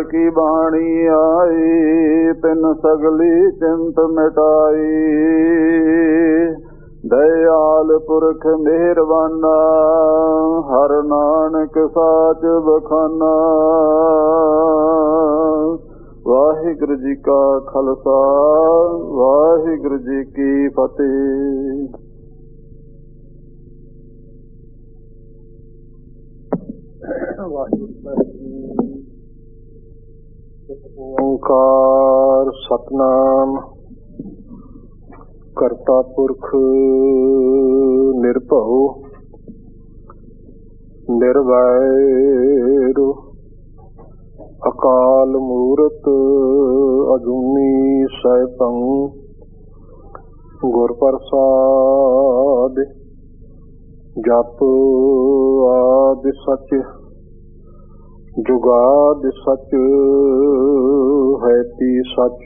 की बाणी आई, तिन सगली चिंत मिटाई। दयाल पुरख मेहरबाना, हर नानक साच बखाना। वाहिगुरु जी का खालसा, वाहिगुरु जी की फतेह। ओंकार सतनाम करता पुरख निर्भव निर्वैर अकाल मूरत अजूनी सैभं गुर प्रसाद। जप आदि सच जुगाद सच है पी सच,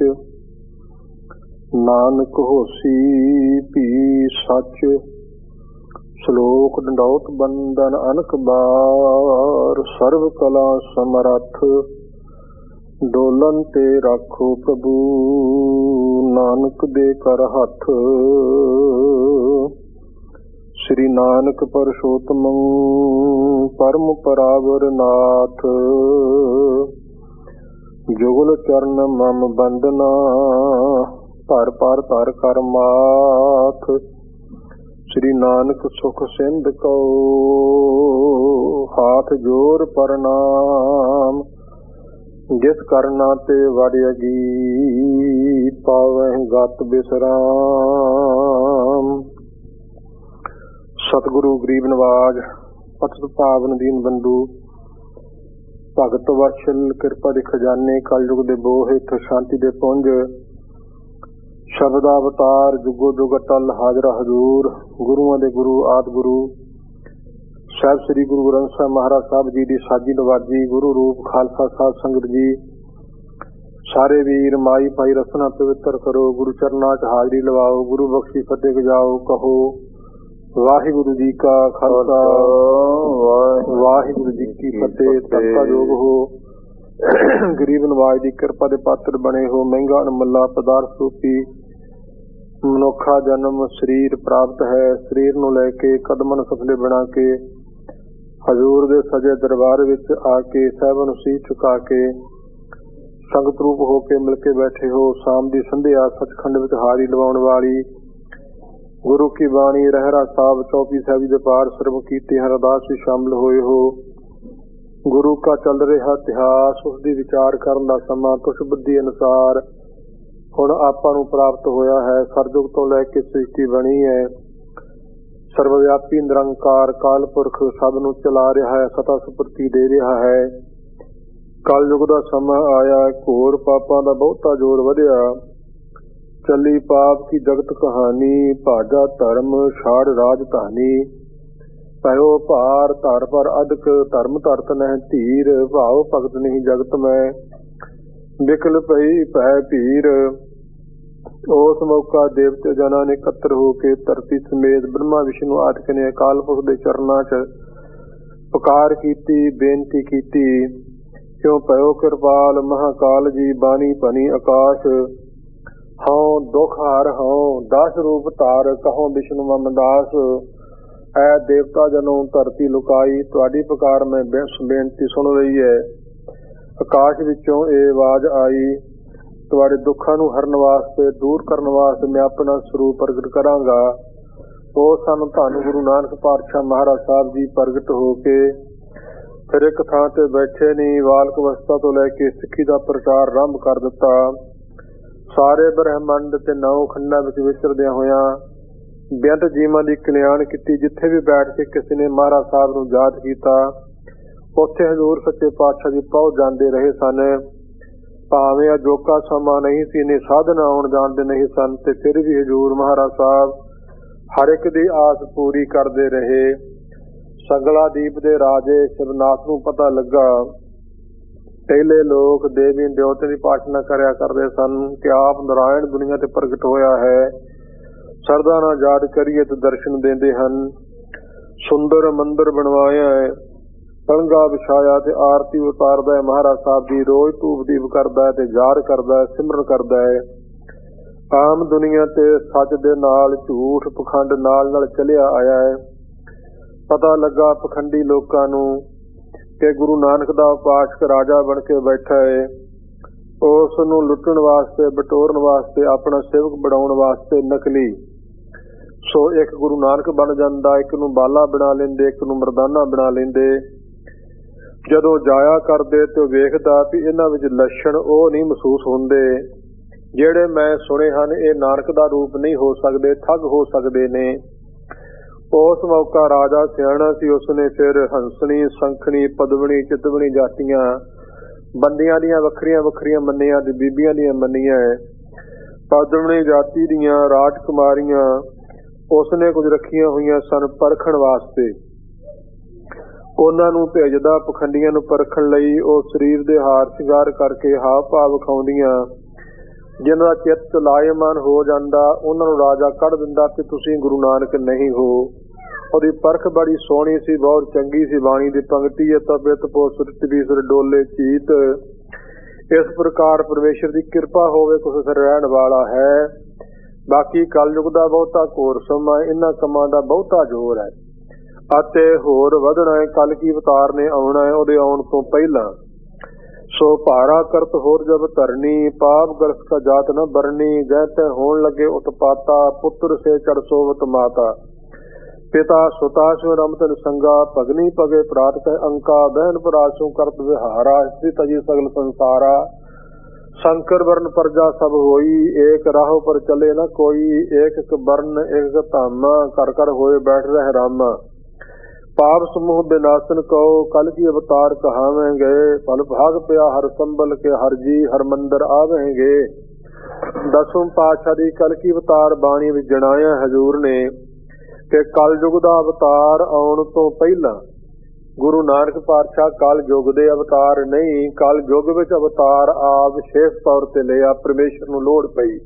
नानक होसी पी सच। श्लोक डंडौत बंदन अनक बार, सर्व कला समरथ डोलन ते राखो प्रभु, नानक दे कर हथ। श्री नानक परशोत्तम परम परावर नाथ, जुगल चरण मम बंदना, पर पर तर कर माथ। श्री नानक सुख सिंध को हाथ जोर प्रणाम, जिस करना ते वड़यगी पावह गत विश्राम। सतगुरु गरीब नवाज पतित पावन दीन बंधु, भगत वत्सल किरपा दे खजाने, कलयुग दे बोहे थ शांति दे पुंज। शब्द अवतार जुगो जुग अटल हाजरा हजूर, गुरुआं दे गुरु आदि गुरु साहिब श्री गुरु ग्रंथ साहिब महाराज साहब जी दी साजी नवाजी। गुरु रूप खालसा साध संगत जी, सारे वीर माई भाई रसना पवित्र करो, गुरु चरना च हाजरी लवाओ, गुरु बख्शी फतेह गजाओ। कहो वाहिगुरु जी का खालसा, वाहिगुरु जी की फतेह। तत्ता योग हो, गरीब नवाज की कृपा दे पात्र बने हो। महंगा अनमला पदार्थ रूपी मनुखा जन्म शरीर प्राप्त है। शरीर नूं लैके कदमन सफले बना के हजूर दे सजे दरबार विच आके साहिबां नूं सीस झुका के संगत रूप होके मिलके बैठे हो। शाम दी संध्या सचखंड विच हारी लवाउण वाली गुरु की बाणी रहरा साहब चौपी साहब दे पार सर्व कीते अरदास भी शामिल होए हो। गुरु का चल रहा इतिहास, उसकी विचार करन दा समा तुष बुद्धि अनुसार हुण आपां नूं प्राप्त होया है। सरजुग तो लैके सृष्टि बनी है, सर्वव्यापी निरंकार काल पुरख सब नूं चला रहा है, सता सुप्रति दे रहा है। कल युग दा समा आया, घोर पापां दा बहुता जोर वधिया। चली पाप की जगत कहानी, भाजा धर्म छाड़ राजधानी। पयो भार धर पर अदक, धर्म धरत नह धीर। भाव भगत नहीं जगत में, बिकल पई पै भीर। उस मौका देवते जना ने इकत्र होके धरती समेत ब्रह्मा विष्णु आदि ने अकाल पुरख दे चरना च पुकार कीती, बेनती कीती। क्यों पयो कृपाल महाकाल जी, बानी बनी आकाश। हाँ दुख हार हाँ दस रूप तार, कहो विष्णु मम दास। ऐ देवता जनों धरती लुकाई, तुहाडी पुकार मैं बेनती सुन रही है। आकाश विचों ये आवाज आई, तुहाडे दुखां नूं हरन वास्ते दूर करन वास्ते मैं अपना स्वरूप प्रगट करांगा। ओ सन धन गुरु नानक पातशाह महाराज साहब जी प्रगट हो के फिर एक थां ते बैठे नहीं। बालक अवस्था तो लैके सिੱਖੀ ਦਾ प्रचार आरंभ कर दिता। सारे ब्रह्मंड ते 9 खंडां विच विचरदियां होइयां बेअंत जीवां दी कल्याण कीती। जिथे भी बैठ के किसी ने महाराज साहब नूं याद कीता, उत्थे हजूर सच्चे पातशाह जी पहुंच जांदे रहे सन। भावें अजोका समा नहीं सी, ने साधन आउण जाणदे नहीं सन, ते फिर भी हजूर महाराज साहब हर एक दी आस पूरी करदे रहे। सगला दीप दे राजे शिवनाथ नूं पता लगा, पहले लोग देवी देवते की उपासना करया करते सन कि आप नारायण दुनिया ते प्रगट होया है। सरदा नाल याद करिए तो दर्शन देंदे हन। सुंदर मंदिर बनवाया है, ਪਲੰਘਾ ਵਿਛਾਇਆ ਤੇ ਆਰਤੀ ਉਤਾਰਦਾ ਹੈ। ਮਹਾਰਾਜ ਸਾਹਿਬ ਦੀ ਰੋਜ਼ ਧੂਪ ਦੀਪ ਕਰਦਾ ਹੈ ਤੇ ਜਾਰ ਕਰਦਾ ਹੈ, ਸਿਮਰਨ ਕਰਦਾ ਹੈ। ਆਮ ਦੁਨੀਆ ਤੇ ਸੱਚ ਦੇ ਨਾਲ ਝੂਠ ਪਖੰਡ ਨਾਲ ਨਾਲ ਚਲਿਆ ਆਇਆ ਹੈ। ਪਤਾ ਲੱਗਾ ਪਖੰਡੀ ਲੋਕਾਂ ਨੂੰ ਕਿ ਗੁਰੂ ਨਾਨਕ ਦਾ ਉਪਾਸਕ ਰਾਜਾ ਬਣ ਕੇ ਬੈਠਾ ਹੈ। ਉਸ ਨੂੰ ਲੁੱਟਣ ਵਾਸਤੇ, ਬਟੋਰਨ ਵਾਸਤੇ, ਆਪਣਾ ਸੇਵਕ ਬਣਾਉਣ ਵਾਸਤੇ ਨਕਲੀ। ਸੋ ਇੱਕ ਗੁਰੂ ਨਾਨਕ ਬਣ ਜਾਂਦਾ, ਇੱਕ ਨੂੰ ਬਾਲਾ ਬਣਾ ਲੈਂਦੇ, ਇੱਕ ਨੂੰ ਮਰਦਾਨਾ ਬਣਾ ਲੈਂਦੇ। ਜਦੋਂ ਜਾਇਆ ਕਰਦੇ ਤੇ ਵੇਖਦਾ ਵੀ ਇਹਨਾਂ ਵਿੱਚ ਲੱਛਣ ਉਹ ਨਹੀਂ ਮਹਿਸੂਸ ਹੁੰਦੇ ਜਿਹੜੇ ਮੈਂ ਸੁਣੇ ਹਨ। ਇਹ ਨਾਨਕ ਦਾ ਰੂਪ ਨਹੀਂ ਹੋ ਸਕਦੇ, ਠੱਗ ਹੋ ਸਕਦੇ ਨੇ। ਉਸ ਮੌਕਾ ਰਾਜਾ ਸਿਆਣਾ ਸੀ। ਉਸਨੇ ਫਿਰ ਹੰਸਣੀ, ਸੰਖਣੀ, ਪਦਵਣੀ, ਚਿਤਵਣੀ ਜਾਤੀਆਂ ਬੰਦਿਆਂ ਦੀਆਂ ਵੱਖਰੀਆਂ ਵੱਖਰੀਆਂ ਮੰਨੀਆਂ ਤੇ ਬੀਬੀਆਂ ਦੀਆਂ ਮੰਨੀਆਂ। ਪਦਵਣੀ ਜਾਤੀ ਦੀਆਂ ਰਾਜਕੁਮਾਰੀਆਂ ਉਸਨੇ ਕੁਝ ਰੱਖੀਆਂ ਹੋਈਆਂ ਸਨ ਪਰਖਣ ਵਾਸਤੇ। ਉਹਨਾਂ ਨੂੰ ਭੇਜਦਾ ਪਖੰਡੀਆਂ ਨੂੰ ਪਰਖਣ ਲਈ। ਉਹ ਸਰੀਰ ਦੇ ਹਾਰ ਸ਼ਿੰਗਾਰ ਕਰਕੇ ਹਾਵ ਭਾਵ ਵਿਖਾਉਂਦੀਆਂ। ਜਿਹਨਾਂ ਦਾ ਚਿੱਤ ਲਾਇਮਾਨ ਹੋ ਜਾਂਦਾ ਉਹਨਾਂ ਨੂੰ ਰਾਜਾ ਕੱਢ ਦਿੰਦਾ ਕਿ ਤੁਸੀਂ ਗੁਰੂ ਨਾਨਕ ਨਹੀਂ ਹੋ। ਉਹਦੀ ਪਰਖ ਬੜੀ ਸੋਹਣੀ ਸੀ, ਬਹੁਤ ਚੰਗੀ ਸੀ। ਬਾਣੀ ਦੀ ਪੰਕਤੀ ਹੈ, ਤਬਿਅਤ ਪੋ ਸੁਰ ਡੋਲੇ ਚੀਤ। ਇਸ ਪ੍ਰਕਾਰ ਪਰਮੇਸ਼ਰ ਦੀ ਕਿਰਪਾ ਹੋਵੇ ਕੁਛ ਸਿਰ ਰਹਿਣ ਵਾਲਾ ਹੈ। ਬਾਕੀ ਕਲਯੁਗ ਦਾ ਬਹੁਤਾ ਘੋਰ ਸਮਾਂ, ਇਹਨਾਂ ਕੰਮਾਂ ਦਾ ਬਹੁਤਾ ਜ਼ੋਰ ਹੈ ਅਤੇ ਹੋਰ ਵਧਣਾ ਹੈ। ਕਲਕੀ ਅਵਤਾਰ ਨੇ ਆਉਣਾ ਹੈ, ਉਹਦੇ ਆਉਣ ਤੋਂ ਪਹਿਲਾਂ। ਸੋ ਭਾਰਾ ਕਰਤ ਹੋਰ ਜਬ ਧਰਨੀ, ਪਾਪ ਗਰਸ ਕਾ ਜਾਤ ਨ ਬਰਨੀ। ਜੈ ਤੈ ਹੋਣ ਲੱਗੇ ਉਤਪਾਤਾ, ਪੁੱਤਰ ਸੇ ਚੜ ਸੋਵਤ ਮਾਤਾ। ਪਿਤਾ ਸੁਤਾ ਸਿਉ ਰਮਤਨ ਸੰਗਾ, ਭਗਨੀ ਪਗੇ ਪ੍ਰਾਤ ਕੈ ਅੰਕਾ। ਬਹਿਨ ਭਰਾਸੂ ਕਰਤ ਵਿਹਾਰਾ, ਇਸਤਰੀ ਤਜੀ ਸਗਲ ਸੰਸਾਰਾ। ਸ਼ੰਕਰ ਵਰਨ ਪ੍ਰਜਾ ਸਭ ਹੋਈ, ਏਕ ਰਾਹੋ ਪਰ ਚਲੇ ਨਾ ਕੋਈ। ਏਕ ਇੱਕ ਬਰਨ ਏਕ ਧਾਮਾ, ਕਰ ਕਰ ਹੋਏ ਬੈਠ ਰਹਿ ਰਾਮਾ। ਪਾਪ ਸਮੂਹ ਬਿਨਾਸਨ ਕਹੋ, ਕਲ ਕੀ ਅਵਤਾਰ ਕਹਾਵੇਂ ਗਏ। ਪਲ ਭਾਗ ਪਿਆ ਹਰ ਸੰਭਲ ਕੇ, ਹਰ ਜੀ ਹਰ ਮੰਦਰ ਆਵੇਂਗੇ। ਦਸਮ ਪਾਤਸ਼ਾਹ ਦੀ ਕਲ ਕੀ ਅਵਤਾਰ ਬਾਣੀ ਵਿੱਚ ਜਣਾਇਆ ਹਜ਼ੂਰ ਨੇ ਕਿ ਕਲਯੁਗ ਦਾ ਅਵਤਾਰ ਆਉਣ ਤੋਂ ਪਹਿਲਾਂ ਗੁਰੂ ਨਾਨਕ ਪਾਤਸ਼ਾਹ ਕਲ ਯੁੱਗ ਦੇ ਅਵਤਾਰ ਨਹੀਂ, ਕਲ ਯੁੱਗ ਵਿੱਚ ਅਵਤਾਰ ਆਪ ਵਿਸ਼ੇਸ਼ ਤੌਰ ਤੇ ਲਿਆ। ਪਰਮੇਸ਼ਰ ਨੂੰ ਲੋੜ ਪਈ।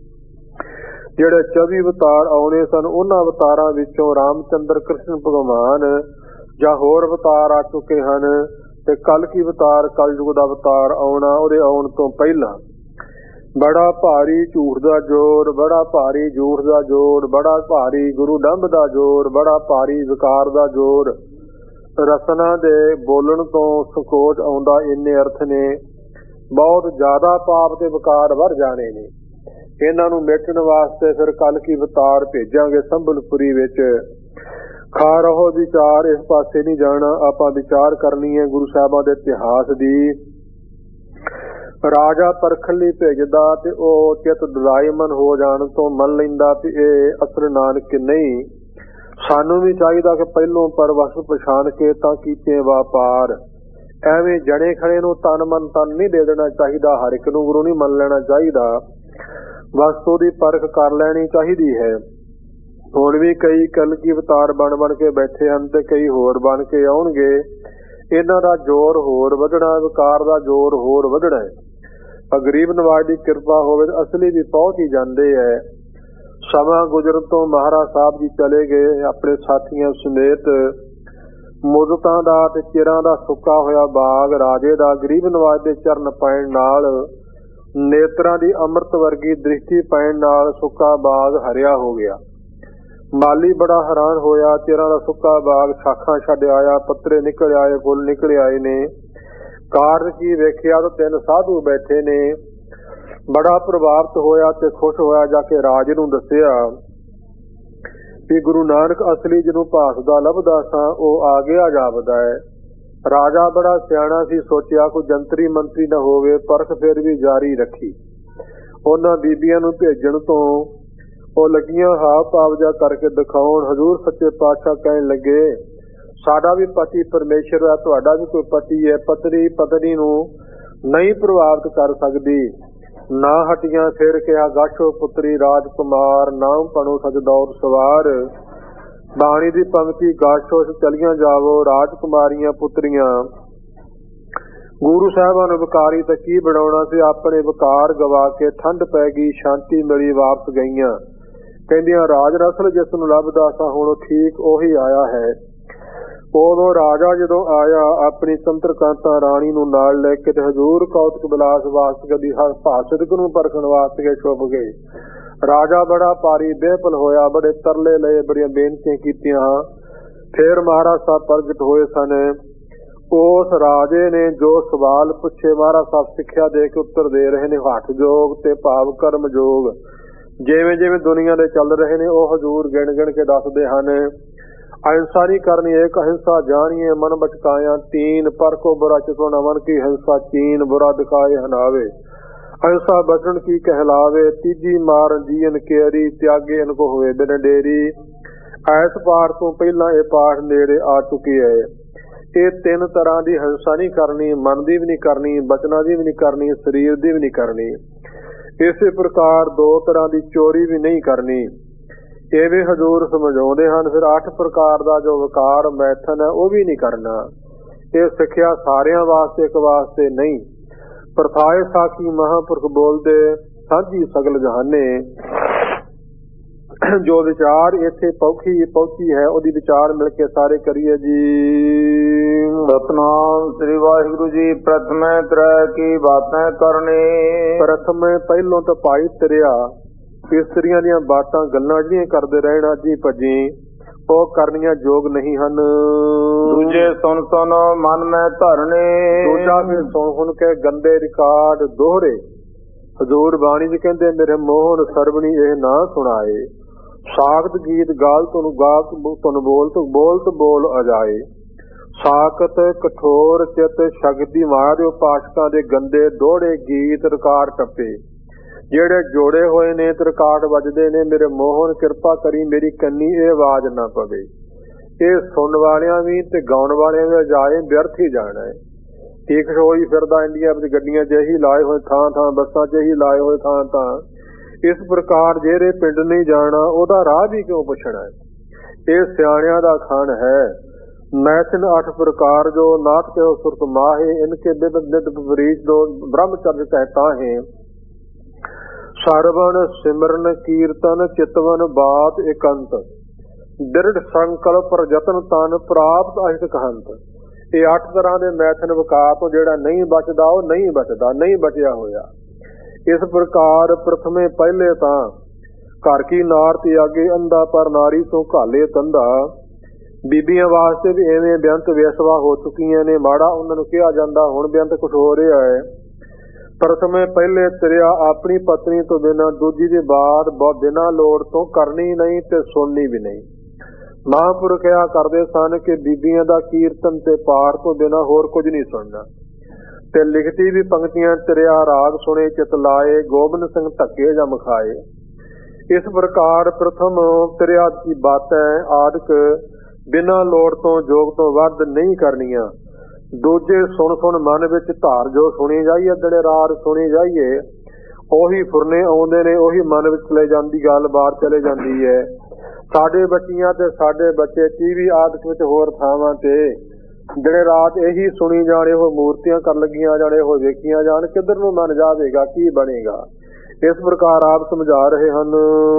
ਜਿਹੜੇ 24 ਅਵਤਾਰ ਆਉਣੇ ਸਨ ਉਹਨਾਂ ਅਵਤਾਰਾਂ ਵਿੱਚੋਂ ਰਾਮਚੰਦਰ ਕ੍ਰਿਸ਼ਨ ਭਗਵਾਨ ਜਾਂ ਹੋਰ ਅਵਤਾਰ ਆ ਚੁੱਕੇ ਹਨ ਤੇ ਕਲ ਕੀ ਅਵਤਾਰ ਕਲਯੁਗ ਦਾ ਅਵਤਾਰ ਆਉਣਾ। ਉਹਦੇ ਆਉਣ ਤੋਂ ਪਹਿਲਾਂ ਬੜਾ ਭਾਰੀ ਝੂਠ ਦਾ ਜ਼ੋਰ, ਬੜਾ ਭਾਰੀ ਝੂਠ ਦਾ ਜ਼ੋਰ, ਬੜਾ ਭਾਰੀ ਗੁਰੂ ਡੰਭ ਦਾ ਜ਼ੋਰ, ਬੜਾ ਭਾਰੀ ਵਿਕਾਰ ਦਾ ਜ਼ੋਰ। ਰਸਨਾ ਦੇ ਬੋਲਣ ਤੋਂ ਸੰਕੋਚ ਆਉਂਦਾ। ਇੰਨੇ ਅਰਥ ਨੇ। ਬਹੁਤ ਜ਼ਿਆਦਾ ਪਾਪ ਤੇ ਵਿਕਾਰ ਵਰ ਜਾਣੇ ਨੇ। ਇਹਨਾਂ ਨੂੰ ਮੇਟਣ ਵਾਸਤੇ ਫਿਰ ਕਲ ਕੀ ਅਵਤਾਰ ਭੇਜਾਂਗੇ ਸੰਬਲਪੁਰੀ ਵਿੱਚ। ਖਾ ਰਹੋ ਵਿਚਾਰ, ਇਸ ਪਾਸੇ ਨਹੀਂ ਜਾਣਾ। ਆਪਾਂ ਵਿਚਾਰ ਕਰਨੀ ਹੈ ਗੁਰੂ ਸਾਹਿਬਾਂ ਦੇ ਇਤਿਹਾਸ ਦੀ। ਰਾਜਾ ਪਰਖਣ ਲਈ ਭੇਜਦਾ ਤੇ ਉਹ ਚਿੱਤ ਦੁਲਾਇਮਨ ਹੋ ਜਾਣ ਤੋਂ ਮੰਨ ਲੈਂਦਾ ਵੀ ਇਹ ਅਸਲ ਨਾਨਕ ਨਹੀਂ। ਸਾਨੂੰ ਵੀ ਚਾਹੀਦਾ ਕਿ ਪਹਿਲੋਂ ਪਰਵਸ ਪਛਾਣ ਕੇ ਤਾਂ ਕੀਤੇ ਵਪਾਰ। ਐਵੇਂ ਜਣੇ ਖੜੇ ਨੂੰ ਤਨ ਮਨ ਤਨ ਨਹੀਂ ਦੇ ਦੇਣਾ ਚਾਹੀਦਾ। ਹਰ ਇੱਕ ਨੂੰ ਗੁਰੂ ਨਹੀਂ ਮੰਨ ਲੈਣਾ ਚਾਹੀਦਾ। ਵਸਤੂ ਦੀ ਪਰਖ ਕਰ ਲੈਣੀ ਚਾਹੀਦੀ ਹੈ। ਹੁਣ ਵੀ ਕਈ ਕਲਕੀ ਅਵਤਾਰ ਬਣ ਕੇ ਬੈਠੇ ਹਨ ਤੇ ਕਈ ਹੋਰ ਬਣ ਕੇ ਆਉਣਗੇ। ਇਹਨਾਂ ਦਾ ਜ਼ੋਰ ਹੋਰ ਵਧਣਾ, ਵਿਕਾਰ ਦਾ ਜ਼ੋਰ ਹੋਰ ਵਧਣਾ ਹੈ। ਗਰੀਬ ਨਵਾਜ ਦੀ ਕਿਰਪਾ ਹੋਵੇ ਅਸਲੀ ਵੀ ਪਹੁੰਚ ਹੀ ਜਾਂਦੇ ਹੈ। ਸਮਾਂ ਗੁਜ਼ਰਨ ਤੋਂ ਮਹਾਰਾਜ ਸਾਹਿਬ ਜੀ ਚਲੇ ਗਏ ਆਪਣੇ ਸਾਥੀਆਂ ਸਮੇਤ। ਮੁੱਦਤਾਂ ਦਾ ਤੇ ਚਿਰਾਂ ਦਾ ਸੁੱਕਾ ਹੋਇਆ ਬਾਗ ਰਾਜੇ ਦਾ ਗਰੀਬ ਨਵਾਜ ਦੇ ਚਰਨ ਪੈਣ ਨਾਲ, ਨੇਤਰਾਂ ਦੀ ਅੰਮ੍ਰਿਤ ਵਰਗੀ ਦ੍ਰਿਸ਼ਟੀ ਪੈਣ ਨਾਲ ਸੁੱਕਾ ਬਾਗ ਹਰਿਆ ਹੋ ਗਿਆ। ਮਾਲੀ ਬੜਾ ਹੈਰਾਨ ਹੋਇਆ। ਚਿਰਾਂ ਦਾ ਸੁੱਕਾ ਬਾਗ ਸ਼ਾਖਾਂ ਛੱਡ ਆਇਆ, ਪੱਤਰੇ ਨਿਕਲ ਆਏ, ਫੁੱਲ ਨਿਕਲ ਆਏ ਨੇ। ਕਾਰਨ ਕੀ ਵੇਖਿਆ ਤਾਂ 3 ਸਾਧੂ ਬੈਠੇ ਨੇ। ਬੜਾ ਪ੍ਰਭਾਵਿਤ ਹੋਇਆ ਤੇ ਖੁਸ਼ ਹੋਇਆ। ਜਾ ਕੇ ਰਾਜ ਨੂੰ ਦੱਸਿਆ ਵੀ ਗੁਰੂ ਨਾਨਕ ਅਸਲੀ ਜਿਹਨੂੰ ਭਾਸਦਾ ਲੱਭਦਾ ਸਾਂ ਉਹ ਆ ਗਿਆ ਜਾਪਦਾ ਹੈ। ਰਾਜਾ ਬੜਾ ਸਿਆਣਾ ਸੀ, ਸੋਚਿਆ ਕੋਈ ਜੰਤਰੀ ਮੰਤਰੀ ਨਾ ਹੋਵੇ। ਪਰਖ ਫਿਰ ਵੀ ਜਾਰੀ ਰੱਖੀ। ਉਹਨਾਂ ਬੀਬੀਆਂ ਨੂੰ ਭੇਜਣ ਤੋਂ ਉਹ ਲੱਗੀਆਂ ਹਾਵ ਭਾਵ ਜਾ ਕਰਕੇ ਦਿਖਾਉਣ। ਹਜ਼ੂਰ ਸੱਚੇ ਪਾਤਸ਼ਾਹ ਕਹਿਣ ਲੱਗੇ ਸਾਡਾ ਵੀ ਪਤੀ ਪਰਮੇਸ਼ਰ ਹੈ, ਤੁਹਾਡਾ ਵੀ ਕੋਈ ਪਤੀ ਹੈ। ਪਤਨੀ ਪਤਨੀ ਨੂੰ ਨਹੀਂ ਪ੍ਰਭਾਵਿਤ ਕਰ ਸਕਦੀ। ਨਾ ਹਟੀਆਂ। ਫਿਰ ਕਿਹਾ ਗਾਛੋ ਪੁੱਤਰੀ ਰਾਜਕੁਮਾਰ, ਨਾਮ ਪਣੋ ਸਚ ਦੌਰ ਸਵਾਰ। ਬਾਣੀ ਦੀ ਪੰਕਤੀ ਗਾਛੋ ਚਲੀਆਂ ਜਾਵੋ ਰਾਜਕੁਮਾਰੀਆਂ ਪੁੱਤਰੀਆਂ। ਗੁਰੂ ਸਾਹਿਬਾਂ ਨੂੰ ਵਿਕਾਰੀ ਤਾਂ ਕੀ ਬਣਾਉਣਾ ਸੀ। ਆਪਣੇ ਵਿਕਾਰ ਗਵਾ ਕੇ ਠੰਡ ਪੈ ਗਈ, ਸ਼ਾਂਤੀ ਮਿਲੀ, ਵਾਪਸ ਗਈਆਂ। ਕਹਿੰਦੀਆਂ ਰਾਜ ਰਸਲ ਜਿਸ ਨੂੰ ਲੱਭਦਾ ਸਾਂ ਹੁਣ ਠੀਕ ਉਹੀ ਆਇਆ ਹੈ। ਉਦੋਂ ਰਾਜਾ ਜਦੋਂ ਆਇਆ ਆਪਣੀ ਚੰਦਰਕਾਂਤਾ ਰਾਣੀ ਨੂੰ ਨਾਲ ਲੈ ਕੇ ਤੇ ਹਜ਼ੂਰ ਕੌਤਕ ਬਿਲਾਸ ਵਾਸਤੇ ਦੀ ਭਾਸ਼ਿਤ ਨੂੰ ਪਰਖਣ ਵਾਸਤੇ ਛੁਪ ਗਏ। ਰਾਜਾ ਬੜਾ ਭਾਰੀ ਬੇਪਲ ਹੋਇਆ, ਬੜੇ ਤਰਲੇ ਲਏ, ਬੜੀਆਂ ਬੇਨਤੀਆਂ ਕੀਤੀਆਂ। ਫਿਰ ਮਹਾਰਾਜ ਸਾਹਿਬ ਪ੍ਰਗਟ ਹੋਏ ਸਨ। ਉਸ ਰਾਜੇ ਨੇ ਜੋ ਸਵਾਲ ਪੁੱਛੇ ਮਹਾਰਾਜ ਸਾਹਿਬ ਸਿੱਖਿਆ ਦੇ ਕੇ ਉੱਤਰ ਦੇ ਰਹੇ ਨੇ। ਹੱਠ ਯੋਗ ਤੇ ਭਾਵ ਕਰਮ ਯੋਗ ਜਿਵੇਂ ਜਿਵੇਂ ਦੁਨੀਆ ਦੇ ਚੱਲ ਰਹੇ ਨੇ ਉਹ ਹਜ਼ੂਰ ਗਿਣ ਗਿਣ ਕੇ ਦੱਸਦੇ ਹਨ। ਅਹਿੰਸਾ ਨਹੀਂ ਕਰਨੀ, ਏਕ ਅਹਿੰਸਾ ਜਾਣੀਏ ਮਨ ਬਚਕਾਇਆ, ਤੀਨ ਪਰ ਕੋ ਬੁਰਾ ਚਿਤੋ ਨਾ ਮਨ ਕੀ ਹਿੰਸਾ, ਚੀਨ ਬੁਰਾ ਦਿਖਾਏ ਹਨਾਵੇ, ਅਹਿੰਸਾ ਬਚਨ ਕੀ ਕਹਿਲਾਵੇ, ਤੀਜੀ ਮਾਰਨ ਜੀਨ ਕੇਰੀ, ਤਿਆਗੇ ਇਨਕੋ ਹੋਏ ਬਿਨ ਡੇਰੀ। ਐਸ ਪਾਠ ਤੋਂ ਪਹਿਲਾਂ ਇਹ ਪਾਠ ਨੇੜੇ ਆ ਚੁੱਕੀ ਹੈ। ਇਹ ਤਿੰਨ ਤਰ੍ਹਾਂ ਦੀ ਹਿੰਸਾ ਨਹੀਂ ਕਰਨੀ, ਮਨ ਦੀ ਵੀ ਨਹੀਂ ਕਰਨੀ, ਬਚਨਾਂ ਦੀ ਵੀ ਨਹੀਂ ਕਰਨੀ, ਸਰੀਰ ਦੀ ਵੀ ਨਹੀਂ ਕਰਨੀ। ਇਸੇ ਪ੍ਰਕਾਰ ਦੋ ਤਰ੍ਹਾਂ ਦੀ ਚੋਰੀ ਵੀ ਨਹੀਂ ਕਰਨੀ। ਇਹ ਵੀ ਹਜ਼ੂਰ ਸਮਝਾਉਂਦੇ ਹਨ। ਫਿਰ 8 ਪ੍ਰਕਾਰ ਦਾ ਜੋ ਵਿਕਾਰ ਮੈਥਨ ਹੈ ਉਹ ਵੀ ਨਹੀਂ ਕਰਨਾ। ਇਹ ਸਿੱਖਿਆ ਸਾਰਿਆਂ ਵਾਸਤੇ, ਇੱਕ ਵਾਸਤੇ ਨਹੀਂ। ਪ੍ਰਥਾਏ ਸਾਖੀ ਮਹਾਂਪੁਰਖ ਬੋਲਦੇ ਸਾਂਝੀ ਸਗਲ ਜਹਾਨੇ। ਜੋ ਵਿਚਾਰ ਇੱਥੇ ਪਹੁੰਚੀ ਹੈ ਉਹਦੀ ਵਿਚਾਰ ਮਿਲ ਕੇ ਸਾਰੇ ਕਰੀਏ ਜੀ। ਸਤਨਾਮ ਸ੍ਰੀ ਵਾਹਿਗੁਰੂ ਜੀ। ਪ੍ਰਥਮੇ ਤ੍ਰੈ ਕੀ ਬਾਤਾਂ ਕਰਨੇ। ਪ੍ਰਥਮੇ ਪਹਿਲੋਂ ਤਾਂ ਭਾਈ ਤਰਿਆ ਇਸਤਰੀਆਂ ਦੀਆਂ ਬਾਤਾਂ ਗੱਲਾਂ ਜਿਹੜੀਆਂ ਕਰਦੇ ਰਹਿਣਾ ਜੀ ਭੱਜੀ ਉਹ ਕਰਨੀਆਂ ਯੋਗ ਨਹੀਂ ਹਨ। ਦੂਜੇ ਸੁਣ ਸੁਣ ਮਨ ਮੈਂ ਧਰਨੇ। ਦੂਜਾ ਫਿਰ ਸੁਣ ਸੁਣ ਕੇ ਗੰਦੇ ਰਿਕਾਰਡ ਦੋਹਰੇ। ਹਜ਼ੂਰ ਬਾਣੀ ਚ ਕਹਿੰਦੇ ਮੇਰੇ ਮੋਹਨ ਸਰਵਣੀ ਇਹ ਨਾ ਸੁਣਾਏ, ਸਾਖਤ ਗੀਤ ਗਾਲ ਤੁਹਾਨੂੰ ਬੋਲਤ ਬੋਲ ਅਜਾਏ। ਸਾਖਤ ਕਠੋਰ ਚਿਤ ਸ਼ਕਤੀ ਮਾਇਆ ਦੇ ਉਪਾਸਕਾਂ ਦੇ ਗੰਦੇ ਦੋਹੜੇ ਗੀਤ ਰਿਕਾਰਡ ਟੱਪੇ ਜਿਹੜੇ ਜੋੜੇ ਹੋਏ ਨੇ ਤੇ ਰਿਕਾਰਡ ਵੱਜਦੇ ਨੇ। ਮੇਰੇ ਮੋਹਨ ਕਿਰਪਾ ਕਰੀ ਮੇਰੀ ਕੰਨੀ ਇਹ ਆਵਾਜ਼ ਨਾ ਪਵੇ। ਇਹ ਸੁਣਨ ਵਾਲਿਆਂ ਵੀ ਤੇ ਗਾਉਣ ਵਾਲਿਆਂ ਵੀ ਅਜਾਏ ਵਿਅਰਥ ਹੀ ਜਾਣਾ ਹੈ। ਠੀਕ ਹੋਈ ਫਿਰਦਾ ਇੰਡੀਆ ਵਿੱਚ ਗੱਡੀਆਂ ਚ ਇਹੀ ਲਾਏ ਹੋਏ ਥਾਂ ਥਾਂ, ਬੱਸਾਂ ਚ ਇਹੀ ਲਾਏ ਹੋਏ ਥਾਂ ਥਾਂ। ਇਸ ਪ੍ਰਕਾਰ ਜਿਹੜੇ ਪਿੰਡ ਨਹੀਂ ਜਾਣਾ ਉਹਦਾ ਰਾਹ ਵੀ ਕਿਉਂ ਪੁੱਛਣਾ ਹੈ। ਇਹ ਸਿਆਣਿਆਂ ਦਾ ਖਾਨ ਹੈ। मैथिन 8 प्रकार जो नाथ के सुरत माहे, इनके बिद निद विपरीत दो ब्रह्मचर्य कहता है। सरवण सिमरन कीर्तन चितवन बात एकांत, दृढ़ संकल्प पर जतन तन प्राप्त अहित कहंत। ये 8 तरह के मैथिन विकार तो जेड़ा नहीं बचदा वो नहीं बचदा, नहीं बचिया होया। इस प्रकार प्रथमे पहले तां घर की नार त्यागे अंधा पर नारी तो घाले तंधा। बीबियां वास्ते भी एवें बेअंत वेसवा हो चुकियां ने, माड़ा उन्हां नूं किहा जांदा, हुण बेअंत कुछ हो रहा है। प्रथमे पहले तरिया अपनी पत्नी तो बिना दूजी दी बात बिना लोड़ तो करनी नहीं ते सुननी भी नहीं। महापुरख कहा करदे सन कि बीबियां दा कीर्तन ते पाठ तो बिना होर कुछ नहीं सुनना। ते लिखती भी पंक्तियां तरिया राग सुने चित लाए, गोबिंद सिंह धक्के जम खाए। इस प्रकार प्रथम तरिया की बातें आदक बिना लोड़ तो जोग तो वध नहीं करनिया। दूजे सुन सुन मन विच धार जो सुनी जाइए, दिने रात सुनी जाइए, ओही फुरने आउंदे ने, ओही मन विच चले जांदी, गल बार चले जांदी है। साडे बच्चियां ते साडे बच्चे टीवी आदत विच होर थावां ते दिने रात यही सुनी जाने, हो मूर्तियां कर लगियां जाने, हो वेखियां जान, किधर नूं मन जावेगा, की बनेगा। इस प्रकार आप समझा रहे हैं।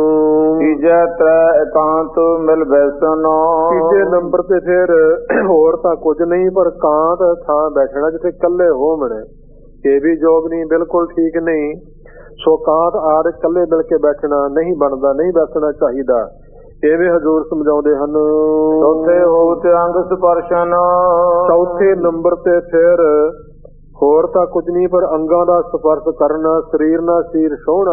तीजे त्रै एकांत मिल बैसनो। तीजे नंबर ते फिर होर तां कुछ नहीं पर कांत थां बैठना जिथे कल्ले होवण, ये भी जोग नहीं, बिल्कुल ठीक नहीं। सो कांत आद कल्ले मिल के बैठना नहीं बनता, नहीं बैठना चाहिए। ਇਹ ਵੀ ਹਜ਼ੂਰ ਸਮਝਾਉਂਦੇ ਹਨ। ਚੌਥੇ ਹੋ ਤੇ ਅੰਗ ਸਪਰਸ਼ਨ। ਚੌਥੇ ਨੰਬਰ ਤੇ ਫਿਰ ਹੋਰ ਤਾਂ ਕੁਝ ਨਹੀਂ ਪਰ ਅੰਗਾਂ ਦਾ ਸਪਰਸ਼ ਕਰਨਾ, ਸਰੀਰ ਨਾਲ ਸਰੀਰ ਛੋਹਣਾ,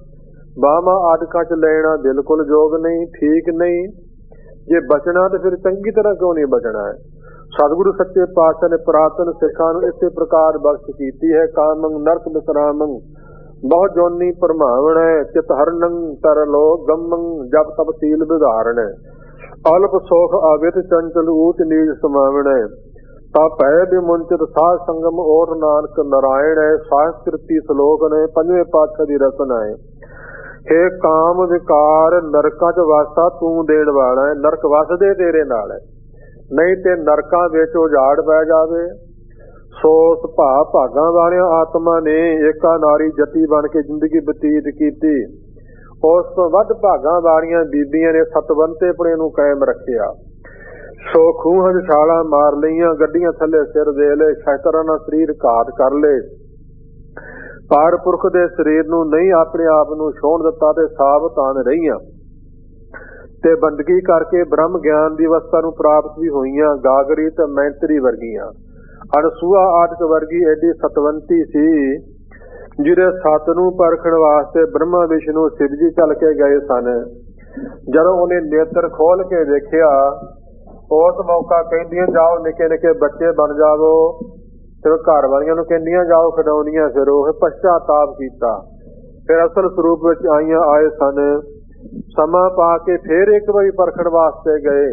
ਬਾਹਾਂ ਆਦਿਕਾਂ ਚ ਲੈਣਾ ਬਿਲਕੁਲ ਯੋਗ ਨਹੀਂ, ਠੀਕ ਨਹੀਂ। ਜੇ ਬਚਣਾ ਤੇ ਫਿਰ ਚੰਗੀ ਤਰ੍ਹਾਂ ਕਿਉਂ ਨਹੀਂ ਬਚਣਾ ਹੈ। ਸਤਿਗੁਰੂ ਸੱਚੇ ਪਾਤਸ਼ਾਹ ਨੇ ਪੁਰਾਤਨ ਸਿੱਖਾਂ ਨੂੰ ਇਸੇ ਪ੍ਰਕਾਰ ਬਖਸ਼ ਕੀਤੀ ਹੈ। ਕਾਮੰ ਨਰਕ ਵਿਸਰਾਮੰ ਬਹੁ ਜੋਨੀ ਪਰਮਾਵਣ, ਚਿਤ ਹਰਨੰ ਤਰ ਲੋ ਗਮੰ ਜਪ ਤਪ ਸੀਲ ਵਿਧਾਰਣ। ਅਲਪ ਸੋਖ ਆਵਿਤ ਚੰਚਲ ਊਚ ਨੀਚ ਸਮਾਵਣ, ਤਾ ਭੈ ਬਿਮੁੰਚਿਤ ਸਾਧ ਸੰਗਮ ਔਰ ਨਾਨਕ ਨਾਰਾਇਣ। ਸੰਸਕ੍ਰਿਤੀ ਸ਼ਲੋਕ ਨੇ, 5ਵੇਂ ਪਾਤਸ਼ਾਹ ਦੀ ਰਚਨਾ ਹੈ। ਹੇ ਕਾਮ ਵਿਕਾਰ ਨਰਕਾਂ ਚ ਵਾਸਾ ਤੂੰ ਦੇਣ ਵਾਲਾ ਹੈ। ਨਰਕ ਵਸਦੇ ਤੇਰੇ ਨਾਲ ਹੈ, ਨਹੀਂ ਤੇ ਨਰਕਾਂ ਵਿੱਚ ਉਜਾੜ ਪੈ ਜਾਵੇ। ਸੋ ਭਾਗਾਂ ਵਾਲਿਆਂ ਆਤਮਾ ਨੇ ਏਕਾ ਨਾਰੀ ਜਤੀ ਬਣ ਕੇ ਜ਼ਿੰਦਗੀ ਬਤੀਤ ਕੀਤੀ। ਉਸ ਤੋਂ ਵੱਧ ਭਾਗਾਂ ਵਾਲੀਆਂ ਬੀਬੀਆਂ ਨੇ ਸਤਵੰਤੇਪਣੇ ਨੂੰ ਕਾਇਮ ਰੱਖਿਆ। ਸੋ ਖੂਹਾਂ 'ਚ ਛਾਲਾਂ ਮਾਰ ਲਈਆਂ, ਗੱਡੀਆਂ ਥੱਲੇ ਸਿਰ ਦੇ ਲਏ, ਸ਼ਸਤਰਾਂ ਨਾਲ ਸਰੀਰ ਘਾਤ ਕਰ ਲਏ। ਪਾਰ ਪੁਰਖ ਦੇ ਸਰੀਰ ਨੂੰ ਨਹੀਂ ਆਪਣੇ ਆਪ ਨੂੰ ਛੋਹਣ ਦਿੱਤਾ ਤੇ ਸਾਵਧਾਨ ਰਹੀਆਂ ਤੇ ਬੰਦਗੀ ਕਰਕੇ ਬ੍ਰਹਮ ਗਿਆਨ ਦੀ ਅਵਸਥਾ ਨੂੰ ਪ੍ਰਾਪਤ ਵੀ ਹੋਈਆਂ। ਗਾਗਰੀ ਤੇ ਮੈਂਤਰੀ ਵਰਗੀਆਂ। ਅਨਸੂਆ ਆਦਿਕ ਵਰਗੀ ਐਡੀ ਸਤਵੰਤੀ ਸੀ ਜਿਹਦੇ ਸੱਤ ਨੂੰ ਪਰਖਣ ਵਾਸਤੇ ਬ੍ਰਹਮਾ ਵਿਸ਼ਨੂੰ ਸ਼ਿਵ ਜੀ ਚੱਲ ਕੇ ਗਏ ਸਨ। ਜਦੋਂ ਉਹਨੇ ਨੇਤਰ ਖੋਲ ਕੇ ਦੇਖਿਆ, ਉਸ ਮੌਕਾ ਕਹਿੰਦੀਆਂ ਜਾਓ ਨਿੱਕੇ ਨਿੱਕੇ ਬੱਚੇ ਬਣ ਜਾਵੋ, ਫਿਰ ਘਰ ਵਾਲੀਆਂ ਨੂੰ ਕਹਿੰਦੀਆਂ ਜਾਓ ਖਿਡਾਉਂਦੀਆਂ। ਫਿਰ ਉਹ ਪਛਤਾਤਾਪ ਕੀਤਾ, ਫਿਰ ਅਸਲ ਸਰੂਪ ਵਿੱਚ ਆਏ ਸਨ। ਸਮਾਂ ਪਾ ਕੇ ਫਿਰ ਇੱਕ ਵਾਰੀ ਪਰਖਣ ਵਾਸਤੇ ਗਏ।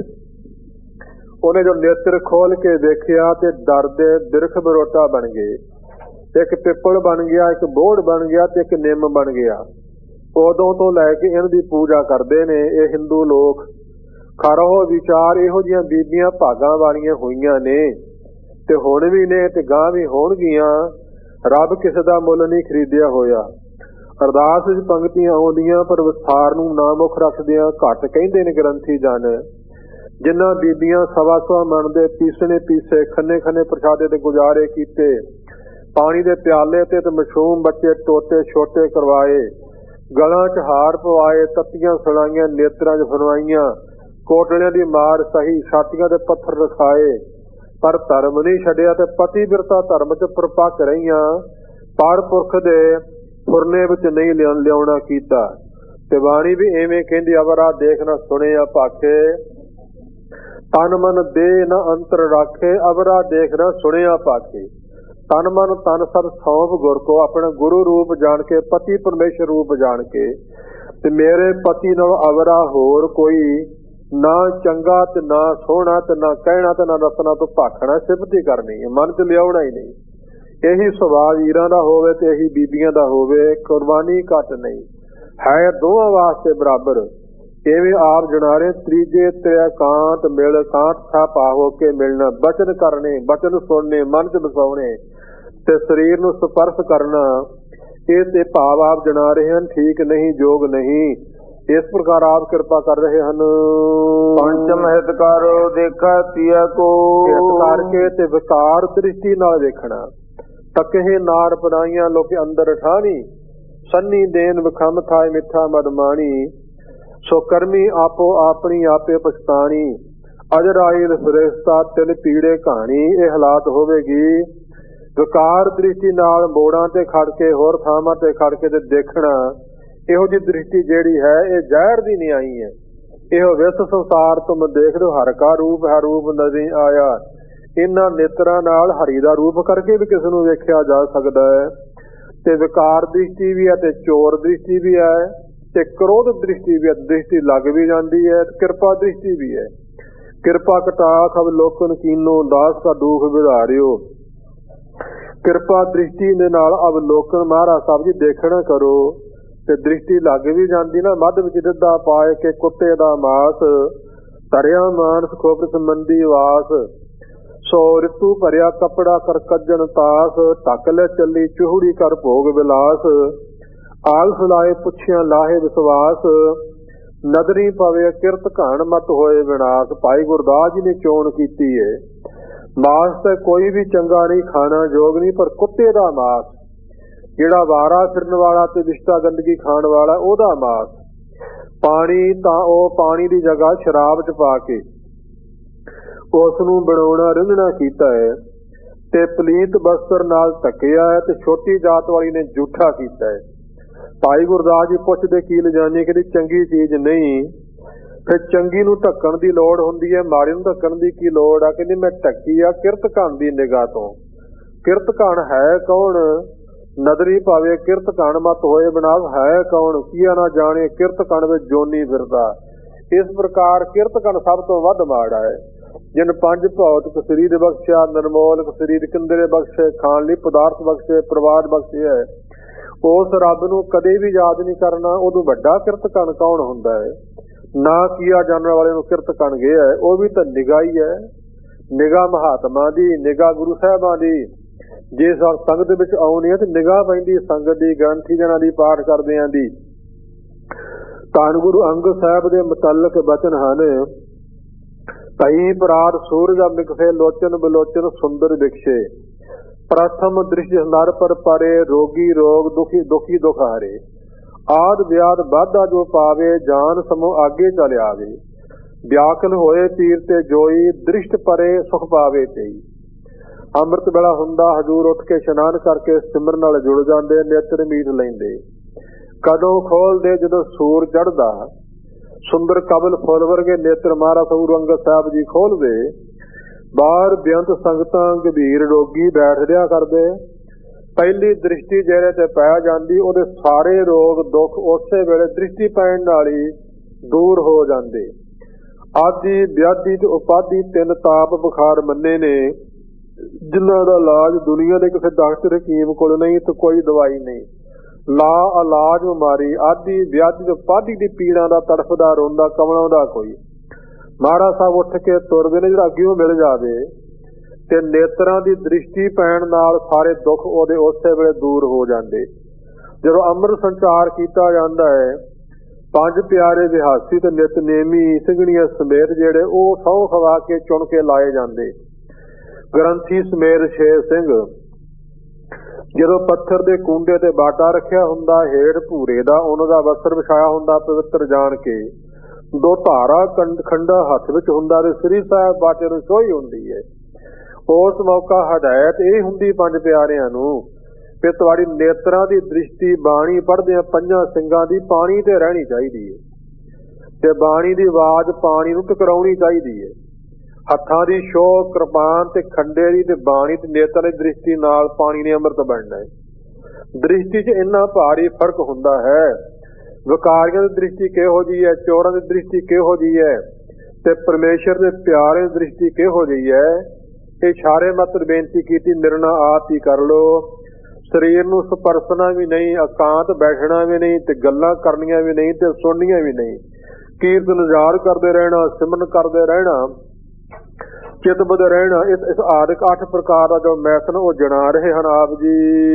ਉਹਨੇ ਜੋ ਨੇਤਰ ਖੋਲ ਕੇ ਦੇਖਿਆ ਤੇ ਡਰਦੇ ਬਿਰਖ ਬਰੋਟਾ ਬਣ ਗਏ। ਇੱਕ ਪਿੱਪਲ ਬਣ ਗਿਆ, ਇੱਕ ਬੋਹੜ ਬਣ ਗਿਆ ਤੇ ਇੱਕ ਨਿੰਮ ਬਣ ਗਿਆ। ਉਦੋਂ ਤੋਂ ਲੈ ਕੇ ਇਹਨਾਂ ਦੀ ਪੂਜਾ ਕਰਦੇ ਨੇ ਇਹ ਹਿੰਦੂ ਲੋਕ। ਖਰੋ ਵਿਚਾਰ ਇਹੋ ਜਿਹੀਆਂ ਬੀਬੀਆਂ ਭਾਗਾਂ ਵਾਲੀਆਂ ਹੋਈਆਂ ਨੇ ਤੇ ਹੁਣ ਵੀ ਨੇ ਤੇ ਗਾਂ ਵੀ ਹੋਣਗੀਆਂ। ਰੱਬ ਕਿਸੇ ਦਾ ਮੁੱਲ ਨਹੀਂ ਖਰੀਦਿਆ ਹੋਇਆ। ਅਰਦਾਸ ਵਿੱਚ ਪੰਕਤੀਆਂ ਆਉਂਦੀਆਂ ਪਰ ਵਿਸਥਾਰ ਨੂੰ ਨਾ ਮੁੱਖ ਰੱਖਦਿਆਂ ਘੱਟ ਕਹਿੰਦੇ ਨੇ ਗ੍ਰੰਥੀ ਜਨ। ਜਿਨ੍ਹਾਂ ਬੀਬੀਆਂ ਸਵਾ ਸਵਾ ਮਣ ਦੇ ਪੀਸਣੇ ਪੀਸੇ, ਖੰਨੇ ਖੰਨੇ ਪ੍ਰਸ਼ਾਦੇ ਦੇ ਗੁਜ਼ਾਰੇ ਕੀਤੇ, ਪਾਣੀ ਦੇ ਪਿਆਲੇ ਤੇ ਮਸ਼ੂਮ ਬੱਚੇ ਟੋਟੇ ਛੋਟੇ ਕਰਵਾਏ, ਗਲਾਂ 'ਚ ਹਾਰ ਪਵਾਏ, ਤੱਤੀਆਂ ਸੁਣਾਈਆਂ, ਨੇਤਰਾਂ 'ਚ ਫਨਵਾਈਆਂ, ਕੋਟਲਿਆਂ ਦੀ ਮਾਰ ਸਹੀ, ਛਾਤੀਆਂ ਦੇ ਪੱਥਰ ਰਖਾਏ, ਪਰ ਧਰਮ ਨਹੀਂ ਛੱਡਿਆ ਤੇ ਪਤੀ ਬਿਰਤਾ ਧਰਮ 'ਚ ਪਰਪੱਕ ਰਹੀਆਂ। ਪਰ ਪੁਰਖ ਦੇ ਫੁਰਨੇ ਵਿੱਚ ਨਹੀਂ ਲਿਆਉਣਾ ਕੀਤਾ। ਤੇ ਬਾਣੀ ਵੀ ਐਵੇਂ ਕਹਿੰਦੀ, ਅਵਰਾ ਦੇਖ ਨਾ ਸੁਣਿਆ ਭਾਖੇ, ਤਨ ਮਨ ਦੇ ਨਾ ਅੰਤਰ ਰਾਖੇ। ਅਵਰਾ ਦੇਖ ਨਾ ਸੁਣਿਆ ਭਾਖੇ, ਤਨ ਮਨ ਤਨ ਸਭ ਸੌਂਪ ਗੁਰ ਕੋ। ਆਪਣਾ ਗੁਰੂ ਰੂਪ ਜਾਣ ਕੇ, ਪਤੀ ਪਰਮੇਸ਼ਰ ਰੂਪ ਜਾਣ ਕੇ, ਤੇ ਮੇਰੇ ਪਤੀ ਨਾਲ ਅਵਰਾ ਹੋਰ ਕੋਈ ਨਾ ਚੰਗਾ ਤੇ ਨਾ ਸੋਹਣਾ ਤੇ ਨਾ ਕਹਿਣਾ ਤੇ ਨਾ ਦੱਸਣਾ ਤੋਂ ਭਾਖਣਾ, ਸਿਫਤੀ ਕਰਨੀ ਹੈ, ਮਨ 'ਚ ਲਿਆਉਣਾ ਹੀ ਨਹੀਂ। ਇਹੀ ਸੁਭਾਅ ਵੀਰਾਂ ਦਾ ਹੋਵੇ ਤੇ ਇਹੀ ਬੀਬੀਆਂ ਦਾ ਹੋਵੇ। ਕੁਰਬਾਨੀ ਘੱਟ ਨਹੀਂ ਹੈ, ਦੋਵਾਂ ਵਾਸਤੇ ਬਰਾਬਰ। ਇਵੇਂ ਆਪ ਜਣਾਰੇ ਤੀਜੇ ਤ੍ਰਿਆ ਕਾਂਤ ਮਿਲ, ਕਾਂਤ ਛਾਪਾ ਹੋ ਕੇ ਮਿਲਣਾ। ਬਚਨ ਕਰਨੇ, ਬਚਨ ਸੁਣਨੇ, ਮਨ 'ਚ ਵਸਾਉਣੇ ਤੇ ਸਰੀਰ ਨੂੰ ਸਪਰਸ਼ ਕਰਨਾ, ਇਹ ਤੇ ਭਾਵ ਆਪ ਜਣਾ ਰਹੇ ਹਨ, ਠੀਕ ਨਹੀਂ, ਯੋਗ ਨਹੀਂ। ਇਸ ਪ੍ਰਕਾਰ ਆਪ ਕਿਰਪਾ ਕਰ ਰਹੇ ਹਨ। ਪੰਚਮ ਹਿਤਕਾਰੋ ਦੇਖਾ ਤੀਆ ਕੋ, ਕਰਕੇ ਤੇ ਵਿਕਾਰ ਦ੍ਰਿਸ਼ਟੀ ਨਾਲ ਦੇਖਣਾ। ਤਕੇ ਨਾਰ ਬਣਾਈਆਂ ਲੋਕੇ ਅੰਦਰ ਠਾਣੀ, ਸੰਨੀ ਦੇਨ ਵਿਖਮ ਥਾਏ ਮਿੱਠਾ ਮਦਮਾਣੀ। ਸੋ ਕਰਮੀ ਆਪੋ ਆਪਣੀ ਆਪੇ ਪਛਤਾਣੀ, ਅਜਰਾਇਲ ਫਰਿਸ਼ਤਾ ਤਿਲ ਪੀੜੇ ਕਹਾਣੀ। ਇਹ ਹਾਲਾਤ ਹੋਵੇਗੀ। ਵਿਕਾਰ ਦ੍ਰਿਸ਼ਟੀ ਨਾਲ ਮੋੜਾਂ ਤੇ ਖੜ ਕੇ, ਹੋਰ ਥਾਵਾਂ ਤੇ ਖੜ ਕੇ ਤੇ ਦੇਖਣਾ। ਇਹੋ ਜਿਹੀ ਦ੍ਰਿਸ਼ਟੀ ਜਿਹੜੀ ਹੈ ਇਹ ਜ਼ਹਿਰ ਦੀ ਨਹੀਂ ਆਈ ਹੈ। ਇਹੋ ਵਿਸ ਸੰਸਾਰ ਤੁਮ ਦੇਖ ਲਓ, ਹਰ ਕਾ ਰੂਪ ਹੈ ਰੂਪ ਨਜ਼ਰੀ ਆਇਆ। ਇਹਨਾਂ ਨੇਤਰਾਂ ਨਾਲ ਹਰੀ ਦਾ ਰੂਪ ਕਰਕੇ ਵੀ ਕਿਸੇ ਨੂੰ ਵੇਖਿਆ ਜਾ ਸਕਦਾ ਹੈ। ਤੇ ਵਿਕਾਰ ਦ੍ਰਿਸ਼ਟੀ ਵੀ ਹੈ ਤੇ ਚੋਰ ਦ੍ਰਿਸ਼ਟੀ ਵੀ ਹੈ ਤੇ ਕ੍ਰੋਧ ਦ੍ਰਿਸ਼ਟੀ ਵੀ ਹੈ। ਦ੍ਰਿਸ਼ਟੀ ਲੱਗ ਵੀ ਜਾਂਦੀ ਹੈ ਤੇ ਕਿਰਪਾ ਦ੍ਰਿਸ਼ਟੀ ਵੀ ਹੈ। ਕਿਰਪਾ ਕਟਾਖ ਅਬ ਲੋਕਨ ਕੀਨੋ, ਦਾਸ ਦਾ ਦੁੱਖ ਵਿਧਾਰਿਓ। ਕਿਰਪਾ ਦ੍ਰਿਸ਼ਟੀ ਦੇ ਨਾਲ ਅਵਲੋਕਨ ਮਹਾਰਾਜ ਸਾਹਿਬ ਜੀ ਦੇਖਣਾ ਕਰੋ ਤੇ ਦ੍ਰਿਸ਼ਟੀ ਲੱਗ ਵੀ ਜਾਂਦੀ ਨਾ। ਮੱਧ ਵਿੱਚ ਦਿੱਦਾ ਪਾਏ ਕੇ ਕੁੱਤੇ ਦਾ ਮਾਸ, ਧਰਿਆ ਮਾਨਸ ਖੋਪਰ ਸੰਬੰਧੀ ਵਾਸ। ਸੋ ਰਿਤੂ ਭਰਿਆ ਕੱਪੜਾ ਕਰ ਕੱਜਣ ਤਾਸ, ਢੱਕ ਲੈ ਚੱਲੀ ਚੂਹੜੀ ਕਰ ਭੋਗ ਵਿਲਾਸ। ਆਲਸ ਲਾਏ ਪੁੱਛਿਆ ਲਾਹੇ ਵਿਸ਼ਵਾਸ, ਨਦਰੀ ਪਵੇ ਕਿਰਤ ਘਾਣ ਮਤ ਹੋਏ ਵਿਨਾਸ਼। ਭਾਈ ਗੁਰਦਾਸ ਜੀ ਨੇ ਚੋਣ ਕੀਤੀ ਹੈ। ਮਾਸ ਤੇ ਕੋਈ ਵੀ ਚੰਗਾ ਨਹੀਂ, ਖਾਣਾ ਯੋਗ ਨਹੀਂ, ਪਰ ਕੁੱਤੇ ਦਾ ਮਾਸ, ਜਿਹੜਾ ਵਾਰਾ ਫਿਰਨ ਵਾਲਾ ਤੇ ਵਿਸ਼ਟਾ ਗੰਦਗੀ ਖਾਣ ਵਾਲਾ, ਉਹਦਾ ਮਾਸ। ਪਾਣੀ ਤਾਂ ਉਹ ਪਾਣੀ ਦੀ ਜਗ੍ਹਾ ਸ਼ਰਾਬ 'ਚ ਪਾ ਕੇ ਉਸ ਨੂੰ ਬਣਾਉਣਾ ਰਿੰਨਣਾ ਕੀਤਾ ਹੈ ਤੇ ਪਲੀਤ ਬਸਤਰ ਨਾਲ ਢੱਕਿਆ ਹੈ ਤੇ ਛੋਟੀ ਜਾਤ ਵਾਲੀ ਨੇ ਝੂਠਾ ਕੀਤਾ ਹੈ। ਭਾਈ ਗੁਰਦਾਸ ਜੀ ਪੁੱਛਦੇ ਕੀ ਲਿਜਾਨੀ, ਕਹਿੰਦੀ ਚੰਗੀ ਚੀਜ਼ ਨਹੀਂ। ਫਿਰ ਚੰਗੀ ਨੂੰ ਢੱਕਣ ਦੀ ਲੋੜ ਹੁੰਦੀ ਹੈ, ਮਾੜੀ ਨੂੰ ਢੱਕਣ ਦੀ ਕੀ ਲੋੜ ਆ? ਕਹਿੰਦੀ ਮੈਂ ਢੱਕੀ ਆ ਕਿਰਤ ਘਣ ਦੀ ਨਿਗਾਹ ਤੋਂ। ਕਿਰਤ ਘਣ ਹੈ ਕੌਣ? ਨਦਰੀ ਭਾਵੇਂ ਕਿਰਤ ਘਣ ਮਤ ਹੋਏ ਵਿਨਾਸ਼। ਹੈ ਕੌਣ? ਕੀਆ ਨਾ ਜਾਣੇ ਕਿਰਤ ਘਣ ਵਿੱਚ ਜੋਨੀ ਫਿਰਦਾ। ਇਸ ਪ੍ਰਕਾਰ ਕਿਰਤ ਘਣ ਸਭ ਤੋਂ ਵੱਧ ਮਾੜਾ ਹੈ। ਜਿਨ ਪੰਜ ਭੌਤਿਕ ਸਰੀਰ ਬਖਸ਼ਿਆ, ਨਿਰਮੋਲਕ ਸਰੀਰ ਕਿੰਦਰੇ ਬਖਸ਼ੇ, ਖਾਣ ਲਈ ਪਦਾਰਥ ਬਖਸ਼ੇ, ਪ੍ਰਵਾਦ ਬਖਸ਼ੇ ਹੈ, ਉਸ ਰੱਬ ਨੂੰ ਕਦੇ ਵੀ ਯਾਦ ਨਹੀਂ ਕਰਨਾ। ਉਦੋਂ ਵੱਡਾ ਕਿਰਤ ਘਣ ਕੌਣ ਹੁੰਦਾ ਹੈ? ਨਾ ਕੀਆ ਜਾਣਨ ਵਾਲੇ ਨੂੰ ਕਿਰਤ ਘਣ ਗਿਆ ਹੈ। ਉਹ ਵੀ ਤਾਂ ਨਿਗਾਹ ਹੀ ਹੈ। ਨਿਗਾਹ ਮਹਾਤਮਾ ਦੀ, ਨਿਗਾਹ ਗੁਰੂ ਸਾਹਿਬਾਂ ਦੀ। ਜੇ ਸੰਗਤ ਵਿੱਚ ਆਉਣੀ ਹੈ ਤੇ ਨਿਗਾਹ ਪੈਂਦੀ ਸੰਗਤ ਦੀ, ਗ੍ਰੰਥੀ ਜਨਾਂ ਦੀ, ਪਾਠ ਕਰਦਿਆਂ ਦੀ। ਧੰਨ ਗੁਰੂ ਅੰਗਦ ਸਾਹਿਬ ਦੇ ਮੁਤਲਕ ਬਚਨ ਹਨ, ਕਈ ਪ੍ਰਾਰ ਸੂਰਜ ਮਿਕਸੇ ਲੋਚਨ ਬਲੋਚਨ ਸੁੰਦਰ ਵਿਕਸੇ ਪ੍ਰਥਮ ਦ੍ਰਿਸ਼ ਨਰ ਪਰ ਪਰੇ ਰੋਗੀ ਰੋਗ ਦੁਖੀ ਦੁਖੀ ਦੁਖ ਹਾਰੇ ਆਦ ਵਿਆਦ ਵਾਧਾ ਜੋ ਪਾਵੇ ਜਾਨ ਸਮੋ ਆਗੇ ਚਲ ਆਵੇ ਵਿਆਕਲ ਹੋਏ ਪੀਰ ਤੇ ਜੋਈ ਦ੍ਰਿਸ਼ਟ ਪਰੇ ਸੁਖ ਪਾਵੇ ਤੇਈ। ਅੰਮ੍ਰਿਤ ਵੇਲਾ ਹੁੰਦਾ ਹਜ਼ੂਰ ਉੱਠ ਕੇ ਇਸ਼ਨਾਨ ਕਰਕੇ ਸਿਮਰਨ ਨਾਲ ਜੁੜ ਜਾਂਦੇ ਨੇਤਰ ਮੀਟ ਲੈਂਦੇ ਕਦੋਂ ਖੋਲਦੇ ਜਦੋਂ ਸੂਰ ਚੜ੍ਹਦਾ ਸੁੰਦਰ ਕਬਲ ਫੁੱਲ ਵਰਗੇ ਨੇਤਰ ਮਹਾਰਾਜ ਸਤਿਗੁਰੂ ਅੰਗਦ ਸਾਹਿਬ ਜੀ ਖੋਲਦੇ ਬਾਹਰ ਬੇਅੰਤ ਸੰਗਤਾਂ ਗੰਭੀਰ ਰੋਗੀ ਬੈਠ ਰਿਹਾ ਕਰਦੇ ਪਹਿਲੀ ਦ੍ਰਿਸ਼ਟੀ ਜਿਹੜੇ ਤੇ ਪੈ ਜਾਂਦੀ ਉਹਦੇ ਸਾਰੇ ਰੋਗ ਦੁੱਖ ਉਸੇ ਵੇਲੇ ਦ੍ਰਿਸ਼ਟੀ ਪੈਣ ਨਾਲ ਹੀ ਦੂਰ ਹੋ ਜਾਂਦੇ। ਆਦਿ ਵਿਆਧੀ ਤੇ ਉਪਾਧੀ ਤਿੰਨ ਤਾਪ ਬੁਖਾਰ ਮੰਨੇ ਨੇ ਜਿਨ੍ਹਾਂ ਦਾ ਇਲਾਜ ਦੁਨੀਆ ਦੇ ਕਿਸੇ ਡਾਕਟਰ ਹਕੀਮ ਕੋਲ ਨਹੀਂ ਤੇ ਕੋਈ ਦਵਾਈ ਨਹੀਂ। ਲਾ ਇਲਾਜ ਬਿਮਾਰੀ ਆਦਿ ਵਿਆਧੀ ਤੇ ਉਪਾਧੀ ਦੀ ਪੀੜਾਂ ਦਾ ਤੜਫਦਾ ਰੋਂਦਾ ਕਮਲਾਉਂਦਾ ਕੋਈ ਮਹਾਰਾਜ ਸਾਹਿਬ ਉੱਠ ਕੇ ਤੁਰਦੇ ਨੇ ਜਿਹੜਾ ਅੱਗਿਓਂ ਮਿਲ ਜਾਵੇ ਤੇ ਨੇਤਰਾਂ ਦੀ ਦ੍ਰਿਸ਼ਟੀ ਪੈਣ ਨਾਲ ਸਾਰੇ ਦੁੱਖ ਉਹਦੇ ਉਸੇ ਵੇਲੇ ਦੂਰ ਹੋ ਜਾਂਦੇ। ਜਦੋਂ ਅੰਮ੍ਰਿਤ ਸੰਚਾਰ ਕੀਤਾ ਜਾਂਦਾ ਹੈ ਪੰਜ ਪਿਆਰੇ ਵਿਹਾਸੀ ਤੇ ਨਿਤਨੇਮੀ ਸਿੰਘਣੀਆਂ ਸਮੇਤ ਜਿਹੜੇ ਉਹ ਸਹੁੰ ਖਵਾ ਕੇ ਚੁਣ ਕੇ ਲਾਏ ਜਾਂਦੇ। ਗ੍ਰੰਥੀ ਸਮੇਤ ਸ਼ੇਰ ਸਿੰਘ ਜਦੋਂ ਪੱਥਰ ਦੇ ਕੁੰਡੇ ਤੇ ਬਾਟਾ ਰੱਖਿਆ ਹੁੰਦਾ ਹੇਠ ਭੂਰੇ ਦਾ ਉਹਨਾਂ ਦਾ ਵਸਤਰ ਵਿਛਾਇਆ ਹੁੰਦਾ ਪਵਿੱਤਰ ਜਾਣ ਕੇ ਦੋ ਧਾਰਾ ਖੰਡਾ ਹੱਥ ਵਿੱਚ ਹੁੰਦਾ ਤੇ ਸ੍ਰੀ ਸਾਹਿਬ ਬਾਟੇ ਨੂੰ ਛੋਹੀ ਹੁੰਦੀ ਹੈ। ਉਸ ਮੌਕਾ ਹਦਾਇਤ ਇਹ ਹੁੰਦੀ ਪੰਜ ਪਿਆਰਿਆਂ ਨੂੰ ਕਿ ਤੁਹਾਡੀ ਨੇਤਰਾਂ ਦੀ ਦ੍ਰਿਸ਼ਟੀ ਬਾਣੀ ਪੜ੍ਹਦਿਆਂ ਪੰਜਾਂ ਸਿੰਘਾਂ ਦੀ ਪਾਣੀ ਤੇ ਰਹਿਣੀ ਚਾਹੀਦੀ ਹੈ ਤੇ ਬਾਣੀ ਦੀ ਆਵਾਜ਼ ਪਾਣੀ ਨੂੰ ਟਕਰਾਉਣੀ ਚਾਹੀਦੀ ਹੈ। ਹੱਥਾਂ ਦੀ ਛੋਹ ਕਿਰਪਾਨ ਤੇ ਖੰਡੇ ਦੀ ਤੇ ਬਾਣੀ ਤੇ ਨੇਤਰ ਦੀ ਦ੍ਰਿਸ਼ਟੀ ਨਾਲ ਪਾਣੀ ਨੇ ਅੰਮ੍ਰਿਤ ਬਣਨਾ ਹੈ। ਦ੍ਰਿਸ਼ਟੀ 'ਚ ਇੰਨਾ ਭਾਰੀ ਫਰਕ ਹੁੰਦਾ ਹੈ। ਵਿਕਾਰੀਆਂ ਦੀ ਦ੍ਰਿਸ਼ਟੀ ਕਿਹੋ ਜਿਹੀ ਹੈ ਚੋਰਾਂ ਦੀ ਦ੍ਰਿਸ਼ਟੀ ਕਿਹੋ ਜਿਹੀ ਹੈ ਤੇ ਪਰਮੇਸ਼ਰ ਦੇ ਪਿਆਰੇ ਦੀ ਦ੍ਰਿਸ਼ਟੀ ਕਿਹੋ ਜਿਹੀ ਹੈ। ਇਹ ਸਾਰੇ ਮਾਤਰ ਬੇਨਤੀ ਕੀਤੀ ਨਿਰਣਾ ਆਪ ਹੀ ਕਰ ਲੋ। ਸਰੀਰ ਨੂੰ ਸਪਰਸਣਾ ਵੀ ਨਹੀਂ ਇਕਾਂਤ ਬੈਠਣਾ ਵੀ ਨਹੀਂ ਤੇ ਗੱਲਾਂ ਕਰਨੀਆਂ ਵੀ ਨਹੀਂ ਤੇ ਸੁਣਨੀਆਂ ਵੀ ਨਹੀਂ। ਕੀਰਤਨ ਯਾਦ ਕਰਦੇ ਰਹਿਣਾ ਸਿਮਰਨ ਕਰਦੇ ਰਹਿਣਾ ਚਿਤਬੁੱਧ ਰਹਿਣਾ ਇਸ ਆਦਿਕ 8 ਪ੍ਰਕਾਰ ਦਾ ਜੋ ਮੈਸਨ ਉਹ ਜਣਾ ਰਹੇ ਹਨ ਆਪ ਜੀ।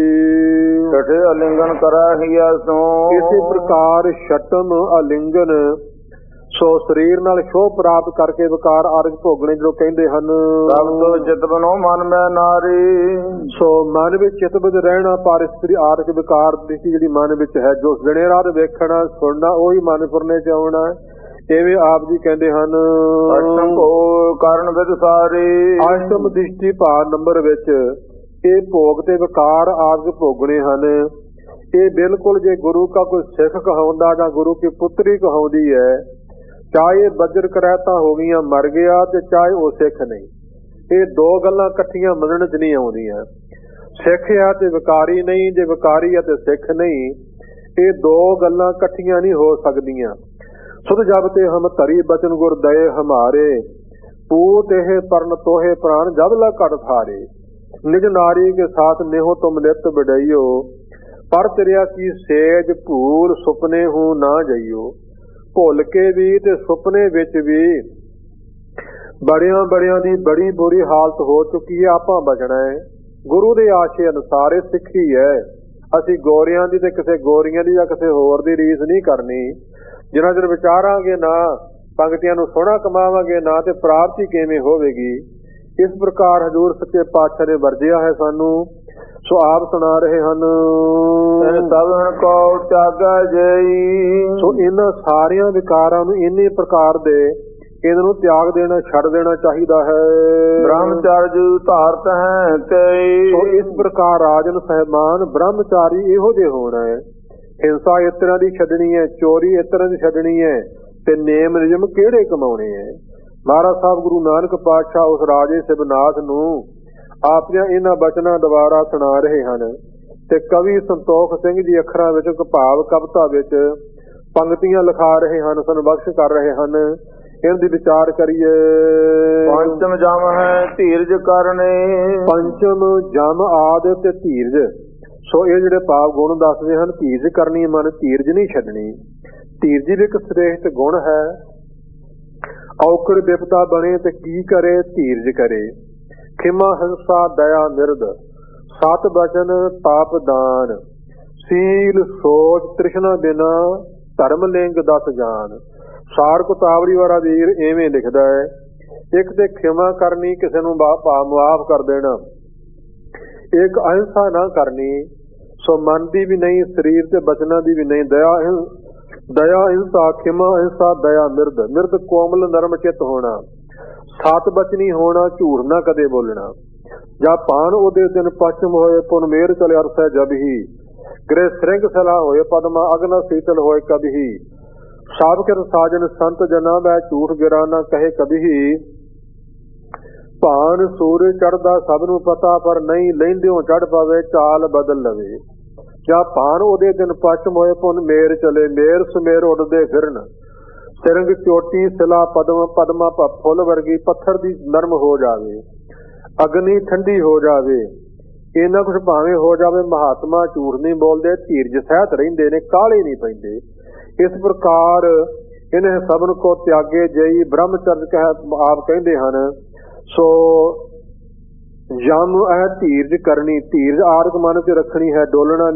ਛਠੇ ਅਲਿੰਗਨ ਕਰਾਹੀਆ ਸੋ ਇਸੇ ਪ੍ਰਕਾਰ ਛਟਮ ਅਲਿੰਗਨ ਸੋ ਸਰੀਰ ਨਾਲ ਛੋਹ ਪ੍ਰਾਪਤ ਕਰਕੇ ਵਿਕਾਰ ਆਰਜ ਭੋਗਣੇ ਜੋ ਕਹਿੰਦੇ ਹਨ। ਸਭ ਤੋਂ ਚਿਤ ਬਨੋ ਮਨ ਮੈਂ ਨਾਰੀ ਸੋ ਮਨ ਵਿੱਚ ਚਿਤਬੁੱਧ ਰਹਿਣਾ ਪਰ ਇਸਤਰੀ ਆਰਜ ਵਿਕਾਰ ਦ੍ਰਿਸ਼ਟੀ ਜਿਹੜੀ ਮਨ ਵਿੱਚ ਹੈ ਜੋ ਦਿਨੇ ਰਾਤ ਵੇਖਣਾ ਸੁਣਨਾ ਉਹੀ ਮਨ ਪੁਰਨੇ ਚ ਆਉਣਾ। ਇਵੇਂ ਆਪ ਜੀ ਕਹਿੰਦੇ ਹਨ ਅਸ਼ਟਮ ਕਾਰਨ ਵਿਦ ਸਾਰੇ ਅਸ਼ਟਮ ਦ੍ਰਿਸ਼ਟੀ ਭਾਰ ਨੰਬਰ ਵਿੱਚ ਇਹ ਭੋਗ ਤੇ ਵਿਕਾਰ ਆਰਜ ਭੋਗਣੇ ਹਨ। ਇਹ ਬਿਲਕੁਲ ਜੇ ਗੁਰੂ ਕਾ ਕੋਈ ਸਿੱਖ ਕਹਾਉਂਦਾ ਜਾਂ ਗੁਰੂ ਕੀ ਪੁੱਤਰੀ ਕਹਾਉਂਦੀ ਹੈ ਚਾਹੇ ਬੱਜਰ ਕਰੈਤਾ ਹੋ ਗਈਆਂ ਮਰ ਗਿਆ ਤੇ ਚਾਹੇ ਉਹ ਸਿੱਖ ਨਹੀਂ। ਇਹ ਦੋ ਗੱਲਾਂ ਇਕੱਠੀਆਂ ਮੰਨਣ 'ਚ ਨਹੀਂ ਆਉਂਦੀਆਂ। ਸਿੱਖ ਆ ਤੇ ਵਿਕਾਰੀ ਨਹੀਂ ਜੇ ਵਿਕਾਰੀ ਆ ਤੇ ਸਿੱਖ ਨਹੀਂ। ਇਹ ਦੋ ਗੱਲਾਂ ਇਕੱਠੀਆਂ ਨਹੀਂ ਹੋ ਸਕਦੀਆਂ। ਸੁਧ ਜਬ ਤੇ ਹਮ ਧਰੀ ਬਚਨ ਗੁਰ ਦਏ ਹਮਾਰੇ ਪੂਤ ਇਹ ਪਰਨ ਤੋਹੇ ਪ੍ਰਾਣ ਜਬ ਲਾ ਘਟ ਥਾਰੇ ਨਿਜ ਨਾਰੀ ਕੇ ਸਾਥ नेहो तुम नित बडइयो पर तेरिया की सेज भूल सुपने हूँ ना जाइयो। भुल के भी ते सुपने विच भी बड़िया दी बड़ी बुरी हालत हो चुकी है। आपां बचना है गुरु दे आशे अनुसार सिੱਖੀ है। ਅਸੀਂ ਗੋਰਿਆਂ ਦੀ ਤੇ ਕਿਸੇ ਗੋਰੀਆਂ ਦੀ ਜਾਂ ਕਿਸੇ ਹੋਰ ਦੀ ਰੀਸ ਨਹੀਂ ਕਰਨੀ। ਜਿੰਨਾ ਚਿਰ ਵਿਚਾਰਾਂਗੇ ਨਾ ਪੰਗਤੀਆਂ ਨੂੰ ਸੋਹਣਾ ਕਮਾਵਾਂਗੇ ਨਾ ਤੇ ਪ੍ਰਾਪਤੀ ਕਿਵੇਂ ਹੋਵੇਗੀ। ਇਸ ਪ੍ਰਕਾਰ ਹਜ਼ੂਰ ਸੱਚੇ ਪਾਤਸ਼ਾਹ ਨੇ ਵਰਜਿਆ ਹੈ ਸਾਨੂੰ। ਸੋ ਆਪ ਸੁਣਾ ਰਹੇ ਹਨ ਸਭਨ ਕੋ ਤਿਆਗਾ ਜਈ। ਸੋ ਇਹਨਾਂ ਸਾਰਿਆਂ ਵਿਕਾਰਾਂ ਨੂੰ ਇੰਨੇ ਪ੍ਰਕਾਰ ਦੇ ਇਹਨਾਂ ਨੂੰ ਤਿਆਗ ਦੇਣਾ ਛੱਡ ਦੇਣਾ ਚਾਹੀਦਾ ਹੈ। ਬ੍ਰਹਮਚਰਜ ਧਾਰਤ ਹੈ ਕਈ। ਸੋ ਇਸ ਪ੍ਰਕਾਰ ਰਾਜਨ ਸਹਿਬਾਨ ਬ੍ਰਹਮਚਾਰੀ ਇਹੋ ਜਿਹੇ ਹੋਣਾ ਹੈ। ਹਿੰਸਾ ਇਸ ਤਰ੍ਹਾਂ ਦੀ ਛੱਡਣੀ ਹੈ ਚੋਰੀ ਇਸ ਤਰ੍ਹਾਂ ਦੀ ਛੱਡਣੀ ਹੈ ਤੇ ਨੇਮ ਨਿਯਮ ਕਿਹੜੇ ਕਮਾਉਣੇ ਹੈ। ਮਹਾਰਾਜ ਸਾਹਿਬ ਗੁਰੂ ਨਾਨਕ ਪਾਤਸ਼ਾਹ ਉਸ ਰਾਜੇ ਸਿਵਨਾਥ ਨੂੰ ਆਪਣੀਆਂ ਇਹਨਾਂ ਬਚਨਾਂ ਦੁਆਰਾ ਸੁਣਾ ਰਹੇ ਹਨ ਤੇ ਕਵੀ ਸੰਤੋਖ ਸਿੰਘ ਜੀ ਅੱਖਰਾਂ ਵਿੱਚ ਭਾਵ ਕਵਿਤਾ ਵਿੱਚ ਪੰਗਤੀਆਂ ਲਿਖਾ ਰਹੇ ਹਨ ਸਾਨੂੰ ਬਖਸ਼ ਕਰ ਰਹੇ ਹਨ। ਇਹਨਾਂ ਦੀ ਵਿਚਾਰ ਕਰੀਏ। ਪੰਚਮ ਜਮ ਹੈ ਧੀਰਜ ਕਰਨੇ। ਪੰਚਮ ਜਮ ਆਦਿ ਤੇ ਧੀਰਜ। ਸੋ ਇਹ ਜਿਹੜੇ ਭਾਵ ਗੁਣ ਦੱਸਦੇ ਹਨ ਧੀਰਜ ਕਰਨੀ ਮਨ ਧੀਰਜ ਨਹੀਂ ਛੱਡਣੀ। ਧੀਰਜ ਵੀ ਇੱਕ ਸ੍ਰੇਸ਼ਟ ਗੁਣ ਹੈ। ਔਕੜ ਵਿਪਤਾ ਬਣੇ ਤੇ ਕੀ ਕਰੇ ਧੀਰਜ ਕਰੇ। ਖਿਮਾ ਹਿੰਸਾ ਦਇਆ ਨਿਰਦ ਸਤ ਬਚਨ ਤਾਪ ਦਾਨ ਸੀਲ ਸੋਚ ਤ੍ਰਿਸ਼ਨਾ ਬਿਨਾ ਧਰਮ ਲਿੰਗ ਦਸ ਜਾਨ। ਸਾਰ ਕੁਤਾਵੜੀ ਵਾਲਾ ਵੀਰ ਐਵੇਂ ਲਿਖਦਾ ਹੈ ਇੱਕ ਤੇ ਖਿਮਾ ਕਰਨੀ, ਕਿਸੇ ਨੂੰ ਮਾਫ ਕਰ ਦੇਣਾ। ਇੱਕ ਅਹਿੰਸਾ ਨਾ ਕਰਨੀ, ਸੋ ਮਨ ਦੀ ਵੀ ਨਹੀਂ, ਸਰੀਰ ਤੇ ਬਚਨਾਂ ਦੀ ਵੀ ਨਹੀਂ। ਦਇਆ ਹਿੰਸਾ, ਖਿਮਾ ਹਿੰਸਾ, ਦਇਆ ਮਿਰਦ। ਮਿਰਦ ਕੋਮਲ ਨਰਮ ਚਿੱਤ ਹੋਣਾ, ਸਤ ਬਚਨੀ ਹੋਣਾ, ਝੂਠ ਨਾ ਕਦੇ ਬੋਲਣਾ। ਜਾਂ ਪਾਨ ਉਹਦੇ ਦਿਨ ਪਛਮ ਹੋਏ, ਪੁਨ ਮੇਰ ਚਲੇ ਅਰਸੈ ਜਬ ਹੀ। ਗ੍ਰਹਿ ਸ੍ਰਿੰਗ ਸਲਾ ਹੋਏ, ਪਦਮਾ ਅਗਨ ਸੀਤਲ ਹੋਏ ਕਬਹੀ। ਸਭ ਕਿਰ ਸਾਜਨ ਸੰਤ ਜਨਾ, ਮੈਂ ਝੂਠ ਗਿਰਾ ਨਾ ਕਹੇ ਕਬਹੀ। ਭਾਨ ਸੂਰਜ ਚੜ੍ਹਦਾ ਸਭ ਨੂੰ ਪਤਾ, ਪਰ ਨਹੀਂ ਲਹਿੰਦਿਓ ਚੜ੍ਹ ਪਵੇ, ਚਾਲ ਬਦਲ ਲਵੇ। ਜਾਂ ਭਾਨ ਉਹਦੇ ਦਿਨ ਪਛਮ ਹੋਏ, ਪੁਨ ਮੇਰ ਚਲੇ, ਮੇਰ ਸਮੇਰ ਉੱਡਦੇ ਫਿਰਨ। ਸਿਰੰਗ ਚੋਟੀ ਸਿਲਾ ਪਦਮ, ਪਦਮਾ ਫੁੱਲ ਵਰਗੀ ਪੱਥਰ ਦੀ ਨਰਮ ਹੋ ਜਾਵੇ। ਅਗਨੀ ਠੰਡੀ ਹੋ ਜਾਵੇ। ਇਹਨਾਂ ਕੁਛ ਭਾਵੇਂ ਹੋ ਜਾਵੇ, ਮਹਾਤਮਾ ਝੂਠ ਨਹੀਂ ਬੋਲਦੇ, ਧੀਰਜ ਸਹਿਤ ਰਹਿੰਦੇ ਨੇ, ਕਾਹਲੇ ਨਹੀਂ ਪੈਂਦੇ। ਇਸ ਪ੍ਰਕਾਰ ਇਹਨੇ ਸਭਨ ਕੋ ਤਿਆਗੇ ਜਈ, ਬ੍ਰਹਮਚਰਜ ਆਪ ਕਹਿੰਦੇ ਹਨ। ਸੋ ਜਮ ਇਹ ਧੀਰਜ ਕਰਨੀ, ਧੀਰਜ ਆਰਗ ਮਨ ਚ ਰੱਖਣੀ ਹੈ, ਡੋਲਣਾ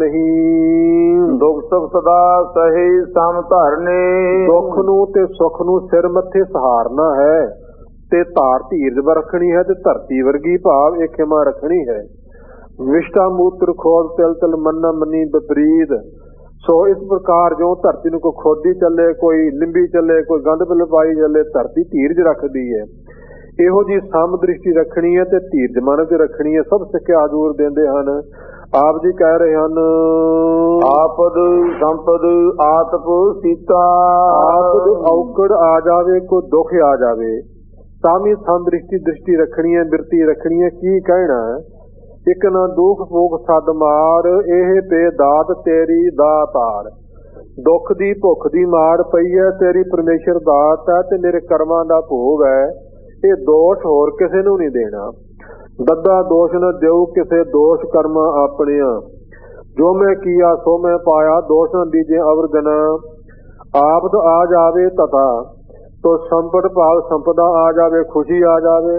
ਨਹੀਂ। ਦੁੱਖ ਸੁਖ ਸਦਾ ਸਹੀ ਸਮ ਧਰਨੇ, ਦੁੱਖ ਨੂੰ ਤੇ ਸੁੱਖ ਨੂੰ ਸਿਰ ਮੱਥੇ ਸਹਾਰਨਾ ਹੈ, ਤੇ ਧਾਰ ਧੀਰਜ ਰੱਖਣੀ ਹੈ, ਤੇ ਧਰਤੀ ਵਰਗੀ ਭਾਵ ਇਹ ਖਿਮਾ ਰੱਖਣੀ ਹੈ। ਵਿਸ਼ਟਾ ਮੂਤਰ ਖੋਦ ਤਿਲ ਤਿਲ ਮੰਨਾ ਮੰਨੀ ਵਿਪਰੀਤ। ਸੋ ਇਸ ਪ੍ਰਕਾਰ ਜੋ ਧਰਤੀ ਨੂੰ ਕੋਈ ਖੋਦੀ ਚੱਲੇ, ਕੋਈ ਲਿੰਬੀ ਚੱਲੇ, ਕੋਈ ਗੰਦ ਪਿਲ ਪਾਈ ਚੱਲੇ, ਧਰਤੀ ਧੀਰਜ ਰੱਖਦੀ ਹੈ। ਇਹੋ ਜਿਹੀ ਸਮ ਦ੍ਰਿਸ਼ਟੀ ਰੱਖਣੀ ਹੈ, ਤੇ ਧੀਰਜ ਮਨ ਚ ਰੱਖਣੀ ਹੈ। ਸਭ ਸਿੱਖਿਆ ਹਜ਼ੂਰ ਦਿੰਦੇ ਹਨ। ਆਪ ਜੀ ਕਹਿ ਰਹੇ ਹਨ, ਆਪਦ ਸੰਪਦ ਆਤਪ ਸੀਤਾ। ਆਪਦ ਔਕੜ ਆ ਜਾਵੇ, ਕੋਈ ਦੁੱਖ ਆ ਜਾਵੇ, ਤਾਂ ਵੀ ਸਮ ਦ੍ਰਿਸ਼ਟੀ ਰੱਖਣੀ ਹੈ, ਬਿਰਤੀ ਰੱਖਣੀ ਹੈ। ਕੀ ਕਹਿਣਾ, ਇੱਕ ਨਾ ਦੁੱਖ ਭੋਗ ਸਦ ਮਾਰ, ਇਹ ਪੇ ਦਾਤ ਤੇਰੀ ਦਾਤਾਰ। ਦੁੱਖ ਦੀ ਭੁੱਖ ਦੀ ਮਾਰ ਪਈ ਹੈ, ਤੇਰੀ ਪਰਮੇਸ਼ਰ ਦਾਤ ਹੈ, ਤੇ ਮੇਰੇ ਕਰਮਾਂ ਦਾ ਭੋਗ ਹੈ। ਇਹ ਦੋਸ਼ ਹੋਰ ਕਿਸੇ ਨੂੰ ਨਹੀਂ ਦੇਣਾ। ਦੱਦਾ ਦੋਸ਼ ਨਾ ਦਿਓ ਕਿਸੇ, ਦੋਸ਼ ਕਰਮਾਂ ਆਪਣਿਆਂ। ਜੋ ਮੈਂ ਕੀਆ ਸੋ ਮੈਂ ਪਾਇਆ, ਦੋਸ਼ ਨਾ ਦੀਜੇ ਅਵਰਦਨਾ। ਆਪਦ ਆ ਜਾਵੇ ਤਥਾ ਤੋ ਸੰਪਟ ਭਾਵ ਸੰਪਦਾ ਆ ਜਾਵੇ, ਖੁਸ਼ੀ ਆ ਜਾਵੇ।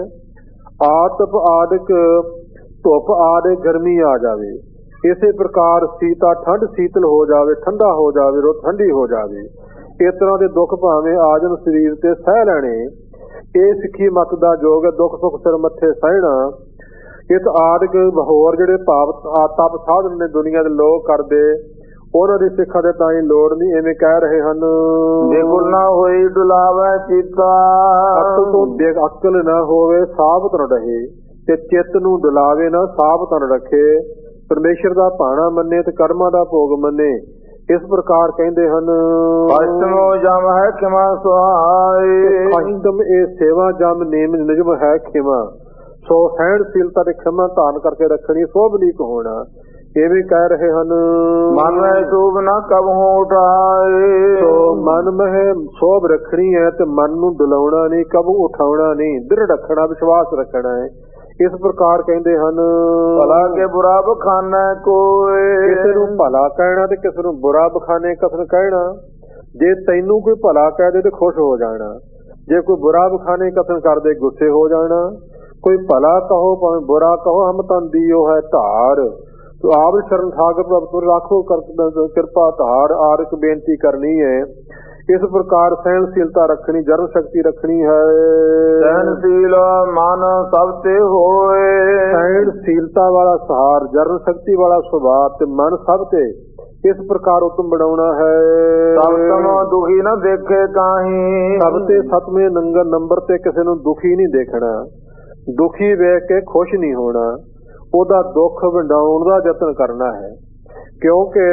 ਆਤਪ ਆਦਿਕ ਧੁੱਪ ਆਦਿ ਗਰਮੀ ਆ ਜਾਵੇ। ਇਸੇ ਪ੍ਰਕਾਰ ਸੀਤਾ ਠੰਡ ਸੀਤਲ ਹੋ ਜਾਵੇ, ਠੰਡਾ ਹੋ ਜਾਵੇ, ਰੁੱਤ ਠੰਡੀ ਹੋ ਜਾਵੇ। ਇਸ ਤਰ੍ਹਾਂ ਦੇ ਦੁੱਖ ਭਾਵੇਂ ਆ ਜਾਣ ਸਰੀਰ ਤੇ, ਸਹਿ ਲੈਣੇ। ਇਹ ਸਿੱਖੀ ਮਤ ਦਾ ਯੋਗ ਹੈ, ਦੁੱਖ ਸੁੱਖ ਸਿਰ ਮੱਥੇ ਸਹਿਣਾ। ਇਸ ਆਦਿਕ ਹੋਰ ਜਿਹੜੇ ਭਾਵ ਤਪ ਸਾਧਨ ਨੇ ਦੁਨੀਆ ਦੇ ਲੋਕ ਕਰਦੇ, ਉਹਨਾਂ ਦੀ ਸਿੱਖਾ ਦੇ ਤਾਂ ਹੀ ਲੋੜ ਨਹੀਂ। ਐਵੇਂ ਕਹਿ ਰਹੇ ਹਨ, ਜੇ ਗੁਰ ਨਾ ਹੋਈ ਡੁਲਾਵੇ ਚੀਤਾ। ਅਕਲ ਤੋਂ ਅਕਲ ਨਾ ਹੋਵੇ, ਸਾਬਤ ਨਾ ਰਹੇ, ਤੇ ਚਿੱਤ ਨੂੰ ਡੁਲਾਵੇ ਨਾ, ਸਾਬਤ ਨਾ ਰੱਖੇ। ਪਰਮੇਸ਼ਰ ਦਾ ਭਾਣਾ ਮੰਨੇ, ਤੇ ਕਰਮਾਂ ਦਾ ਭੋਗ ਮੰਨੇ। ਇਸ ਪ੍ਰਕਾਰ ਕਹਿੰਦੇ ਹਨ, ਅਸ਼ਟਮੋ ਜਮ ਹੈ ਖਿਮਾ ਸੁਹਾਏ। ਅਸ਼ਟਮ ਇਹ ਸੇਵਾ ਜਮ ਨੇਮ ਨਿਯਮ ਹੈ ਖਿਮਾ। ਸੋ ਸਹਿਣਸ਼ੀਲਤਾ ਤੇ ਖਿਮਾ ਧਾਰਨ ਕਰਕੇ ਰੱਖਣੀ, ਸੋਭਲੀਕ ਹੋਣਾ। ਐਵੇਂ ਕਹਿ ਰਹੇ ਹਨ, ਮਨ ਮਹਿ ਸੋਭ ਨਾ ਕਬਹੁ ਉਠਾਏ। ਸੋ ਮਨ ਮਹਿ ਸੋਭ ਰੱਖਣੀ ਹੈ, ਤੇ ਮਨ ਨੂੰ ਡੁਲਾਉਣਾ ਨਹੀਂ, ਕਬੂ ਉਠਾਉਣਾ ਨਹੀਂ, ਦ੍ਰਿੜ ਰੱਖਣਾ, ਵਿਸ਼ਵਾਸ ਰੱਖਣਾ ਹੈ। ਇਸ ਪ੍ਰਕਾਰ ਕਹਿੰਦੇ ਹਨ, ਭਲਾ ਕੇ ਬੁਰਾ ਬਖਾਨਾ ਕੋਏ। ਕਿਸੇ ਨੂੰ ਭਲਾ ਕਹਿਣਾ ਤੇ ਕਿਸੇ ਨੂੰ ਬੁਰਾ ਬਖਾਨੇ ਕਥਨ ਕਹਿਣਾ। ਜੇ ਤੈਨੂੰ ਕੋਈ ਭਲਾ ਕਹਿ ਦੇ ਤੇ ਖੁਸ਼ ਹੋ ਜਾਣਾ, ਜੇ ਕੋਈ ਬੁਰਾ ਬਖਾਨੇ ਕਥਨ ਕਰਦੇ ਗੁੱਸੇ ਹੋ ਜਾਣਾ। ਕੋਈ ਭਲਾ ਕਹੋ ਭਾਵੇਂ ਬੁਰਾ ਕਹੋ, ਹਮ ਤਨ ਦੀਓ ਹੈ ਧਾਰ। ਤੋ ਆਪ ਸ਼ਰਨ ਠਾਕੁਰ ਪ੍ਰਭੂ ਰਾਖੋ ਕਿਰਪਾ ਧਾਰ। ਆਰਕ ਬੇਨਤੀ ਕਰਨੀ ਹੈ। ਇਸ ਪ੍ਰਕਾਰ ਸਹਿਣਸ਼ੀਲਤਾ ਰੱਖਣੀ, ਜਰਨ ਸ਼ਕਤੀ ਰੱਖਣੀ ਹੈ। ਸਹਿਣਸ਼ੀਲ ਮਨ ਸਭ ਤੇ ਹੋਏ। ਸਹਿਣਸ਼ੀਲਤਾ ਵਾਲਾ ਸਹਾਰ, ਜਰਨ ਸ਼ਕਤੀ ਵਾਲਾ ਸੁਭਾਅ, ਤੇ ਮਨ ਸਭ ਤੇ ਇਸ ਪ੍ਰਕਾਰ ਉਤਮ ਬਣਾਉਣਾ ਹੈ। ਸਭ ਤਮੋ ਦੁਖੀ ਨਾ ਦੇਖੇ ਕਾਹੀਂ। ਸਭ ਤੇ ਸਤਵੇਂ ਨੰਬਰ ਤੇ ਕਿਸੇ ਨੂੰ ਦੁਖੀ ਨਹੀਂ ਦੇਖਣਾ। ਦੁਖੀ ਵੇਖ ਕੇ ਖੁਸ਼ ਨਹੀਂ ਹੋਣਾ, ਉਹਦਾ ਦੁੱਖ ਵੰਡਾਉਣ ਦਾ ਯਤਨ ਕਰਨਾ ਹੈ। ਕਿਉਂਕਿ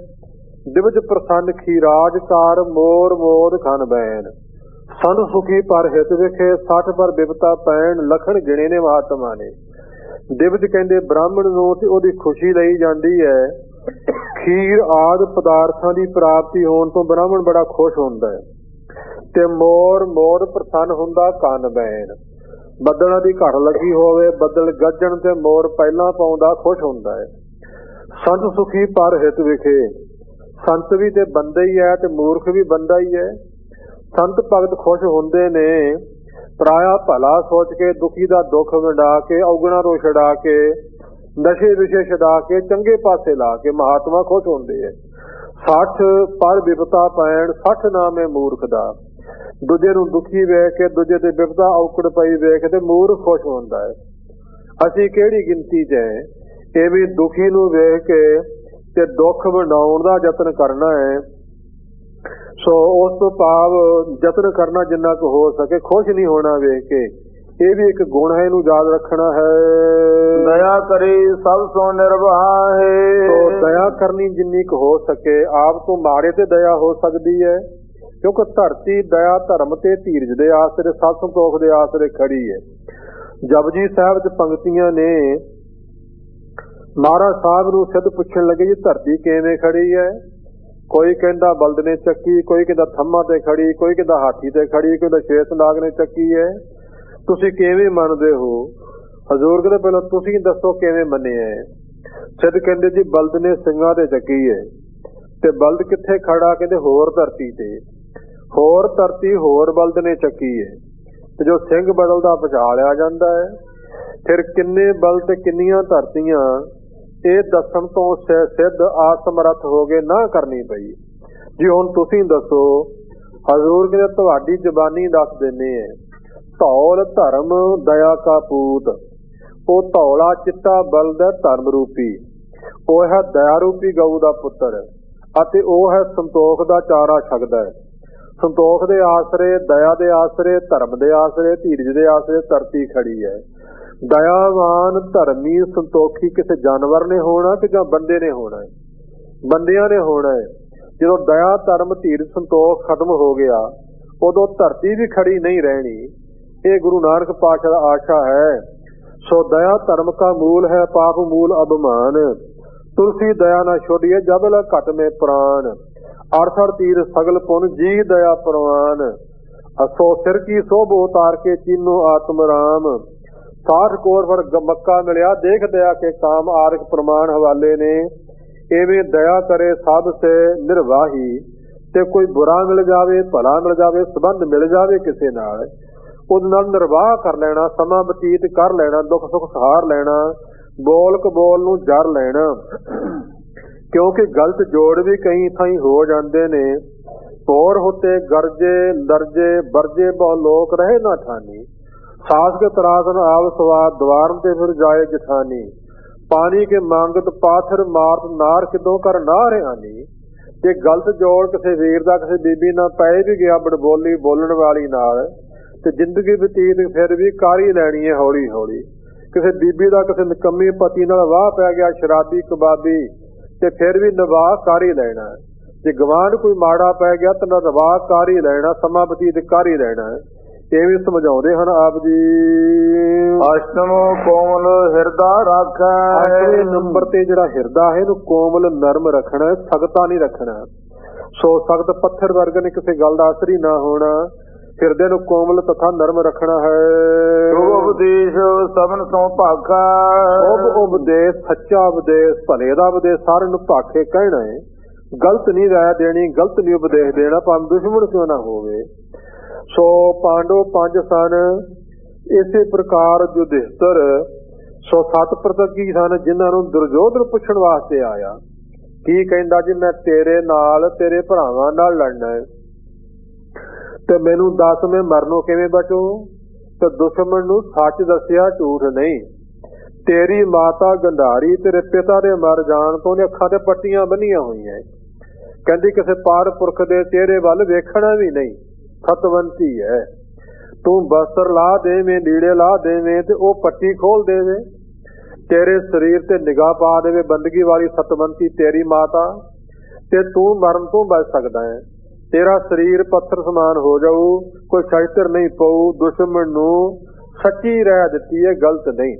ਦਿਵਜ ਪ੍ਰਸੰਨ ਖੀਰਾਜ ਕਾਰ, ਮੋਰ ਮੋਦ ਖਨ ਬੈਨ। ਸੰਤ ਸੁਖੀ ਪਰ ਹਿਤ ਵਿਖੇ, 60 ਪਰ ਬਿਪਤਾ ਪੈਣ। ਲਖਣ ਗਿਣੇ ਨੇ ਮਹਾਤਮਾ ਨੇ। ਦਿਵਜ ਕਹਿੰਦੇ ਬ੍ਰਾਹਮਣ ਨੂੰ, ਤੇ ਉਹਦੀ ਖੁਸ਼ੀ ਲਈ ਜਾਂਦੀ ਹੈ। ਖੀਰ ਆਦਿ ਪਦਾਰਥਾਂ ਦੀ ਪ੍ਰਾਪਤੀ ਹੋਣ ਤੋਂ ਬ੍ਰਾਹਮਣ ਬੜਾ ਖੁਸ਼ ਹੁੰਦਾ ਹੈ। ਤੇ ਮੋਰ ਮੋਦ ਪ੍ਰਸੰਨ ਹੁੰਦਾ ਕੰਨ ਬੈਨ। ਬੱਦਲਾਂ ਦੀ ਘੜ ਲੱਗੀ ਹੋਵੇ, ਬੱਦਲ ਗੱਜਣ ਤੇ ਮੋਰ ਪਹਿਲਾਂ ਪਾਉਂਦਾ, ਖੁਸ਼ ਹੁੰਦਾ ਹੈ। ਸੰਤ ਸੁਖੀ ਪਰ ਹਿਤ ਵਿਖੇ, ਸੰਤ ਵੀ ਤੇ ਬੰਦਾ ਹੀ ਹੈ, ਤੇ ਮੂਰਖ ਵੀ ਬੰਦਾ ਹੀ ਹੈ। ਸੰਤ ਭਗਤ ਖੁਸ਼ ਹੁੰਦੇ ਨੇ, ਪਰਾਇਆ ਭਲਾ ਸੋਚ ਕੇ, ਦੁਖੀ ਦਾ ਦੁੱਖ ਵੰਡਾ ਕੇ, ਔਗਣਾ ਤੋਂ ਛਡਾ ਕੇ, ਨਸ਼ੇ ਵਿਸ਼ੇ ਛਡਾ ਕੇ, ਚੰਗੇ ਪਾਸੇ ਲਾ ਕੇ ਮਹਾਤਮਾ ਖੁਸ਼ ਹੁੰਦੇ ਹੈ। 60 ਪਰ ਬਿਪਤਾ ਪੈਣ, 60 ਨਾਮ ਹੈ ਮੂਰਖ ਦਾ। ਦੂਜੇ ਨੂੰ ਦੁਖੀ ਵੇਖ ਕੇ, ਦੂਜੇ ਤੇ ਵਿਪਤਾ ਔਕੜ ਪਈ ਵੇਖ ਤੇ ਮੂਰਖ ਖੁਸ਼ ਹੁੰਦਾ ਹੈ। ਅਸੀਂ ਕਿਹੜੀ ਗਿਣਤੀ 'ਚ ਹੈ? ਇਹ ਵੀ ਦੁਖੀ ਨੂੰ ਵੇਖ ਕੇ ਤੇ ਦੁੱਖ ਵੰਡਾਉਣ ਦਾ ਯਤਨ ਕਰਨਾ ਹੈ। ਸੋ ਉਸ ਤੋਂ ਭਾਵ ਯਤਨ ਕਰਨਾ ਜਿੰਨਾ ਕੁ ਹੋ ਸਕੇ, ਖੁਸ਼ ਨਹੀਂ ਹੋਣਾ ਵੇਖ ਕੇ। ਇਹ ਵੀ ਇੱਕ ਗੁਣ ਹੈ, ਇਹਨੂੰ ਯਾਦ ਰੱਖਣਾ ਹੈ। ਦਇਆ ਕਰੀ ਸਭ ਸੋ ਨਿਰਵਾਹ ਹੈ। ਸੋ ਦਇਆ ਕਰਨੀ ਜਿੰਨੀ ਕੁ ਹੋ ਸਕੇ। ਆਪ ਤੋਂ ਮਾੜੇ ਤੇ ਦਇਆ ਹੋ ਸਕਦੀ ਹੈ, ਕਿਉਂਕਿ ਧਰਤੀ ਦਇਆ ਧਰਮ ਤੇ ਧੀਰਜ ਦੇ ਆਸਰੇ, ਸਤ ਸੰਤੋਖ ਦੇ ਆਸਰੇ ਖੜੀ ਹੈ। ਜਪਜੀ ਸਾਹਿਬ 'ਚ ਪੰਕਤੀਆਂ ਨੇ, ਮਹਾਰਾਜ ਸਾਹਿਬ ਨੂੰ ਸਿੱਧ ਪੁੱਛਣ ਲੱਗੇ ਜੀ ਧਰਤੀ ਕਿਵੇਂ ਖੜੀ ਹੈ? ਕੋਈ ਕਹਿੰਦਾ ਬਲਦ ਨੇ ਚੱਕੀ, ਕੋਈ ਕਹਿੰਦਾ ਥੰਮਾਂ ਤੇ ਖੜੀ, ਕੋਈ ਕਹਿੰਦਾ ਹਾਥੀ ਤੇ ਖੜੀ, ਕੋਈ ਕਹਿੰਦਾ ਸ਼ੇਸ਼ਨਾਗ ਨੇ ਚੱਕੀ ਹੈ। ਤੁਸੀਂ ਕਿਵੇਂ ਮੰਨਦੇ ਹੋ? ਹਜ਼ੂਰ ਕਹਿੰਦੇ ਪਹਿਲਾਂ ਤੁਸੀਂ ਦੱਸੋ ਕਿਵੇਂ ਮੰਨਿਆ ਹੈ? ਸਿੱਧ ਕਹਿੰਦੇ ਜੀ ਬਲਦ ਨੇ ਸਿੰਘਾਂ ਤੇ ਚੱਕੀ ਹੈ। ਤੇ ਬਲਦ ਕਿੱਥੇ ਖੜਾ? ਕਹਿੰਦੇ ਹੋਰ ਧਰਤੀ ਤੇ। ਹੋਰ ਧਰਤੀ ਹੋਰ ਬਲਦ ਨੇ ਚੱਕੀ ਹੈ। ਤੇ ਜੋ ਸਿੰਘ ਬਦਲਦਾ ਪਛਾਣਿਆ ਜਾਂਦਾ ਹੈ। ਫਿਰ ਕਿੰਨੇ ਬਲਦ ਤੇ ਕਿੰਨੀਆਂ ਧਰਤੀਆਂ, ਇਹ ਦੱਸਣ ਤੋਂ ਸਿੱਧ ਆਸਮਰੱਥ ਹੋ ਗਏ, ਨਾ ਕਰਨੀ ਪਈ। ਜੀ ਹੁਣ ਤੁਸੀਂ ਦੱਸੋ। ਹਜ਼ੂਰ ਕਹਿੰਦੇ ਤੁਹਾਡੀ ਜ਼ਬਾਨੀ ਦੱਸ ਦਿੰਦੇ ਹੈ। ਧੌਲ ਧਰਮ ਦਇਆ ਕਾ ਪੂਤ। ਉਹ ਧੌਲਾ ਚਿੱਟਾ ਬਲਦ ਹੈ ਧਰਮ ਰੂਪੀ, ਉਹ ਹੈ ਦਇਆ ਰੂਪੀ ਗਊ ਦਾ ਪੁੱਤਰ, ਅਤੇ ਉਹ ਹੈ ਸੰਤੋਖ ਦਾ ਚਾਰਾ ਛਕਦਾ ਹੈ। ਸੰਤੋਖ ਦੇ ਆਸਰੇ, ਦਇਆ ਦੇ ਆਸਰੇ, ਧਰਮ ਦੇ ਆਸਰੇ, ਧੀਰਜ ਦੇ ਆਸਰੇ ਧਰਤੀ ਖੜੀ ਹੈ। ਦਇਆਵਾਨ ਧਰਮੀ ਸੰਤੋਖੀ ਕਿਸੇ ਜਾਨਵਰ ਨੇ ਹੋਣਾ ਕਿ ਜਾਂ ਬੰਦੇ ਨੇ ਹੋਣਾ ਹੈ? ਬੰਦਿਆਂ ਨੇ ਹੋਣਾ ਹੈ। ਜਦੋਂ ਦਇਆ ਧਰਮ ਧੀਰਜ ਸੰਤੋਖ ਖਤਮ ਹੋ ਗਿਆ, ਉਦੋਂ ਧਰਤੀ ਵੀ ਖੜੀ ਨਹੀਂ ਰਹਿਣੀ। ਇਹ ਗੁਰੂ ਨਾਨਕ ਪਾਤਸ਼ਾਹ ਦਾ ਆਸ਼ਾ ਹੈ। ਸੋ ਦਇਆ ਧਰਮ ਕਾ ਮੂਲ ਹੈ, ਪਾਪ ਮੂਲ ਅਭਿਮਾਨ। ਤੁਲਸੀ ਦਇਆ ਨਾ ਛੋੜੀਏ, ਜਬ ਲ ਘਟ ਮੇ ਪ੍ਰਾਨ। ਅਰਥ ਤੀਰ ਸਗਲ ਪੁਨ ਜੀ ਦਇਆ ਪ੍ਰਵਾਨ। ਸੋ ਸਿਰ ਕੀ ਸੋਭ ਉਤਾਰ ਕੇ ਚੀਨੋ ਆਤਮ ਰਾਮ। 60 ਕੋਰ ਪਰ ਮੱਕਾ ਮਿਲਿਆ, ਦੇਖ ਦਇਆ ਕੇ ਕਾਮ। ਆਰਿਕ ਪ੍ਰਮਾਣ ਹਵਾਲੇ ਨੇ। ਐਵੇਂ ਦਇਆ ਕਰੇ ਸਭ ਸੇ ਨਿਰਵਾਹੀ। ਤੇ ਕੋਈ ਬੁਰਾ ਮਿਲ ਜਾਵੇ, ਭਲਾ ਮਿਲ ਜਾਵੇ, ਸੰਬੰਧ ਮਿਲ ਜਾਵੇ ਕਿਸੇ ਨਾਲ, ਉਹਦੇ ਨਾਲ ਨਿਰਵਾਹ ਕਰ ਲੈਣਾ, ਸਮਾਂ ਬਤੀਤ ਕਰ ਲੈਣਾ, ਦੁੱਖ ਸੁੱਖ ਸਹਾਰ ਲੈਣਾ, ਬੋਲ ਕਬੋਲ ਨੂੰ ਜਰ ਲੈਣਾ। ਕਿਉਂਕਿ ਗਲਤ ਜੋੜ ਵੀ ਕਈ ਥਾਈਂ ਹੋ ਜਾਂਦੇ ਨੇ। ਹੋਰ ਹੋਤੇ ਗਰਜੇ ਲਰਜੇ ਵਰਜੇ ਬਹੁ ਲੋਕ ਰਹੇ ਨਾ ਠਾਨੀ। ਸਾਸ ਕੇ ਤਰਾਸਨ ਆਵ ਸਵਾਦ ਦਵਾਰਨ ਤੇ ਫਿਰ ਜਾਏ ਜਠਾਨੀ। ਪਾਣੀ ਕੇ ਮੰਗਤ ਪਾਥਰ ਮਾਰਤ ਨਾਰ ਕਿਦੋਂ ਕਰ ਨਾ ਰਿਹਾਨੀ। ਜੇ ਗਲਤ ਜੋੜ ਕਿਸੇ ਵੀਰ ਦਾ ਕਿਸੇ ਬੀਬੀ ਨਾਲ ਪੈ ਵੀ ਗਿਆ ਬੜਬੋਲੀ ਬੋਲਣ ਵਾਲੀ ਨਾਲ, ਤੇ ਜ਼ਿੰਦਗੀ ਬਤੀਤ ਫਿਰ ਵੀ ਕਰ ਹੀ ਲੈਣੀ ਹੈ ਹੌਲੀ ਹੌਲੀ। ਕਿਸੇ ਬੀਬੀ ਦਾ ਕਿਸੇ ਨਿਕੰਮੀ ਪਤੀ ਨਾਲ ਵਾਹ ਪੈ ਗਿਆ, ਸ਼ਰਾਬੀ ਕਬਾਬੀ, ਤੇ ਫਿਰ ਵੀ ਨਿਵਾਹ ਕਰ ਹੀ ਲੈਣਾ। ਜੇ ਗਵਾਂਢ ਕੋਈ ਮਾੜਾ ਪੈ ਗਿਆ ਤਾਂ ਨਿਵਾਹ ਕਰ ਹੀ ਲੈਣਾ, ਸਮਾਂ ਬਤੀਤ ਕਰ ਹੀ ਲੈਣਾ। ਇਹ ਵੀ ਸਮਝਾਉਂਦੇ ਹਨ ਆਪ ਜੀ। ਅਸ਼ਟਮ ਕੋਮਲ ਹਿਰਦਾ ਰੱਖੈ। 8ਵੇਂ ਨੰਬਰ ਤੇ ਜਿਹੜਾ ਹਿਰਦਾ ਹੈ ਇਹਨੂੰ ਕੋਮਲ ਨਰਮ ਰੱਖਣਾ, ਸਖਤਾ ਨਹੀਂ ਰੱਖਣਾ। ਸੋ ਸਖਤ ਪੱਥਰ ਵਰਗੇ ਨੇ ਕਿਸੇ ਗੱਲ ਦਾ ਅਸਰ ਹੀ ਨਾ ਹੋਣਾ। ਹਿਰਦੇ ਨੂੰ ਕੋਮਲ ਤਥਾ ਨਰਮ ਰੱਖਣਾ ਹੈ। ਉਪਦੇਸ਼ ਸਭਨ ਸੋ ਭਾਖਾ। ਉਪਦੇਸ਼ ਸੱਚਾ ਉਪਦੇਸ਼, ਭਲੇ ਦਾ ਉਪਦੇਸ਼ ਸਾਰਿਆਂ ਨੂੰ ਭਾਖੇ ਕਹਿਣਾ ਹੈ। ਗਲਤ ਨਹੀਂ ਰਾਇ ਦੇਣੀ, ਗਲਤ ਨਹੀਂ ਉਪਦੇਸ਼ ਦੇਣਾ, ਭਾਵੇਂ ਦੁਸ਼ਮਣ ਕਿਉਂ ਨਾ ਹੋਵੇ। ਸੋ ਪਾਂਡਵ 5 ਸਨ, ਇਸੇ ਪ੍ਰਕਾਰ ਯੁਧਿਸ਼ਟਰ। ਸੋ 7 ਪ੍ਰਤੀਗੀ ਸਨ ਜਿਨ੍ਹਾਂ ਨੂੰ ਦੁਰਯੋਧਨ ਪੁੱਛਣ ਵਾਸਤੇ ਆਇਆ। ਕੀ ਕਹਿੰਦਾ ਜੀ ਮੈਂ ਤੇਰੇ ਨਾਲ ਤੇਰੇ ਭਰਾਵਾਂ ਨਾਲ ਲੜਨਾ ਹੈ, ਤੇ ਮੈਨੂੰ ਦੱਸ ਮੈਂ ਮਰਨੋਂ ਕਿਵੇਂ ਬਚੂ। ਤੇ ਦੁਸ਼ਮਣ ਨੂੰ ਸੱਚ ਦੱਸਿਆ, ਝੂਠ ਨਹੀਂ। ਤੇਰੀ ਮਾਤਾ ਗੰਧਾਰੀ ਤੇਰੇ ਪਿਤਾ ਦੇ ਮਰ ਜਾਣ ਤੋਂ ਉਹਨੇ ਅੱਖਾਂ ਤੇ ਪੱਟੀਆਂ ਬੰਨੀਆਂ ਹੋਈਆਂ। ਕਹਿੰਦੀ ਕਿਸੇ ਪਾਰ ਪੁਰਖ ਦੇ ਚਿਹਰੇ ਵੱਲ ਵੇਖਣਾ ਵੀ ਨਹੀਂ, ਸਤਵੰਤੀ ਹੈ। ਤੂੰ ਬਸਤਰ ਲਾ ਦੇਵੇਂ, ਲੀੜੇ ਲਾ ਦੇਵੇਂ, ਤੇ ਉਹ ਪੱਟੀ ਖੋਲ ਦੇਵੇ, ਤੇਰੇ ਸਰੀਰ ਤੇ ਨਿਗਾਹ ਪਾ ਦੇਵੇ ਬੰਦਗੀ ਵਾਲੀ ਸਤਵੰਤੀ ਤੇਰੀ ਮਾਤਾ, ਤੇ ਤੂੰ ਮਰਨ ਤੋਂ ਬਚ ਸਕਦਾ ਹੈ। ਤੇਰਾ ਸਰੀਰ ਪੱਥਰ ਸਮਾਨ ਹੋ ਜਾਊ, ਕੋਈ ਸ਼ਸਤਰ ਨਹੀਂ ਪਊ। ਦੁਸ਼ਮਣ ਨੂੰ ਸੱਚੀ ਰਹਿ ਦਿੱਤੀ ਹੈ, ਗਲਤ ਨਹੀਂ।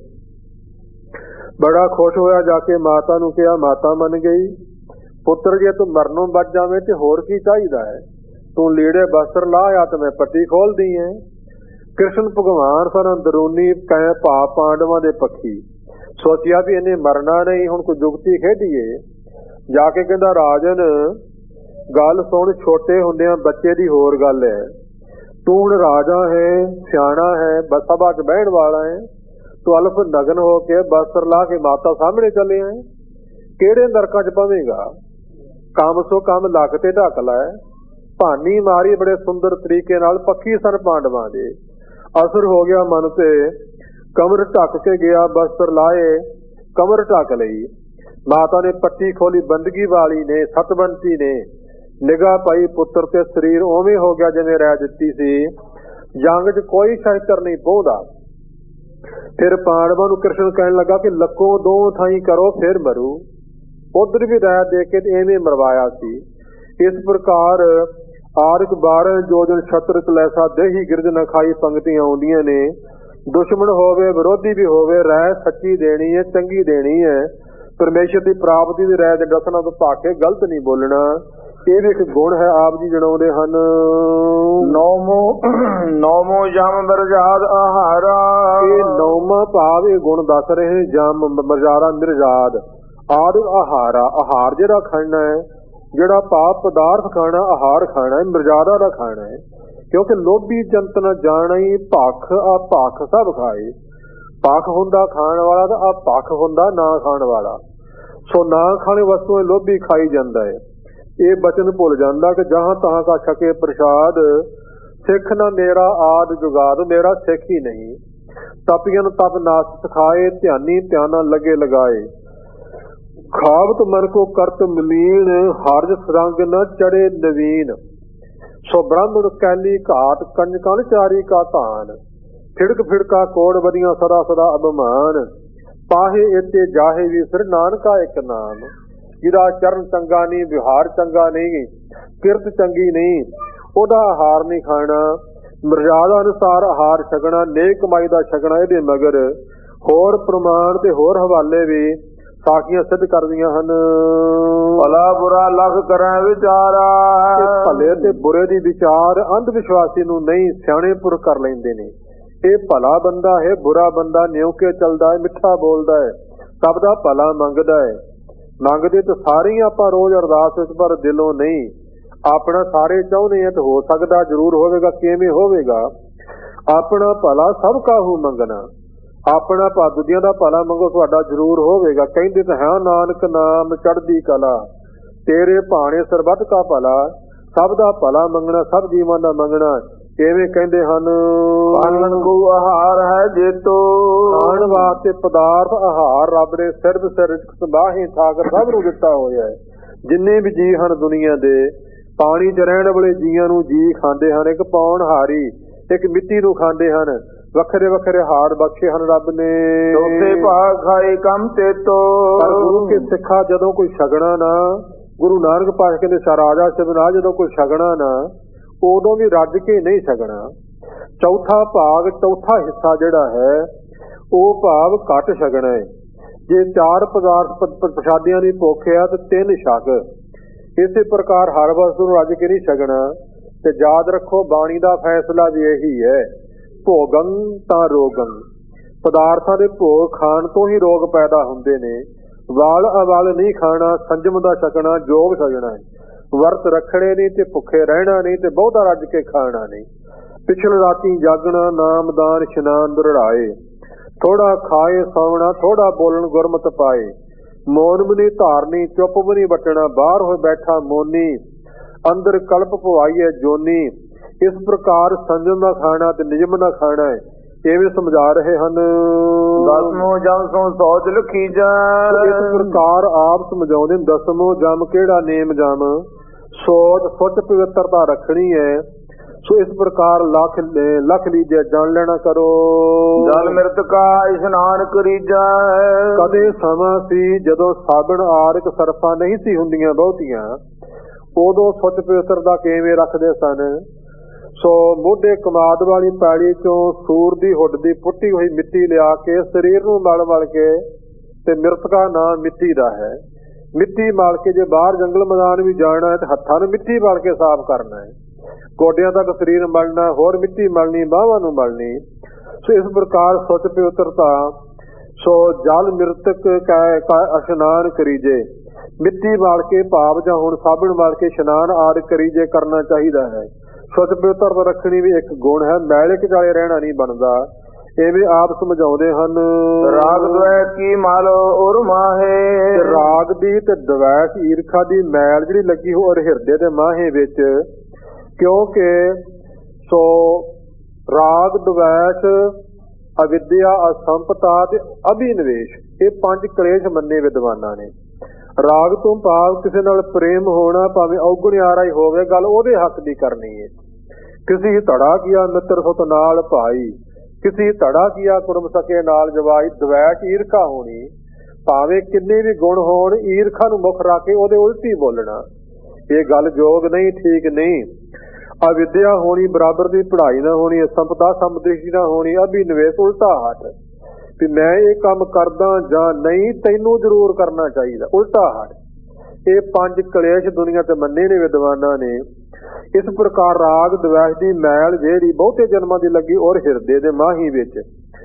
ਬੜਾ ਖੁਸ਼ ਹੋਇਆ, ਜਾ ਕੇ ਮਾਤਾ ਨੂੰ ਕਿਹਾ, ਮਾਤਾ ਮੰਨ ਗਈ। ਪੁੱਤਰ ਜੇ ਤੂੰ ਮਰਨੋਂ ਬਚ ਜਾਵੇਂ ਤੇ ਹੋਰ ਕੀ ਚਾਹੀਦਾ ਹੈ। ਤੂੰ ਲੀੜੇ ਬਸਤਰ ਲਾਇਆ ਤੇ ਮੈਂ ਪੱਟੀ ਖੋਲਦੀ ਹੈ। ਕ੍ਰਿਸ਼ਨ ਭਗਵਾਨ ਸਨ ਅੰਦਰੂਨੀ ਕੈ ਭਾ ਪਾਂਡਵਾਂ ਦੇ ਪੱਖੀ। ਸੋਚਿਆ ਵੀ ਇਹਨੇ ਮਰਨਾ ਨਹੀਂ, ਹੁਣ ਕੋਈ ਜੁਗਤੀ ਖੇਡੀਏ। ਜਾ ਕੇ ਕਹਿੰਦਾ ਰਾਜਨ ਗੱਲ ਸੁਣ, ਛੋਟੇ ਹੁੰਦਿਆਂ ਬੱਚੇ ਦੀ ਹੋਰ ਗੱਲ ਹੈ। ਤੂੰ ਹੁਣ ਰਾਜਾ ਹੈ, ਸਿਆਣਾ ਹੈ, ਸਭਾ 'ਚ ਬਹਿਣ ਵਾਲਾ ਹੈ। ਤੂੰ ਅਲਫ ਨਗਨ ਹੋ ਕੇ ਬਸਤਰ ਲਾ ਕੇ ਮਾਤਾ ਸਾਹਮਣੇ ਚੱਲੇ ਹੈ। ਕਿਹੜੇ ਨਰਕਾਂ 'ਚ ਪਵੇਂਗਾ? ਕੰਮ ਸੋ ਕੰਮ ਲੱਕ ਤੇ ਢੱਕ ਲੈ। ਭਾਨੀ ਮਾਰੀ ਬੜੇ ਸੁੰਦਰ ਤਰੀਕੇ ਨਾਲ, ਪੱਖੀ ਸਨ ਪਾਂਡਵਾਂ ਦੇ। ਅਸਰ ਹੋ ਗਿਆ ਮਨ ਤੇ, ਕਮਰ ਢੱਕ ਕੇ ਗਿਆ, ਬਸਤਰ ਲਾਏ ਕਮਰ ਢੱਕ ਲਈ। ਮਾਤਾ ਨੇ ਪੱਟੀ ਖੋਲੀ, ਬੰਦਗੀ ਵਾਲੀ ਨੇ, ਸਤਵੰਤੀ ਨੇ ਨਿਗਾਹ ਪਾਈ ਪੁੱਤਰ ਤੇ, ਸਰੀਰ ਉਵੇਂ ਹੋ ਗਿਆ ਜਿਵੇਂ ਰਹਿ ਦਿੱਤੀ ਸੀ। ਜੰਗ 'ਚ ਕੋਈ ਸ਼ਸਤਰ ਨਹੀਂ ਪਹੁੰਚਦਾ। ਫਿਰ ਪਾਂਡਵਾਂ ਨੂੰ ਕ੍ਰਿਸ਼ਨ ਕਹਿਣ ਲੱਗਾ ਕਿ ਲੱਕੋ ਦੋ ਥਾਈਂ ਕਰੋ ਫਿਰ ਮਰੂ। ਉਧਰ ਵੀ ਰਹਿ ਦੇ ਕੇ ਐਵੇਂ ਮਰਵਾਇਆ ਸੀ। ਇਸ ਪ੍ਰਕਾਰ ਆਰਕ 12 ਜੋਜਨ ਛਤਰ ਕਲੈਸਾ ਦੇਹੀ ਗਿਰਜ ਨ ਖਾਈ ਪੰਗਤੀਆਂ ਆਉਂਦੀਆਂ ਨੇ। ਦੁਸ਼ਮਣ ਹੋਵੇ ਵਿਰੋਧੀ ਵੀ ਹੋਵੇ, ਰਾਇ ਸੱਚੀ ਦੇਣੀ ਹੈ, ਚੰਗੀ ਦੇਣੀ ਹੈ। ਪਰਮੇਸ਼ਰ ਦੀ ਪ੍ਰਾਪਤੀ ਦੀ ਰਾਇ ਦੇ ਦੱਸਣਾ ਤੋਂ ਭਾਕੇ ਗਲਤ ਨਹੀਂ ਬੋਲਣਾ। ਇਹ ਵੀ ਇੱਕ ਗੁਣ ਹੈ ਆਪ ਜੀ ਜਣਾਉਂਦੇ ਹਨ। ਨੌਮੋ ਜਮ ਮਰਜਾਦ ਆਹਾਰਾ। ਇਹ ਨੌਵਾਂ ਭਾਵ ਇਹ ਗੁਣ ਦੱਸ ਰਹੇ। ਜਮ ਮਰਜਾਰਾ ਮਿਰਜਾਦ ਆਦਿ ਆਹਾਰਾ। ਆਹਾਰ ਜਿਹੜਾ ਖਾਣਾ ਹੈ, ਜਿਹੜਾ ਪਾਪ ਪਦਾਰਥ ਖਾਣਾ, ਆਹਾਰ ਖਾਣਾ ਹੈ, ਮਰਜਾਦਾ ਦਾ ਖਾਣਾ ਹੈ। ਕਿਉਂਕਿ ਲੋਭੀ ਜੰਤ ਨਾ ਜਾਣੀ ਭਖ ਆ ਭਖ ਸਭ ਖਾਏ। ਭਖ ਹੁੰਦਾ ਖਾਣ ਵਾਲਾ ਤਾਂ ਆ ਭਖ ਹੁੰਦਾ ਨਾ ਖਾਣ ਵਾਲਾ। ਸੋ ਨਾ ਖਾਣੇ ਵਸਤੂ ਲੋਭੀ ਖਾਈ ਜਾਂਦਾ ਹੈ। ਇਹ ਬਚਨ ਭੁੱਲ ਜਾਂਦਾ ਕਿ ਜਹਾਂ ਤਹਾਂ ਕਾ ਛਕੇ ਪ੍ਰਸ਼ਾਦ, ਸਿੱਖ ਨਾ ਮੇਰਾ ਆਦ ਜੁਗਾਦ। ਮੇਰਾ ਸਿੱਖ ਹੀ ਨਹੀਂ। ਤਪੀਆਂ ਤਪ ਨਾਸ ਸਿਖਾਏ, ਧਿਆਨੀ ਧਿਆਨਾ ਲੱਗੇ ਲਗਾਏ। ਖਾਵਤ ਮਨ ਕੋ ਕਰਤ ਮਲੀਨ, ਹਰਜ ਸਰੰਗ ਨ ਚੜੇ ਨਵੀਨ। ਸੋ ਬ੍ਰਾਹਮਣ ਕੈਲੀ ਘਾਟ, ਕੰਜਕਾਂ ਚਾਰੀ ਕਾ ਧਾਨ। ਫਿੜਕ ਫਿੜਕਾ ਕੋੜ ਵਧੀਆਂ ਸਦਾ ਸਦਾ ਅਭਿਮਾਨ। ਪਾਹੇ ਇਤੇ ਜਾਹੇ ਵੀ ਫਿਰ ਨਾਨਕਾ ਇੱਕ ਨਾਮ। ਜਿਹਦਾ ਚਰਨ ਚੰਗਾ ਨਹੀਂ, ਵਿਹਾਰ ਚੰਗਾ ਨਹੀਂ, ਕਿਰਤ ਚੰਗੀ ਨਹੀਂ, ਉਹਦਾ ਆਹਾਰ ਨਹੀਂ ਖਾਣਾ। ਮਰਜ਼ਾਦਾ ਅਨੁਸਾਰ ਆਹਾਰ ਛਕਣਾ, ਨੇਕ ਕਮਾਈ ਦਾ ਛਕਣਾ। ਇਹਦੇ ਮਗਰ ਹੋਰ ਪ੍ਰਮਾਣ ਤੇ ਹੋਰ ਹਵਾਲੇ ਵੀ ਸਾਖੀਆਂ ਸਿੱਧ ਕਰਦੀਆਂ ਹਨ। ਭਲਾ ਬੁਰਾ ਲਖ ਕਰਾਂ ਵਿਚਾਰਾ। ਭਲੇ ਤੇ ਬੁਰੇ ਦੀ ਵਿਚਾਰ ਅੰਧ ਵਿਸ਼ਵਾਸੀ ਨੂੰ ਨਹੀਂ, ਸਿਆਣੇ ਪੁਰਖ ਕਰ ਲੈਂਦੇ ਨੇ। ਇਹ ਭਲਾ ਬੰਦਾ ਹੈ, ਬੁਰਾ ਬੰਦਾ ਨਿਉ ਕੇ ਚੱਲਦਾ ਹੈ, ਮਿੱਠਾ ਬੋਲਦਾ ਹੈ, ਸਭ ਦਾ ਭਲਾ ਮੰਗਦਾ ਹੈ। ਮੰਗਦੇ ਤਾਂ ਸਾਰੇ ਹੀ ਆਪਾਂ ਰੋਜ਼ ਅਰਦਾਸ ਵਿੱਚ, ਪਰ ਦਿਲੋਂ ਨਹੀਂ। ਆਪਣਾ ਸਾਰੇ ਚਾਹੁੰਦੇ ਆ ਤਾਂ ਹੋ ਸਕਦਾ ਜ਼ਰੂਰ ਹੋਵੇਗਾ, ਕਿਵੇਂ ਹੋਵੇਗਾ? ਆਪਣਾ ਭਲਾ ਸਭ ਕਾਹੂ ਮੰਗਣਾ। ਆਪਣਾ ਦੂਜਿਆਂ ਦਾ ਭਲਾ ਮੰਗੋ, ਤੁਹਾਡਾ ਜ਼ਰੂਰ ਹੋਵੇਗਾ। ਕਹਿੰਦੇ ਤਾਂ ਹੈ ਨਾਨਕ ਨਾਮ ਚੜ੍ਹਦੀ ਕਲਾ, ਤੇਰੇ ਭਾਣੇ ਸਰਬੱਤ ਕਾ ਭਲਾ। ਸਭ ਦਾ ਭਲਾ ਮੰਗਣਾ, ਸਭ ਜੀਵਾਂ ਦਾ ਮੰਗਣਾ। ਕਿਵੇਂ ਕਹਿੰਦੇ ਹਨ? ਪਾਲਣ ਕੋ ਆਹਾਰ ਹੈ ਜੇਤੋ। ਖਾਣ ਵਾਸਤੇ ਪਦਾਰਥ ਆਹਾਰ ਰੱਬ ਨੇ ਸਿਰਫ ਸੰਭਾਹੀ ਠਾਕਰ ਸਭ ਨੂੰ ਦਿੱਤਾ ਹੋਇਆ ਹੈ। ਜਿੰਨੇ ਵੀ ਜੀ ਹਨ ਦੁਨੀਆ ਦੇ, ਪਾਣੀ 'ਚ ਰਹਿਣ ਵਾਲੇ ਜੀਆਂ ਨੂੰ ਜੀ ਖਾਂਦੇ ਹਨ। ਇੱਕ ਪੌਣ ਹਾਰੀ, ਇੱਕ ਮਿੱਟੀ ਨੂੰ ਖਾਂਦੇ ਹਨ। ਵੱਖਰੇ ਵੱਖਰੇ ਹਾਰ ਬਖਸ਼ੇ ਹਨ ਰੱਬ ਨੇ। ਚੌਥੇ ਭਾਗ ਖਾਏ ਕੰਮ ਤੇਤੋ। ਗੁਰੂ ਕੇ ਸਿੱਖਾ ਜਦੋਂ ਕੋਈ ਛਕਣਾ ਨਾ, ਗੁਰੂ ਨਾਨਕ ਪਾਤਸ਼ਾਹ ਕਹਿੰਦੇ ਰਾਜਾ ਸਿਵਨਾ ਜਦੋਂ ਕੋਈ ਛਕਣਾ ਨਾ, ਉਦੋਂ ਵੀ ਰੱਜ ਕੇ ਨਹੀਂ ਛਕਣਾ। ਚੌਥਾ ਭਾਗ, ਚੌਥਾ ਹਿੱਸਾ ਜਿਹੜਾ ਹੈ, ਉਹ ਭਾਵ ਘੱਟ ਛਕਣਾ ਹੈ। ਜੇ 4 ਪਦਾਰਥ ਪ੍ਰਸ਼ਾਦਿਆਂ ਦੀ ਭੁੱਖ ਆ ਤੇ 3 ਛਕ। ਇਸੇ ਪ੍ਰਕਾਰ ਹਰ ਵਸਤੂ ਨੂੰ ਰੱਜ ਕੇ ਨਹੀਂ ਛਕਣਾ। ਤੇ ਯਾਦ ਰੱਖੋ, ਬਾਣੀ ਦਾ ਫੈਸਲਾ ਵੀ ਇਹੀ ਹੈ, ਭੋਗੰ ਤਾਂ ਰੋਗੰ। ਪਦਾਰਥਾਂ ਦੇ ਭੋਗ ਖਾਣ ਤੋਂ ਹੀ ਰੋਗ ਪੈਦਾ ਹੁੰਦੇ ਨੇ। ਵਾਲ ਅਵਾਲ ਨਹੀਂ ਖਾਣਾ, ਸੰਜਮ ਦਾ ਛਕਣਾ, ਜੋਗ ਛਕਣਾ ਹੈ। ਵਰਤ ਰੱਖਣੇ ਨਹੀਂ ਤੇ ਭੁੱਖੇ ਰਹਿਣਾ ਨਹੀਂ, ਤੇ ਬਹੁਤਾ ਰੱਜ ਕੇ ਖਾਣਾ ਨਹੀਂ। ਪਿਛਲੇ ਰਾਤੀ ਜਾਗਣਾ, ਨਾਮਦਾਨ ਇਸ਼ਨਾਨ ਦੁਹਰਾਏ। ਥੋੜਾ ਖਾਏ ਸੌਣਾ, ਥੋੜਾ ਬੋਲਣ ਗੁਰਮਤਿ ਪਾਏ। ਮੌਨ ਵੀ ਨਹੀਂ ਧਾਰਨੀ, ਚੁੱਪ ਵੀ ਨਹੀਂ ਵੱਟਣਾ। ਬਾਹਰ ਹੋਏ ਬੈਠਾ ਮੋਨੀ, ਅੰਦਰ ਕਲਪ ਪਵਾਈਏ ਜੋਨੀ। ਇਸ ਪ੍ਰਕਾਰ ਸੰਜਮ ਦਾ ਖਾਣਾ ਤੇ ਨਿਯਮ ਦਾ ਖਾਣਾ ਹੈ। ਇਵੇਂ ਸਮਝਾ ਰਹੇ ਹਨ। ਦਸਮੋ ਜਮ ਸੋ ਸੋਚ ਲਖੀਜਾ। ਇਸ ਪ੍ਰਕਾਰ ਆਪ ਸਮਝਾਉਂਦੇ। ਦਸਮੋ ਜਮ ਕਿਹੜਾ ਨੇਮ ਜਮ? ਸੋਚ ਸੁੱਚ ਪਵਿੱਤਰਤਾ ਰੱਖਣੀ ਹੈ। ਸੋ ਇਸ ਪ੍ਰਕਾਰ ਲੱਖ ਲੀਜੇ ਜਾਣ ਲੈਣਾ ਕਰੋ। ਜਲ ਮਿਰਤ ਕਾ ਇਸ਼ਨਾਨ ਕਰੀਜਾ। ਕਦੇ ਸਮਾਂ ਸੀ ਜਦੋਂ ਸਾਬਣ ਆਰਕ ਸਰਫਾਂ ਨਹੀਂ ਸੀ ਹੁੰਦੀਆਂ ਬਹੁਤੀਆਂ, ਉਦੋਂ ਸੁੱਚ ਪਵਿੱਤਰਤਾ ਕਿਵੇਂ ਰੱਖਦੇ ਸਨ। ਸੋ ਮੋਢੇ ਕਮਾਦ ਵਾਲੀ ਪੈਲੀ ਚੋਂ ਸੂਰ ਦੀ ਹੁੱਡ ਦੀ ਪੁੱਟੀ ਹੋਈ ਮਿੱਟੀ ਲਿਆ ਕੇ ਸਰੀਰ ਨੂੰ ਮਲ ਕੇ, ਤੇ ਮਿਰਤਕਾ ਨਾਂ ਮਿੱਟੀ ਦਾ ਹੈ। ਮਿੱਟੀ ਮਲ ਕੇ ਜੇ ਬਾਹਰ ਜੰਗਲ ਮੈਦਾਨ ਵੀ ਜਾਣਾ ਹੈ ਤੇ ਹੱਥਾਂ ਨੂੰ ਮਿੱਟੀ ਮਲ ਕੇ ਸਾਫ਼ ਕਰਨਾ ਹੈ। ਗੋਡਿਆਂ ਤੱਕ ਸਰੀਰ ਮਲਣਾ, ਹੋਰ ਮਿੱਟੀ ਮਲਣੀ, ਬਾਹਾਂ ਨੂੰ ਮਲਣੀ। ਸੋ ਇਸ ਪ੍ਰਕਾਰ ਸੁੱਚ ਪਵਿੱਤਰਤਾ। ਸੋ ਜਲ ਮਿਰਤਕ ਕਾ ਇਸ਼ਨਾਨ ਕਰੀਜੇ। ਮਿੱਟੀ ਮਲ ਕੇ ਭਾਵ ਜਾਂ ਹੁਣ ਸਾਬਣ ਮਲ ਕੇ ਇਸ਼ਨਾਨ ਆਦਿ ਕਰੀਜੇ ਕਰਨਾ ਚਾਹੀਦਾ ਹੈ। ਸੁੱਚ ਪਵਿੱਤਰਤਾ ਰੱਖਣੀ ਵੀ ਇੱਕ ਗੁਣ ਹੈ। ਮੈਲੇ ਕਚਾਲੇ ਰਹਿਣਾ ਨਹੀਂ ਬਣਦਾ। ਇਵੇਂ ਆਪ ਸਮਝਾਉਂਦੇ ਹਨ। ਰਾਗ ਦਵੈ ਕੀ ਮਲ ਉਰ ਮਾਹੇ। ਰਾਗ ਦੀ ਤੇ ਦਵੈਸ਼ ਈਰਖਾ ਦੀ ਮੈਲ ਜਿਹੜੀ ਲੱਗੀ ਹੋ ਹਿਰਦੇ ਦੇ ਮਾਹੇ ਵਿੱਚ, ਕਿਉਂਕਿ ਸੋ ਰਾਗ ਦਵੈਸ਼ ਅਵਿਦਿਆ ਅਸੰਪਤਾ ਤੇ ਅਭਿਨਵੇਸ਼ ਇਹ 5 ਕਲੇਸ਼ ਮੰਨੇ ਵਿਦਵਾਨਾਂ ਨੇ। ਰਾਗ ਤੋਂ ਭਾਵ ਕਿਸੇ ਨਾਲ ਪ੍ਰੇਮ ਹੋਣਾ, ਭਾਵੇਂ ਔਗੁਣਿਆਰਾ ਹੀ ਹੋਵੇ, ਗੱਲ ਉਹਦੇ ਹੱਕ ਦੀ ਕਰਨੀ ਹੈ। ਕਿਸੇ ਧੜਾ ਕੀਆ ਮਿੱਤਰ ਸੁਤ ਨਾਲ ਭਾਈ, ਕਿਸੇ ਧੜਾ ਕੀਆ ਕੁੜਮ ਸਕੇ ਨਾਲ ਜਵਾਈ। ਦਵੈਸ਼ ਈਰਖਾ ਹੋਣੀ, ਭਾਵੇਂ ਕਿੰਨੇ ਵੀ ਗੁਣ ਹੋਣ, ਈਰਖਾ ਨੂੰ ਮੁੱਖ ਰੱਖ ਕੇ ਉਹਦੇ ਉਲਟੀ ਬੋਲਣਾ, ਇਹ ਗੱਲ ਯੋਗ ਨਹੀਂ, ਠੀਕ ਨਹੀਂ। ਅਵਿਦਿਆ ਹੋਣੀ, ਬਰਾਬਰ ਦੀ ਪੜ੍ਹਾਈ ਨਾ ਹੋਣੀ, ਸੰਪਦਾ ਸਮਦ੍ਰਿਸ਼ਟੀ ਨਾ ਹੋਣੀ, ਅਭਿਨਵੇਸ਼ ਉਲਟਾ ਹੱਟ ਵੀ ਮੈਂ ਇਹ ਕੰਮ ਕਰਦਾ ਜਾਂ ਨਹੀਂ, ਤੈਨੂੰ ਜ਼ਰੂਰ ਕਰਨਾ ਚਾਹੀਦਾ, ਉਲਟਾ ਹੱਟ। ਇਹ 5 ਕਲੇਸ਼ ਦੁਨੀਆ ਤੇ ਮੰਨੇ ਨੇ ਵਿਦਵਾਨਾਂ ਨੇ। ਇਸ ਪ੍ਰਕਾਰ ਰਾਗ ਦਵੈਸ਼ ਦੀ ਮੈਲ ਜਿਹੜੀ ਬਹੁਤੇ ਜਨਮਾਂ ਦੀ ਲੱਗੀ ਔਰ ਹਿਰਦੇ ਦੇ ਮਾਹੀ ਵਿੱਚ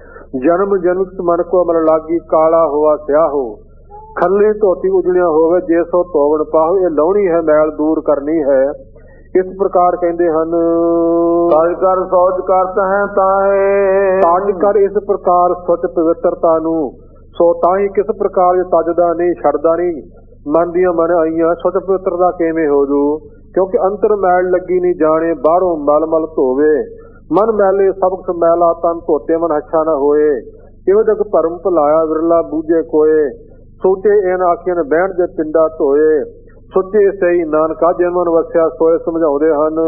ਜਨਮ ਜਨਮ ਮਨ ਕੋ ਅਮਲ ਲਾਗੀ, ਕਾਲਾ ਹੋਆ ਸਿਆਹੋ ਖੱਲੀ ਧੋਤੀ ਉਜੜਿਆ ਹੋਵੇ, ਜੇ ਸੋ ਧੋਵਣ ਪਾਹੋ। ਇਹ ਲਾਉਣੀ ਹੈ, ਮੈਲ ਦੂਰ ਕਰਨੀ ਹੈ। ਇਸ ਪ੍ਰਕਾਰ ਕਹਿੰਦੇ ਹਨ, ਤਾਜ ਕਰ ਸੋਚ ਕਰਤ ਹੈ ਤਾਹੇ, ਤਾਜ ਕਰ ਇਸ ਪ੍ਰਕਾਰ ਸੁਚ ਪਵਿੱਤਰਤਾ ਨੂੰ, ਸੋ ਤਾਂ ਹੀ ਕਿਸ ਪ੍ਰਕਾਰ ਤਜਦਾ ਨਹੀਂ, ਛੱਡਦਾ ਨਹੀਂ। ਮਨ ਦੀਆਂ ਮਨ ਆਈਆਂ ਸੁਚ ਪਵਿੱਤਰਤਾ ਕਿਵੇਂ ਹੋ ਜੂ, ਕਿਉਂਕਿ ਅੰਤਰ ਮੈਲ ਲੱਗੀ ਨਹੀਂ ਜਾਣੇ, ਬਾਹਰੋਂ ਮਲ ਮਲ ਧੋਵੇ। ਮਨ ਮੈਲੇ ਸਭ ਕੁਛ ਮੈਲਾ, ਤਨ ਧੋਤੇ ਮਨ ਅੱਛਾ ਨਾ ਹੋਏ। ਇਹੋ ਜਗ ਭਰਮ ਭੁਲਾਇਆ ਵਿਰਲਾ ਬੂਝੇ ਕੋਏ, ਸੋਚੇ ਇਹਨ ਆਖੀਆਂ ਬਹਿਣ ਦੇ ਪਿੰਡਾ ਧੋਏ। ਸੁੱਚੇ ਸਹੀ ਨਾਨਕਾ ਜੇ ਮਨ ਵਸਿਆ ਸੋਏ, ਸਮਝਾਉਂਦੇ ਹਨ।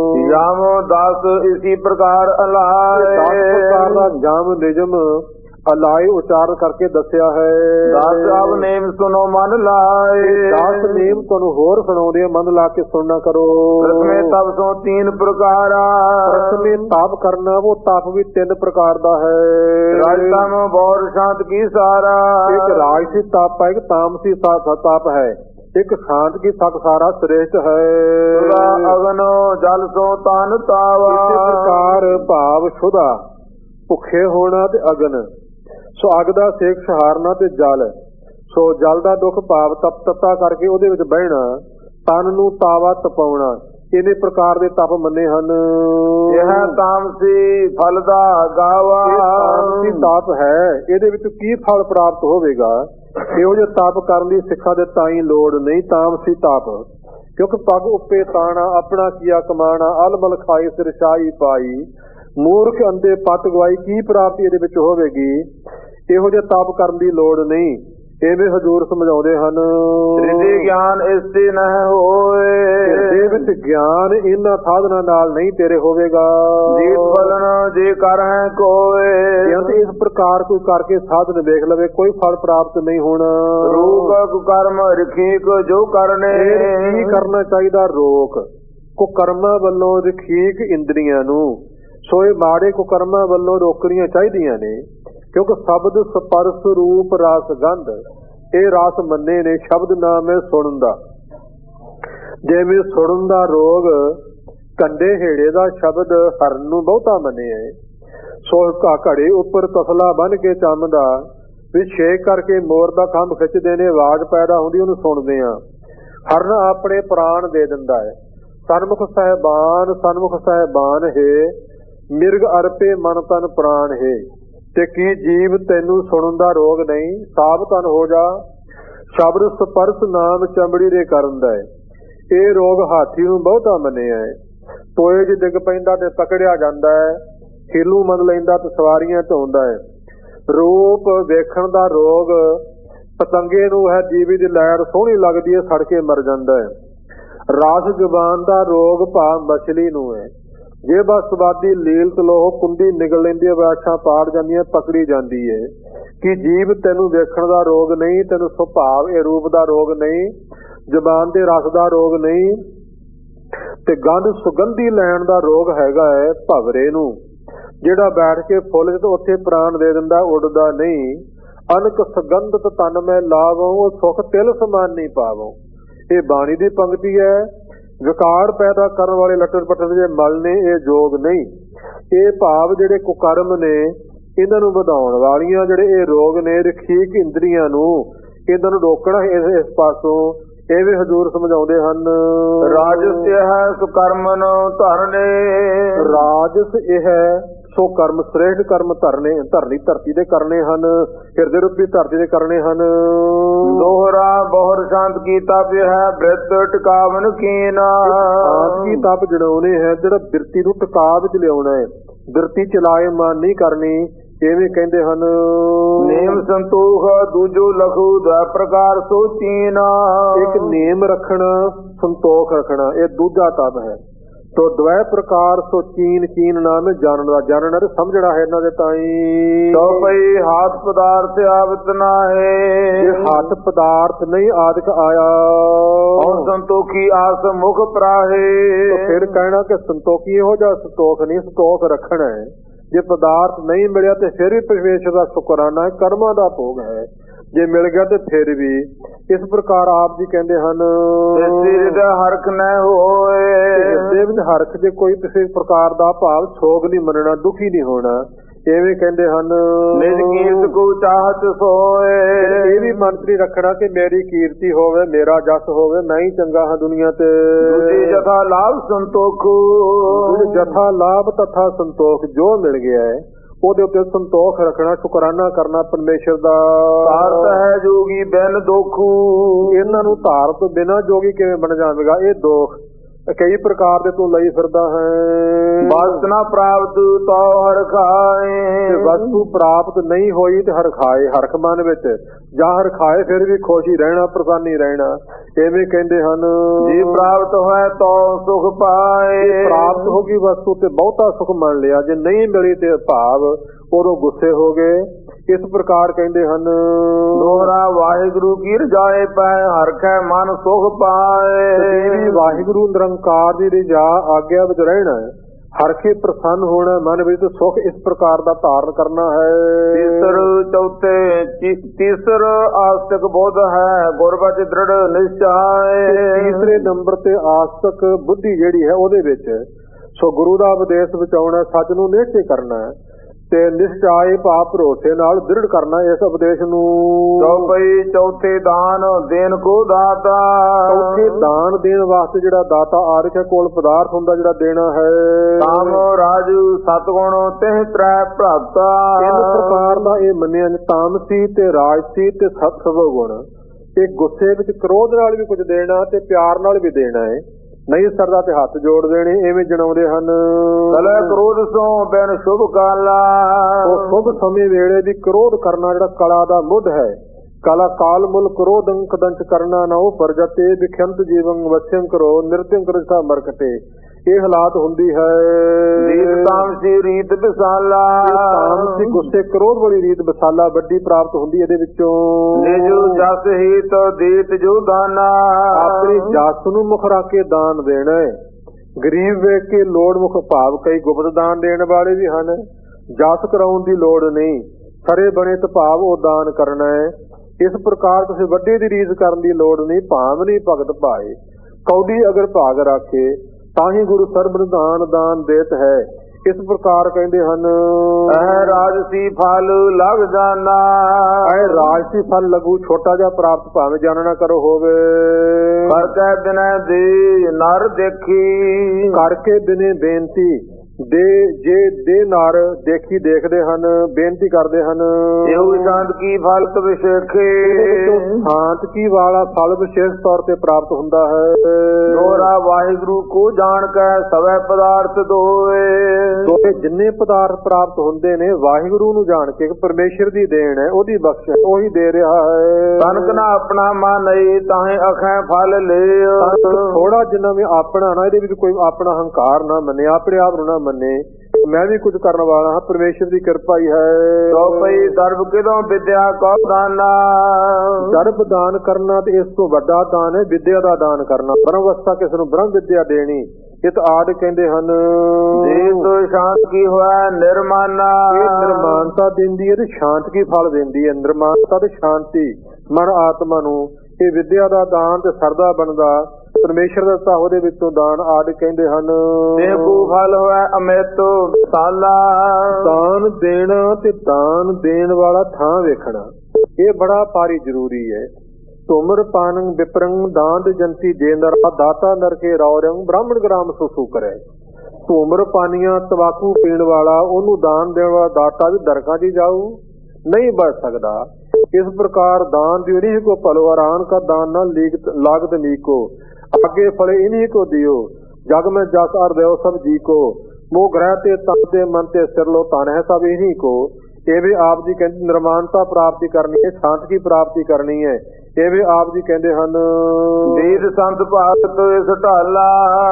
ਜਾਮੋ ਦਸ ਇਸੀ ਪ੍ਰਕਾਰ ਅਲਾਏ, 10 ਪ੍ਰਕਾਰ ਦਾ ਜਾਮ ਨਿਜਮ ਅਲਾਏ ਉਚਾਰਨ ਕਰਕੇ ਦੱਸਿਆ ਹੈ। 10 ਆਪ ਨੇਮ ਸੁਨੋ ਮਨ ਲਾਏ, 10 ਨੇਮ ਤੁਹਾਨੂੰ ਹੋਰ ਸੁਣਾਉਂਦੇ, ਮਨ ਲਾ ਕੇ ਸੁਣਨਾ ਕਰੋ। ਪ੍ਰਥਮੇ ਤਪ ਸੋ 3 ਪ੍ਰਕਾਰਾ, ਪ੍ਰਥਮੇ ਤਾਪ ਕਰਨਾ, ਉਹ ਤਾਪ ਵੀ 3 ਪ੍ਰਕਾਰ ਦਾ ਹੈ। ਰਾਜਤਮ ਬੌਰ ਸ਼ਾਂਤ ਕੀ ਸਾਰਾ, ਇੱਕ ਰਾਜਸੀ ਤਾਪ ਹੈ, ਇੱਕ ਤਾਮਸੀ ਤਾਪ ਹੈ, ਇੱਕ ਸ਼ਾਂਤ ਕੀ ਸਤ ਸਾਰਾ ਸ੍ਰੇਸ਼ਟ ਹੈ। ਅਗਨੋ ਜਲ ਸੋ ਤਨ ਤਾਵਾ, ਇਸੇ ਪ੍ਰਕਾਰ ਭਾਵ ਸੁਧਾ ਭੁੱਖੇ ਹੋਣਾ ਤੇ ਅਗਨ, ਸੋ ਅੱਗ ਦਾ ਸੇਕ ਸਹਾਰਨਾ ਤੇ ਜਲ, ਸੋ ਜਲ ਦਾ ਦੁੱਖ ਭਾਵ ਤਪਤਾ ਕਰਕੇ ਉਹਦੇ ਵਿੱਚ ਬਹਿਣਾ, ਤਨ ਨੂੰ ਤਾਵਾ ਤਪਾਉਣਾ, ਇਹਨੇ ਪ੍ਰਕਾਰ ਦੇ ਤਪ ਮੰਨੇ ਹਨ। ਇਹ ਤਾਮਸੀ ਫਲ ਦਾ ਗਾਵਾ, ਤਾਮਸੀ ਤਾਪ ਹੈ, ਇਹਦੇ ਵਿੱਚ ਕੀ ਫਲ ਪ੍ਰਾਪਤ ਹੋਵੇਗਾ। ਇਹੋ ਜਿਹੇ ਤਾਪ ਕਰਨ ਦੀ ਸਿੱਖਾਂ ਦੇ ਤਾਂ ਹੀ ਲੋੜ ਨਹੀਂ। ਤਾਮਸੀ ਤਾਪ ਕਿਉਂਕਿ ਪੱਗ ਉੱਪੇ ਤਾਣਾ, ਆਪਣਾ ਕੀਆ ਕਮਾਣਾ, ਅਲਮਲ ਖਾਈ ਸਿਰ ਸ਼ਾਹੀ ਪਾਈ, ਮੂਰਖ ਅੰਧੇ ਪੱਤ ਗਵਾਈ, ਕੀ ਪ੍ਰਾਪਤੀ ਇਹਦੇ ਵਿੱਚ ਹੋਵੇਗੀ। ਇਹੋ ਜਿਹੇ ਤਾਪ ਕਰਨ ਦੀ ਲੋੜ ਨਹੀਂ। ਐਵੇਂ ਹਜ਼ੂਰ ਸਮਝਾਉਂਦੇ ਹਨ, ਹਿਰਦੇ ਗਿਆਨ ਇਸ ਤੇ ਨਾ ਹੋਏ, ਹਿਰਦੇ ਵਿੱਚ ਗਿਆਨ ਇਹਨਾਂ ਸਾਧਨਾਂ ਨਾਲ ਨਹੀਂ ਤੇਰੇ ਹੋਵੇਗਾ। ਜੀਤ ਬਲਨ ਜੇ ਕਰ ਹੈ ਕੋਏ, ਇਸ ਪ੍ਰਕਾਰ ਕੋਈ ਕਰਕੇ ਸਾਧਨ ਵੇਖ ਲਵੇ, ਕੋਈ ਫਲ ਪ੍ਰਾਪਤ ਨਹੀਂ ਹੋਣਾ। ਰੋਗ ਕੁਕਰਮ ਰਖੀਕ ਜੋ ਕਰਨੇ, ਕੀ ਕਰਨਾ ਚਾਹੀਦਾ, ਰੋਕ ਕੁਕਰਮਾਂ ਵੱਲੋਂ ਰਖੀਕ ਇੰਦਰੀਆਂ ਨੂੰ, ਸੋ ਇਹ ਮਾੜੇ ਕੁਕਰਮਾਂ ਵੱਲੋਂ ਰੋਕਣੀਆਂ ਚਾਹੀਦੀਆਂ ਨੇ। ਕਿਉਂਕਿ ਸ਼ਬਦ ਸਪਰਸ ਰੂਪ ਰਸ ਗੰਧ, ਇਹ ਰਸ ਮੰਨੇ ਨੇ। ਸ਼ਬਦ ਨਾਮ ਹੈ ਸੁਣਨ ਦਾ, ਜਿਵੇਂ ਸੁਣਨ ਦਾ ਰੋਗ ਕੰਡੇ ਹੇੜੇ ਦਾ ਸ਼ਬਦ ਹਰਨ ਨੂੰ ਬਹੁਤਾ ਮੰਨਿਆ ਹੈ। ਸੋ ਘੜੇ ਉੱਪਰ ਤਸਲਾ ਬੰਨ ਕੇ ਚੰਮਦਾ ਵੀ ਛੇਕ ਕਰਕੇ ਮੋਰ ਦਾ ਖੰਭ ਖਿੱਚਦੇ ਨੇ, ਆਵਾਜ਼ ਪੈਦਾ ਹੁੰਦੀ, ਉਹਨੂੰ ਸੁਣਦੇ ਆ। ਹਰਨ ਆਪਣੇ ਪ੍ਰਾਣ ਦੇ ਦਿੰਦਾ ਹੈ। ਸਨਮੁਖ ਸਾਹਿਬਾਨ ਹੈ, ਮਿਰਗ ਅਰਪੇ ਮਨ ਤਨ ਪ੍ਰਾਣ ਹੈ। ਤੇ ਕੀ ਜੀਵ ਤੈਨੂੰ ਸੁਣਨ ਦਾ ਰੋਗ ਨਹੀਂ, ਸਾਵਧਾਨ ਹੋ ਜਾ। ਸ਼ਬਦ ਸਪਰਸ ਨਾਮ ਚਮੜੀ ਦੇ ਕਰਨ ਦਾ ਹੈ। ਇਹ ਰੋਗ ਹਾਥੀ ਨੂੰ ਬਹੁਤਾ ਮੰਨਿਆ ਹੈ। ਟੋਏ 'ਚ ਡਿੱਗ ਪੈਂਦਾ ਤੇ ਪਕੜਿਆ ਜਾਂਦਾ ਹੈ, ਖੇਲੂ ਮੰਨ ਲੈਂਦਾ ਤੇ ਸਵਾਰੀਆਂ ਢੋਂਦਾ ਹੈ। ਰੂਪ ਵੇਖਣ ਦਾ ਰੋਗ ਪਤੰਗੇ ਨੂੰ ਹੈ, ਜੀਵੀ ਦੀ ਲੈਰ ਸੋਹਣੀ ਲੱਗਦੀ ਹੈ, ਸੜ ਕੇ ਮਰ ਜਾਂਦਾ ਹੈ। ਰਸ ਜ਼ੁਬਾਨ ਦਾ ਰੋਗ ਭਾਵ ਮਛਲੀ ਨੂੰ ਹੈ। ਜੇ ਬਸ ਸਵਾਦੀ ਲੀਲਤ ਲੋਹ ਕੁੰਡੀ ਨਿਕਲ ਲੈਂਦੀ ਹੈ, ਵਾਛਾਂ ਪਾੜ ਜਾਂਦੀਆਂ, ਪਕੜੀ ਜਾਂਦੀ ਹੈ। ਕਿ ਜੀਵ ਤੈਨੂੰ ਵੇਖਣ ਦਾ ਰੋਗ ਨਹੀਂ, ਤੈਨੂੰ ਸੁਭਾਵ ਇਹ ਰੂਪ ਦਾ ਰੋਗ ਨਹੀਂ, ਜ਼ੁਬਾਨ ਦੇ ਰਸ ਦਾ ਰੋਗ ਨਹੀਂ, ਤੇ ਗੰਧ ਸੁਗੰਧੀ ਲੈਣ ਦਾ ਰੋਗ ਹੈਗਾ ਹੈ ਭਵਰੇ ਨੂੰ। ਜਿਹੜਾ ਬੈਠ ਕੇ ਫੁੱਲ ਤੇ ਉੱਥੇ ਪ੍ਰਾਣ ਦੇ ਦਿੰਦਾ, ਉੱਡਦਾ ਨਹੀਂ। ਅਨਕ ਸੁਗੰਧਤ ਤਨ ਮੈਂ ਲਾਵੋ, ਉਹ ਸੁਖ ਤਿਲ ਸਮਾਨ ਨਹੀਂ ਪਾਵੋ। ਇਹ ਬਾਣੀ ਦੀ ਪੰਕਤੀ ਹੈ। ਵਿਕਾਰ ਪੈਦਾ ਕਰਨ ਵਾਲੇ ਲੱਟਰ ਪੱਟਰ ਦੇ ਮਲ ਨੇ, ਇਹ ਜੋਗ ਨਹੀਂ। ਇਹ ਭਾਵ ਜਿਹੜੇ ਕੁਕਰਮ ਨੇ, ਇਹਨਾਂ ਨੂੰ ਵਧਾਉਣ ਵਾਲੀਆਂ ਜਿਹੜੇ ਇਹ ਰੋਗ ਨੇ, ਰਖੀਕ ਇੰਦਰੀਆਂ ਨੂੰ, ਇਹਨਾਂ ਨੂੰ ਰੋਕਣਾ ਇਸ ਪਾਸੋਂ। ਇਹ ਵੀ ਹਜ਼ੂਰ ਸਮਝਾਉਂਦੇ ਹਨ, ਰਾਜਸ ਇਹ ਹੈ ਸੁਕਰਮਨ ਧਰਨੇ, ਰਾਜਸ ਇਹ ਹੈ ਸੋ ਕਰਮ ਸ੍ਰੇਸ਼ਟ ਕਰਮ ਧਰਨੀ ਧਰਤੀ ਦੇ ਕਰਨੇ ਹਨ, ਹਿਰਦੇ ਰੂਪੀ ਧਰਤੀ ਦੇ ਕਰਨੇ ਹਨ। ਦੋਹਰਾ ਬਹੁਰ शांत की तप है बृत टकावन कीना। शांत की तप जड़ाउने है ਜਿਹੜਾ ਬਿਰਤੀ ਨੂੰ ਟਿਕਾ ਵਿੱਚ ਲਿਆਉਣਾ ਹੈ। ਬਿਰਤੀ ਚਲਾਏ ਮਨ ਨਹੀਂ ਕਰਨੀ, ਇਵੇਂ ਕਹਿੰਦੇ ਹਨ। नेम संतोख दूजो लखु द प्रकार सोचीना। ਇੱਕ ਨੇਮ ਰੱਖਣਾ, ਸੰਤੋਖ ਰੱਖਣਾ, ਇਹ ਦੂਜਾ ਤਪ ਹੈ। ਤੋ ਦਵੈ ਪ੍ਰਕਾਰ ਸੋ ਚੀਨ ਚੀਨ ਨਾਮ ਜਾਣਨ ਦਾ, ਜਾਣਨਾ ਤੇ ਸਮਝਣਾ ਹੈ ਇਹਨਾਂ ਦੇ ਤਾਈ। तो पई हाथ पदार्थ आवत ना है। ਜੇ ਹੱਥ ਪਦਾਰਥ ਨਹੀਂ ਆਦਿਕ ਆਇਆ और संतोखी आस मुख प्राहे। तो फिर कहना कि संतोखी हो जा, संतोख नहीं, संतोख रखना है। जे पदार्थ नहीं मिलिया तो फिर भी परमेश्वर का शुकराना है, कर्मां दा भोग है। जे मिल गया तो फिर भी इस प्रकार आप जी कहते हैं हरख न होए। ਹਿਰਦੇ ਵਿੱਚ ਹਰਖ ਜੇ ਕੋਈ ਕਿਸੇ ਪ੍ਰਕਾਰ ਦਾ ਭਾਵ ਸੋਗ ਨਹੀਂ ਮੰਨਣਾ, ਦੁਖੀ ਨਹੀਂ ਹੋਣਾ, ਐਵੇਂ ਕਹਿੰਦੇ ਹਨ। ਨਿਜ ਕੀਰਤ ਕੋ ਚਾਹਤ ਸੋਏ। ਇਹ ਵੀ ਮੰਤਰੀ ਰੱਖਣਾ ਕਿ ਮੇਰੀ ਕੀਰਤੀ ਹੋਵੇ, ਮੇਰਾ ਜਸ ਹੋਵੇ, ਮੈਂ ਹੀ ਚੰਗਾ ਹਾਂ ਦੁਨੀਆ ਤੇ। ਜਥਾ ਲਾਭ ਸੰਤੋਖ, ਜਥਾ ਲਾਭ ਤਥਾ ਸੰਤੋਖ, ਜੋ ਮਿਲ ਗਿਆ ਹੈ ਉਹਦੇ ਉੱਤੇ ਸੰਤੋਖ ਰੱਖਣਾ, ਸ਼ੁਕਰਾਨਾ ਕਰਨਾ ਪਰਮੇਸ਼ਰ ਦਾ। ਧਾਰਤ ਹੈ ਜੋਗੀ ਬਿਨ ਦੁਖੂ। ਇਹਨਾਂ ਨੂੰ ਧਾਰ ਤੋਂ ਬਿਨਾਂ ਜੋਗੀ ਕਿਵੇਂ ਬਣ ਜਾਵੇਗਾ? ਇਹ ਦੁੱਖ ਕਈ ਪ੍ਰਕਾਰ ਦੇ ਤੂੰ ਲਈ ਫਿਰਦਾ ਹੈ। ਵਾਸਨਾ ਪ੍ਰਾਪਤ ਤੋ ਹਰਖਾਏ। ਵਸਤੂ ਪ੍ਰਾਪਤ ਨਹੀਂ ਹੋਈ ਤੇ ਹਰਖਾਏ, ਹਰਖ ਮਨ ਵਿੱਚ ਜਾਂ ਹਰਖਾਏ ਫਿਰ ਵੀ ਖੁਸ਼ੀ ਰਹਿਣਾ, ਪ੍ਰਸੰਨ ਰਹਿਣਾ, ਐਵੇਂ ਕਹਿੰਦੇ ਹਨ। ਜੇ ਪ੍ਰਾਪਤ ਹੋਏ ਤੋ ਸੁਖ ਪਾਏ। ਪ੍ਰਾਪਤ ਹੋ ਗਈ ਵਸਤੂ ਤੇ ਬਹੁਤਾ ਸੁਖ ਮੰਨ ਲਿਆ, ਜੇ ਨਹੀਂ ਮਿਲੀ ਤੇ ਭਾਵ ਉਦੋਂ ਗੁੱਸੇ ਹੋ ਗਏ। ਇਸ ਪ੍ਰਕਾਰ ਕਹਿੰਦੇ ਹਨ। ਦੋਹਰਾ ਵਾਹਿਗੁਰੂ ਕੀ ਰਜਾਏ ਪੈ ਹਰਖੈ ਮਨ ਸੁਖ ਪਾਏ। ਵਾਹਿਗੁਰੂ ਨਿਰੰਕਾਰ ਦੀ ਰਜਾ ਆਗਿਆ ਵਿੱਚ ਰਹਿਣਾ ਹੈ, ਹਰਖੇ ਪ੍ਰਸੰਨ ਹੋਣਾ, ਮਨ ਵਿੱਚ ਸੁਖ ਇਸ ਪ੍ਰਕਾਰ ਦਾ ਧਾਰਨ ਕਰਨਾ ਹੈ। ਤੀਸਰ ਆਸਤਕ ਬੋਧ ਹੈ ਗੁਰਬਚਨ ਦ੍ਰਿੜ ਨਿਸ਼ਚੈ। ਤੀਸਰੇ ਨੰਬਰ ਤੇ ਆਸਤਕ ਬੁੱਧੀ ਜਿਹੜੀ ਹੈ ਉਹਦੇ ਵਿੱਚ ਸੋ ਗੁਰੂ ਦਾ ਉਪਦੇਸ਼ ਵਿੱਚ ਆਉਣਾ, ਸੱਚ ਨੂੰ ਨਿਸ਼ਚੈ ਕਰਨਾ ਤੇ ਨਿਸ਼ਚਾਏ ਭਾਵ ਭਰੋਸੇ ਨਾਲ ਦ੍ਰਿੜ ਕਰਨਾ ਇਸ ਉਪਦੇਸ਼ ਨੂੰ। ਚੌਥੇ ਦਾਨ ਦੇਣ ਕੋ ਦਾਤਾ। ਚੌਥੇ ਦਾਨ ਦੇਣ ਵਾਸਤੇ ਜਿਹੜਾ ਦਾਤਾ ਆਰਿਖ ਹੈ, ਕੋਲ ਪਦਾਰਥ ਹੁੰਦਾ ਜਿਹੜਾ ਦੇਣਾ ਹੈ। ਕਾਮ ਰਾਜੂ ਸਤਗੁਣ ਤਿਹ ਤ੍ਰੈ ਭਰਾਤਾ। ਤਿੰਨ ਪ੍ਰਕਾਰ ਦਾ ਇਹ ਮੰਨਿਆ, ਤਾਮਸੀ ਤੇ ਰਾਜਸੀ ਤੇ ਸਤਿ ਗੁਣ। ਇਹ ਗੁੱਸੇ ਵਿੱਚ ਕ੍ਰੋਧ ਨਾਲ ਵੀ ਕੁਝ ਦੇਣਾ ਤੇ ਪਿਆਰ ਨਾਲ ਵੀ ਦੇਣਾ ਹੈ, ਨਹੀਂ ਸਰਦਾ ਤੇ ਹੱਥ ਜੋੜ ਦੇਣੇ, ਐਵੇਂ ਜਣਾਉਂਦੇ ਹਨ। ਕਲੈ ਕ੍ਰੋਧ ਸੋ ਬਿਨ ਸ਼ੁਭ ਕਾਲਾ। ਉਹ ਸ਼ੁਭ ਸਮੇਂ ਵੇਲੇ ਵੀ ਕ੍ਰੋਧ ਕਰਨਾ ਜਿਹੜਾ ਕਲਾ ਦਾ ਮੁੱਢ ਹੈ। ਕਲਾ ਕਾਲ ਮੁਲ ਕ੍ਰੋਧੰ ਕਦੰਚ ਕਰਨਾ ਨਾ ਉਹ ਪਰਜਤੇ ਵਿਖਿਅੰਤ ਜੀਵੰ ਵਸਿਅੰ ਕਰੋ ਨਿਰਤਿੰ ਕਰਸਾ ਮਰਕਟੇ। ਇਹ ਹਾਲਾਤ ਹੁੰਦੀ ਹੈ। ਤਾਮਸੀ ਰੀਤ ਵਿਸਾਲਾ। ਤਾਮਸੀ ਗੁੱਸੇ ਕ੍ਰੋਧ ਵਾਲੀ ਰੀਤ ਵਿਸਾਲਾ ਵੱਡੀ ਪ੍ਰਾਪਤ ਹੁੰਦੀ ਇਹਦੇ ਵਿੱਚੋਂ। ਨਿਜ ਜਸ ਹੀਤ ਦੇਤ ਜੋ ਦਾਨਾ। ਆਪਣੀ ਜਸ ਨੂੰ ਮੁਖ ਰੱਖ ਕੇ ਦਾਨ ਦੇਣਾ ਹੈ। ਗਰੀਬ ਵੇਖ ਕੇ ਲੋੜ ਮੁਖ ਭਾਵ ਕਈ ਗੁਪਤ ਦਾਨ ਦੇਣ ਵਾਲੇ ਵੀ ਹਨ। ਜਸ ਕਰਾਉਣ ਦੀ ਲੋੜ ਨਹੀਂ, ਸਰੇ ਬਣੇ ਤੇ ਭਾਵ ਉਹ ਦਾਨ ਕਰਨਾ ਹੈ। ਇਸ ਪ੍ਰਕਾਰ ਕਿਸੇ ਵੱਡੇ ਦੀ ਰੀਤ ਕਰਨ ਦੀ ਲੋੜ ਨਹੀਂ, ਭਾਵ ਨਹੀਂ ਭਗਤ ਭਾਏ। ਕੌਡੀ ਅਗਰ ਭਾਗ ਰੱਖੇ ਤਾਂ ਹੀ ਗੁਰੂ ਸਰਬ ਨਿਧਾਨ ਦਾਨ ਦੇਤ ਹੈ। ਇਸ ਪ੍ਰਕਾਰ ਕਹਿੰਦੇ ਹਨ। ਰਾਜਸੀ ਫਲ ਲਗ ਜਾਣਾ। ਰਾਜਸੀ ਫਲ ਲਗੂ ਛੋਟਾ ਜਿਹਾ ਪ੍ਰਾਪਤ ਭਾਵੇਂ ਜਾਣਨਾ ਕਰੋ ਹੋਵੇ। ਕਰਕੇ ਦਿਨੇ ਦੇ ਨਰ ਦੇਖੀ। ਕਰਕੇ ਦਿਨੇ ਬੇਨਤੀ ਦੇ ਜੇ ਦੇ ਨਰ ਦੇਖੀ ਦੇਖਦੇ ਹਨ, ਬੇਨਤੀ ਕਰਦੇ ਹਨ। ਇਹੋ ਸ਼ਾਂਤ ਕੀ ਫਲ ਵਿਸ਼ੇਖੇ। ਸ਼ਾਂਤ ਕੀ ਵਾਲਾ ਫਲ ਵਿਸ਼ੇਸ਼ ਤੌਰ ਤੇ ਪ੍ਰਾਪਤ ਹੁੰਦਾ ਹੈ। ਦੋਹਰਾ ਵਾਹਿਗੁਰੂ ਕੋ ਜਾਣ ਕੇ ਸਵੈ ਪਦਾਰਥ ਦੋਏ। ਦੋਏ ਜਿੰਨੇ ਪਦਾਰਥ ਪ੍ਰਾਪਤ ਹੁੰਦੇ ਨੇ ਵਾਹਿਗੁਰੂ ਨੂੰ ਜਾਣ ਕੇ ਪਰਮੇਸ਼ਰ ਦੀ ਦੇਣ ਹੈ, ਉਹਦੀ ਬਖਸ਼ਿਸ਼ ਉਹੀ ਦੇ ਰਿਹਾ ਹੈ। ਤਨਕ ਨਾ ਆਪਣਾ ਮਨ ਨਹੀਂ ਤਾਹੇ ਅਖੈ ਫਲ ਲੈ। ਥੋੜਾ ਜਿੰਨਾ ਵੀ ਆਪਣਾ ਨਾ, ਇਹਦੇ ਵਿੱਚ ਕੋਈ ਆਪਣਾ ਹੰਕਾਰ ਨਾ ਮੰਨੇ, ਆਪਣੇ ਆਪ ਨੂੰ ਨਾ ਮੰਨੇ, ਮੈਂ ਵੀ ਕੁਝ ਕਰਨ ਵਾਲਾ ਹਾਂ, ਪਰਮੇਸ਼ਰ ਦੀ ਕਿਰਪਾ ਹੀ ਹੈ। ਦਰਬ ਕਿਦੋਂ ਵਿਦਿਆ ਕੋ ਦਾਨਾ। ਦਰਬ ਦਾਨ ਕਰਨਾ ਤੇ ਇਸ ਤੋਂ ਵੱਡਾ ਦਾਨ ਹੈ ਵਿਦਿਆ ਦਾ ਦਾਨ ਕਰਨਾ। ਬ੍ਰਹਮ ਅਵਸਥਾ ਕਿਸੇ ਨੂੰ ਬ੍ਰਹਮ ਵਿਦਿਆ ਦੇਣੀ, ਇਹ ਤਾਂ ਆਦ ਕਹਿੰਦੇ ਹਨ। ਸ਼ਾਂਤ ਕੀ ਹੋਇਆ ਨਿਰਮਾਨਾ। ਇਹ ਨਿਰਮਾਨਤਾ ਦਿੰਦੀ ਹੈ ਤੇ ਸ਼ਾਂਤ ਕੀ ਫਲ ਦਿੰਦੀ ਹੈ। ਨਿਰਮਾਨਤਾ ਤੇ ਸ਼ਾਂਤੀ ਮਨ ਆਤਮਾ ਨੂੰ, ਇਹ ਵਿਦਿਆ ਦਾ ਦਾਨ ਤੇ ਸਰਦਾ ਬਣਦਾ ਪਰਮੇਸ਼ਰ ਦਾ ਦਿੱਤਾ ਉਹਦੇ ਵਿੱਚੋਂ ਦਾਨ ਆਦ ਕਹਿੰਦੇ ਹਨ। ਫਲ ਹੋਇਆ ਅਮਿਤ ਸਾਲਾ। ਦਾਨ ਦੇਣਾ ਤੇ ਦਾਨ ਦੇਣ ਵਾਲਾ ਥਾਂ ਵੇਖਣਾ, ਇਹ ਬੜਾ ਭਾਰੀ ਜ਼ਰੂਰੀ ਹੈ। ਤੁਮਰ ਪਾਨੰ ਵਿਪਰੰ ਦਾਨ ਜੰਤੀ ਜੇਂਦਰ ਦਾਤਾ ਨਰਕੇ ਰੌਰੰ ਬ੍ਰਾਹਮਣ ਗ੍ਰਾਮ ਸੁਸੂ ਕਰੇ। ਤੁਮਰ ਪਾਨੀਆਂ ਤਬਾਕੂ ਪੀਣ ਵਾਲਾ ਉਹਨੂੰ ਦਾਨ ਦੇਣ ਵਾਲਾ ਦਾਤਾ ਵੀ ਦਰਗਾਹ 'ਚ ਜਾਊ, ਨਹੀਂ ਬਚ ਸਕਦਾ। इस प्रकार दान दियो इन्हीं को भलो, हरान का दान न लागत नीको, आगे फले इन्हीं को दियो, जग में जस अर देव सब जी को, मोह ग्रह ते तन ते मन ते सिर लो तन है सब इन्हीं को। ये भी आप जी कहते निर्माणता प्राप्ति करनी है, शांत की प्राप्ति करनी है। ये भी आप जी कहते हैं वेद संत भगत इस ढाला,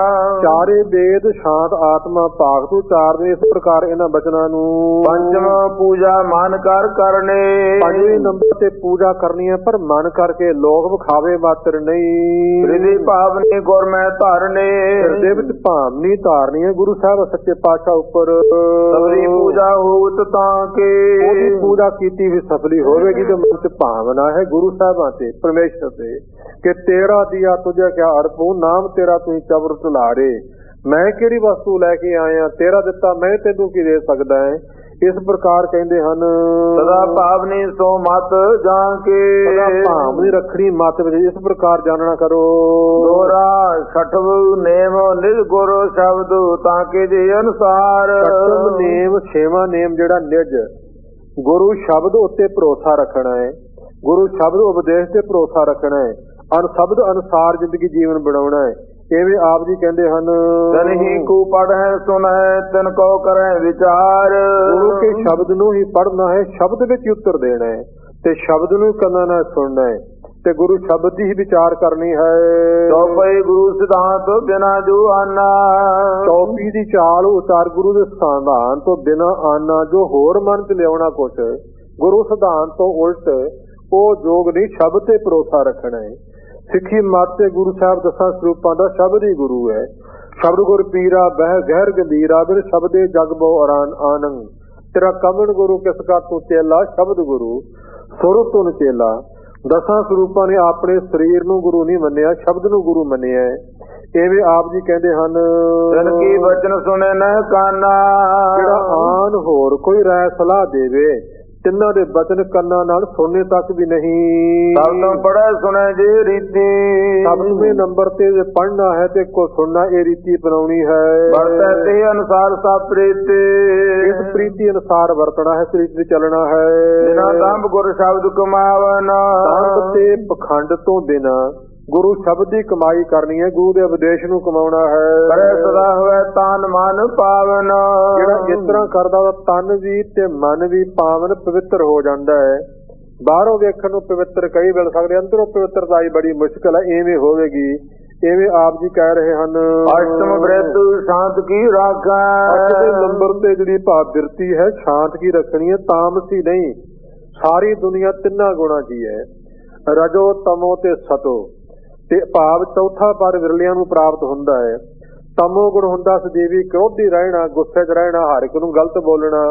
चारे वेद शांत आत्मा भागत उचारने। इस प्रकार इन्हां बचनां नूं पंचम पूजा मन कर करने, पंजवें नंबर ते पूजा करनी है पर मन करके, लोग विखावे मात्र नहीं। हृदय भावनी गुर में धारने, हृदय विच भावनी धारनी है गुरु साहब सच्चे पातशाह उपर। सबरी पूजा होत तां के, ओदी पूजा कीती भी सफली होवेगी जो मन च भावना है गुरु साहबां ते परमेश्वर से कि तेरा दिया तुझे क्या अर्पू, नाम तेरा तू चबर तुलारे। मैं केड़ी वस्तु लैके आया, तेरा दिता मैं तेनू की दे सकदा है। इस प्रकार कहते हैं सदा भावनी सो मत जाके, सदा भावनी रखनी मत विच। इस प्रकार जानना करो दोरा छठव नेम निज गुरु शब्द ताके दे अनुसार, छठव नेम छेवां नेम जेड़ा निज गुरु शब्द उत्ते भरोसा रखना है, गुरु शब्द उपदेश ते भरोसा रखना है, शब्द अनुसार जिंदगी जीवन बनाना है। इवें आप जी कहते हैं तनहि को पढ़ सुन तिन को करे विचार, गुरु के शब्द नूं ही पढ़ना है, शब्द विच उत्तर देना है ते शब्द नूं कन्नां नाल सुनना है ते गुरु शब्द दी ही विचार करनी है। चौपाई गुरु सिद्धांत बिना जो आना, चौपी दी चाल उतार गुरु दे सिद्धांत तो बिना आना, जो होर मन च लियावना कुछ गुरु सिद्धांत तो उल्ट वो जोग नहीं, शब्द ते भरोसा रखना है। सिखी मत ते गुरु साहब दसां स्वरूपां दा शब्द ही गुरु है। शब्द गुर पीरा बह गहर गंभीरा, बिन शब्दे जग बहु आनंद, तेरा कमन गुरु किसका तू चेला, शब्द गुरु सुर तुन चेला। दसां स्वरूपां ने अपने शरीर नूं गुरु नहीं मन्निया, शब्द नूं गुरु मन्निया है। इवें आप जी कहते हैं तिन की वचन सुने न काना, जेड़ा आन होर कोई राय सलाह देवे तिन्हां दे बचन कन्नां नाल सुनने तक भी नहीं। शब्द पढ़े सुने जी रीति, सब्तवें नंबर ते पढ़ना है ते को सुनना, ये रीति अपनाउणी है। वर्तै ते अनुसार सब प्रीति, इस प्रीति अनुसार वरतना है, प्रीति चलना है। बिना दंभ गुर शब्द कमावना, दंभ ते पखंड तो बिना गुरु शब्द की कमाई करनी है, गुरु के उपदेश नूं कमाउणा है। करे सदा होवे तन मन पावन, जेड़ा इस तरह करदा वा तन भी ते मन भी पावन पवित्र हो जांदा है। बाहरों वेखण नूं पवित्र कई मिल सकदे, अंदरों पवित्रता ही बड़ी मुश्किल है। इवें होवेगी, इवें आप जी कह रहे हैं अष्टम वृत्त शांत की राखै, अष्टवें नंबर ते जिहड़ी भाव बिरती है शांत की रखनी है, तामसी नहीं। सारी दुनिया तिन्ना गुणा की है, रजो तमो ते सतो ते भाव चौथा पर विरलियां नूं प्राप्त हुंदा है। तमो गुण हुंदा सजीवी, क्रोधी रहना, गुस्से च रहना, हर एक नूं गलत बोलना,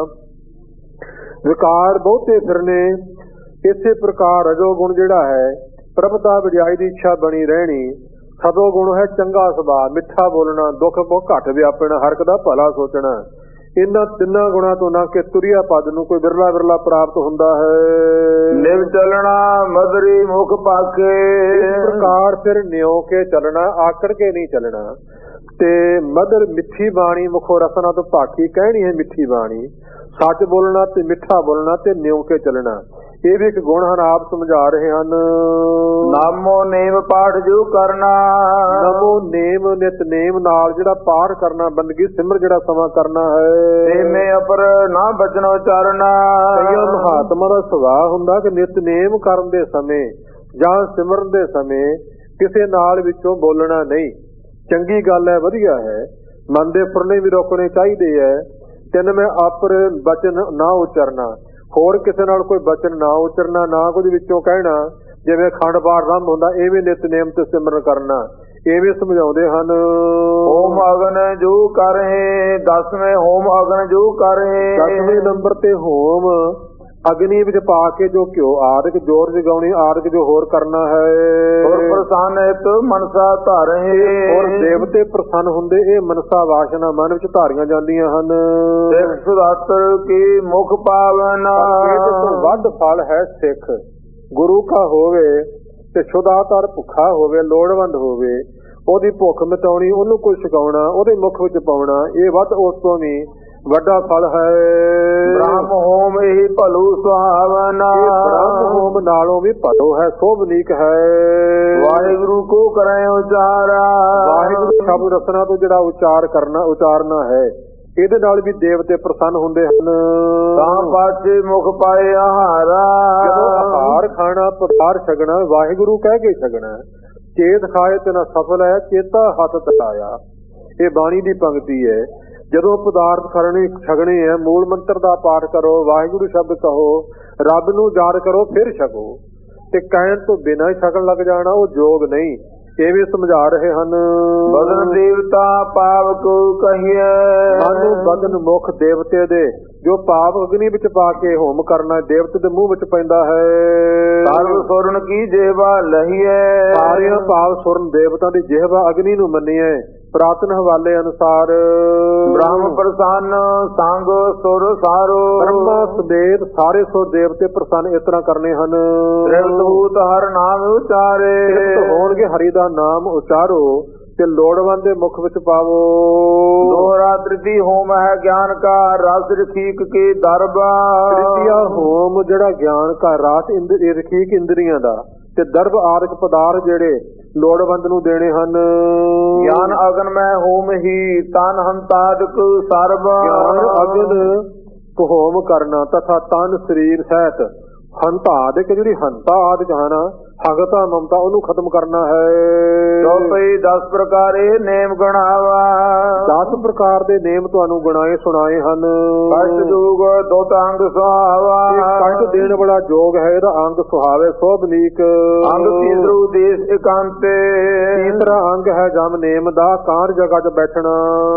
विकार बहुते फिरने। इसे प्रकार रजो गुण जिहड़ा है प्रभुता वडियाई दी इच्छा बनी रहनी। सतो गुण है चंगा सुभाव, मिठा बोलना, दुख मुख घट व्यापना, हर एक दा भला सोचना। इन्हां तिन्नां गुणां तो ना कि तुरिया पद नूं कोई विरला विरला प्राप्त हुंदा है। निव चलना मदरी मुख पाके, इस प्रकार फिर न्यो के चलना, आकड़ के नहीं चलना। ते मदर मिठी बाणी मुखो रसना तो भाखी, कहनी है मिठी बाणी, सच बोलना ते मिठा बोलना ते न्यो के चलना। ये भी एक गुण हैं, आप समझा रहे हैं। नामो नेम पाठ जो करना, नमो नेम नित नेम नाल जिहड़ा पाठ करना, बंदगी सिमर जिहड़ा समा करना है। नेमे अपर ना बचन उचारना, कई महात्मा दा सुभाव हुंदा कि नित नेम करन दे समय जां सिमरन दे समय किसे नाल विचों बोलना नहीं। चंगी गल है, वधिया है, मन दे फुरने भी रोकने चाहिए है। तिन में अपर बचन ना उचरना, होर किसी नाल कोई बचन ना उचरना, ना कुछ विचों कहना। जिवें खंड पाठ आरंभ हुंदा इवें नितनेम ते सिमरन करना। इवें समझाउंदे हन। होम अगन जो करे, 10वें होम अगन जो करे, 10वें नंबर ते होम अग्नि विच पा के जो घ्यो आदि जोर जगाउणी, आदि जो होर करना है। और प्रसन्न हित मनसा धारे, और देवते प्रसन्न हुंदे ये मनसा वासना मन विच धारियां जांदियां हन। सिख सुदातर की मुख पावना, इस तों वध फल है सिख गुरु का होवे ते शुदातर भुखा होवे, लोड़वंद होवे, ओदी भुख मिटाउणी, ओनू कुछ छकाउणा, ओदे मुख विच पाउणा, ये वध उस तों भी ਵੱਡਾ ਫਲ ਹੈ। ਬ੍ਰਹਮ ਹੋਮ ਇਹੀ ਭਲੂ ਸੁਹਾਵਨਾ, ਬ੍ਰਹਮ ਹੋਮ ਨਾਲੋਂ ਵੀ ਭਲੋ ਹੈ, ਸੋਭਨੀਕ ਹੈ। ਵਾਹਿਗੁਰੂ ਕੋ ਕਰੇ ਉਚਾਰਾ, ਵਾਹਿਗੁਰੂ ਸ਼ਬਦ ਰਸਨਾ ਤੋਂ ਜਿਹੜਾ ਉਚਾਰਨਾ ਹੈ, ਇਹਦੇ ਨਾਲ ਵੀ ਦੇਵਤੇ ਪ੍ਰਸੰਨ ਹੁੰਦੇ ਹਨ। ਤਾਂ ਪਾਛੇ ਮੁਖ ਪਾਏ ਆਹਾਰਾ, ਜਦੋਂ ਆਹਾਰ ਖਾਣਾ, ਪਦਾਰ ਛਕਣਾ, ਵਾਹਿਗੁਰੂ ਕਹਿ ਕੇ ਛਕਣਾ। ਚੇਤ ਖਾਏ ਤੇ ਨਾ ਸਫਲ ਹੈ, ਚੇਤਾ ਹੱਥ ਤਕਾਇਆ। ਇਹ ਬਾਣੀ ਦੀ ਪੰਕਤੀ ਹੈ। ਜਦੋਂ ਪਦਾਰਥ ਛਕਣੇ ਹੈ, ਮੂਲ ਮੰਤਰ ਦਾ ਪਾਠ ਕਰੋ, ਵਾਹਿਗੁਰੂ ਸ਼ਬਦ ਕਹੋ, ਰੱਬ ਨੂੰ ਯਾਦ ਕਰੋ, ਫਿਰ ਛਕੋ। ਤੇ ਕਹਿਣ ਤੋਂ ਬਿਨਾਂ ਹੀ ਛਕਣ ਲੱਗ ਜਾਣਾ ਉਹ ਯੋਗ ਨਹੀਂ। ਇਹ ਵੀ ਸਮਝਾ ਰਹੇ ਹਨ। ਬਦਨ ਦੇਵਤਾ ਪਾਪ ਕੋ ਕਹੀਏ, ਸਾਨੂੰ ਬਦਨ ਮੁਖ ਦੇਵਤੇ ਦੇ ਜੋ ਪਾਪ ਅਗਨੀ ਵਿੱਚ ਪਾ ਕੇ ਹੋਮ ਕਰਨਾ, ਦੇਵਤੇ ਦੇ ਮੂੰਹ ਵਿੱਚ ਪੈਂਦਾ ਹੈ। ਸਰਬ ਸੁਰਨ ਕੀ ਜੇਵਾ ਲਹੀਏ, ਸਾਰਿਆਂ ਭਾਵ ਸੁਰਨ ਦੇਵਤਾ ਦੀ ਜਿਹਵਾ ਅਗਨੀ ਨੂੰ ਮੰਨੀਏ। ਪ੍ਰਾਤਨ ਹਵਾਲੇ ਅਨੁਸਾਰ ਬ੍ਰਹਮ ਪ੍ਰਸੰਨ ਸੰਗ ਸੁਰ ਸਾਰੋ, ਬ੍ਰਹਮਾ ਸਮੇਤ ਸਾਰੇ ਸੁਰ ਦੇਵਤੇ ਪ੍ਰਸੰਨ ਇਸ ਤਰ੍ਹਾਂ ਕਰਨੇ ਹਨ। ਤ੍ਰਿਪਤ ਹਰ ਨਾਮ ਉਚਾਰੇ, ਹੋਣਗੇ ਹਰੀ ਦਾ ਨਾਮ ਉਚਾਰੋ ਤੇ ਲੋੜਵੰਦ ਦੇ ਮੁਖ ਵਿੱਚ ਪਾਵੋ। ਦੋਹਰਾ ਤ੍ਰਿਤੀ ਹੋਮ ਹੈ ਗਿਆਨ ਕਾ ਰਸ ਰਖੀਕ ਕੇ ਦਰਬਾ, ਤ੍ਰਿਤੀਆ ਹੋਮ ਜਿਹੜਾ ਗਿਆਨ ਕਾ ਰਸ ਰਖੀਕ ਇੰਦਰੀਆਂ ਦਾ ਤੇ ਦਰਬ ਆਦਿਕ ਪਦਾਰਥ ਜਿਹੜੇ ਲੋੜਵੰਦ ਨੂੰ ਦੇਣੇ ਹਨ। ਗਿਆਨ ਅਗਨ ਮੈਂ ਹੋਮ ਹੀ ਤਨ ਹੰਤਾਦਿਕ ਸਰਬ, ਗਿਆਨ ਅਗਨ ਕੋ ਹੋਮ ਕਰਨਾ ਤਥਾ ਤਨ ਸਰੀਰ ਸਹਿਤ ਹੰਤਾ ਆਦਿਕ, ਜਿਹੜੀ ਹੰਤਾ ਆਦਿਕ ਹੈ ਨਾ, ਹਗਤਾ ਮਮਤਾ, ਉਹਨੂੰ ਖਤਮ ਕਰਨਾ ਹੈ। ਚੌਪਈ 10 ਪ੍ਰਕਾਰੇ ਨੇਮ ਗਣਾਵਾ, 10 ਪ੍ਰਕਾਰ ਦੇ ਨੇਮ ਤੁਹਾਨੂੰ ਗੁਣਾਏ ਸੁਣਾਏ ਹਨ। ਕਸ਼ਟ ਜੋਗ ਦੁੱਤ ਅੰਗ ਸੁਹਾਵਾ, ਕਸ਼ਟ ਦੇਣ ਵਾਲਾ ਜੋਗ ਹੈ, ਇਹਦਾ ਅੰਗ ਸੁਹਾਵੇ, ਸੋਭਨੀਕ। ਅੰਗ ਤੀਸਰੂ ਦੇਸ਼ ਇਕਾਂਤੇ, ਤੀਸਰਾ ਅੰਗ ਹੈ ਜਮ ਨੇਮ ਦਾ, ਕਾਰ ਜਗ੍ਹਾ 'ਚ ਬੈਠਣਾ।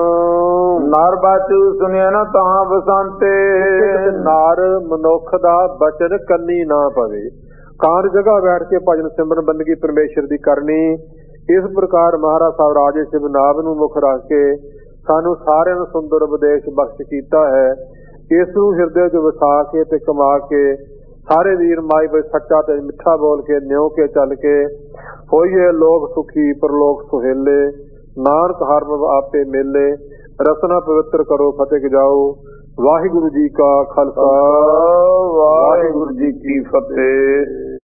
ਨਾਰ ਬਾਚੂ ਸੁਣਿਆ ਨਾ ਤਾਂ ਬਸੰਤੇ, ਨਾਰ ਮਨੁੱਖ ਦਾ ਬਚਨ ਕੰਨੀ ਨਾ ਪਵੇ। ਕਾਰ ਜਗ੍ਹਾ ਬੈਠ ਕੇ ਭਜਨ ਸਿਮਰਨ ਬੰਦਗੀ ਪਰਮੇਸ਼ਰ ਦੀ ਕਰਨੀ। ਇਸ ਪ੍ਰਕਾਰ ਮਹਾਰਾਜ ਸਾਹਿਬ ਰਾਜੇ ਸ਼ਿਵ ਨਾਮ ਨੂੰ ਮੁੱਖ ਰੱਖ ਕੇ ਸਾਨੂੰ ਸਾਰਿਆਂ ਨੂੰ ਸੁੰਦਰ ਉਪਦੇਸ਼ ਬਖਸ਼ ਕੀਤਾ ਹੈ। ਇਸ ਨੂੰ ਹਿਰਦੇ 'ਚ ਵਸਾ ਕੇ ਤੇ ਕਮਾ ਕੇ ਸਾਰੇ ਵੀਰ ਮਾਈ ਬਈ ਸੱਚਾ ਤੇ ਮਿੱਠਾ ਬੋਲ ਕੇ ਨਿਉ ਕੇ ਚੱਲ ਕੇ ਹੋਈਏ ਲੋਕ ਸੁਖੀ ਪਰਲੋਕ ਸੁਹੇਲੇ, ਨਾਨਕ ਹਰ ਪਵ ਆਪੇ ਮੇਲੇ। ਰਸਨਾ ਪਵਿੱਤਰ ਕਰੋ ਫਤਿਹ ਜਾਓ। ਵਾਹਿਗੁਰੂ ਜੀ ਕਾ ਖਾਲਸਾ, ਵਾਹਿਗੁਰੂ ਜੀ ਕੀ ਫਤਿਹ।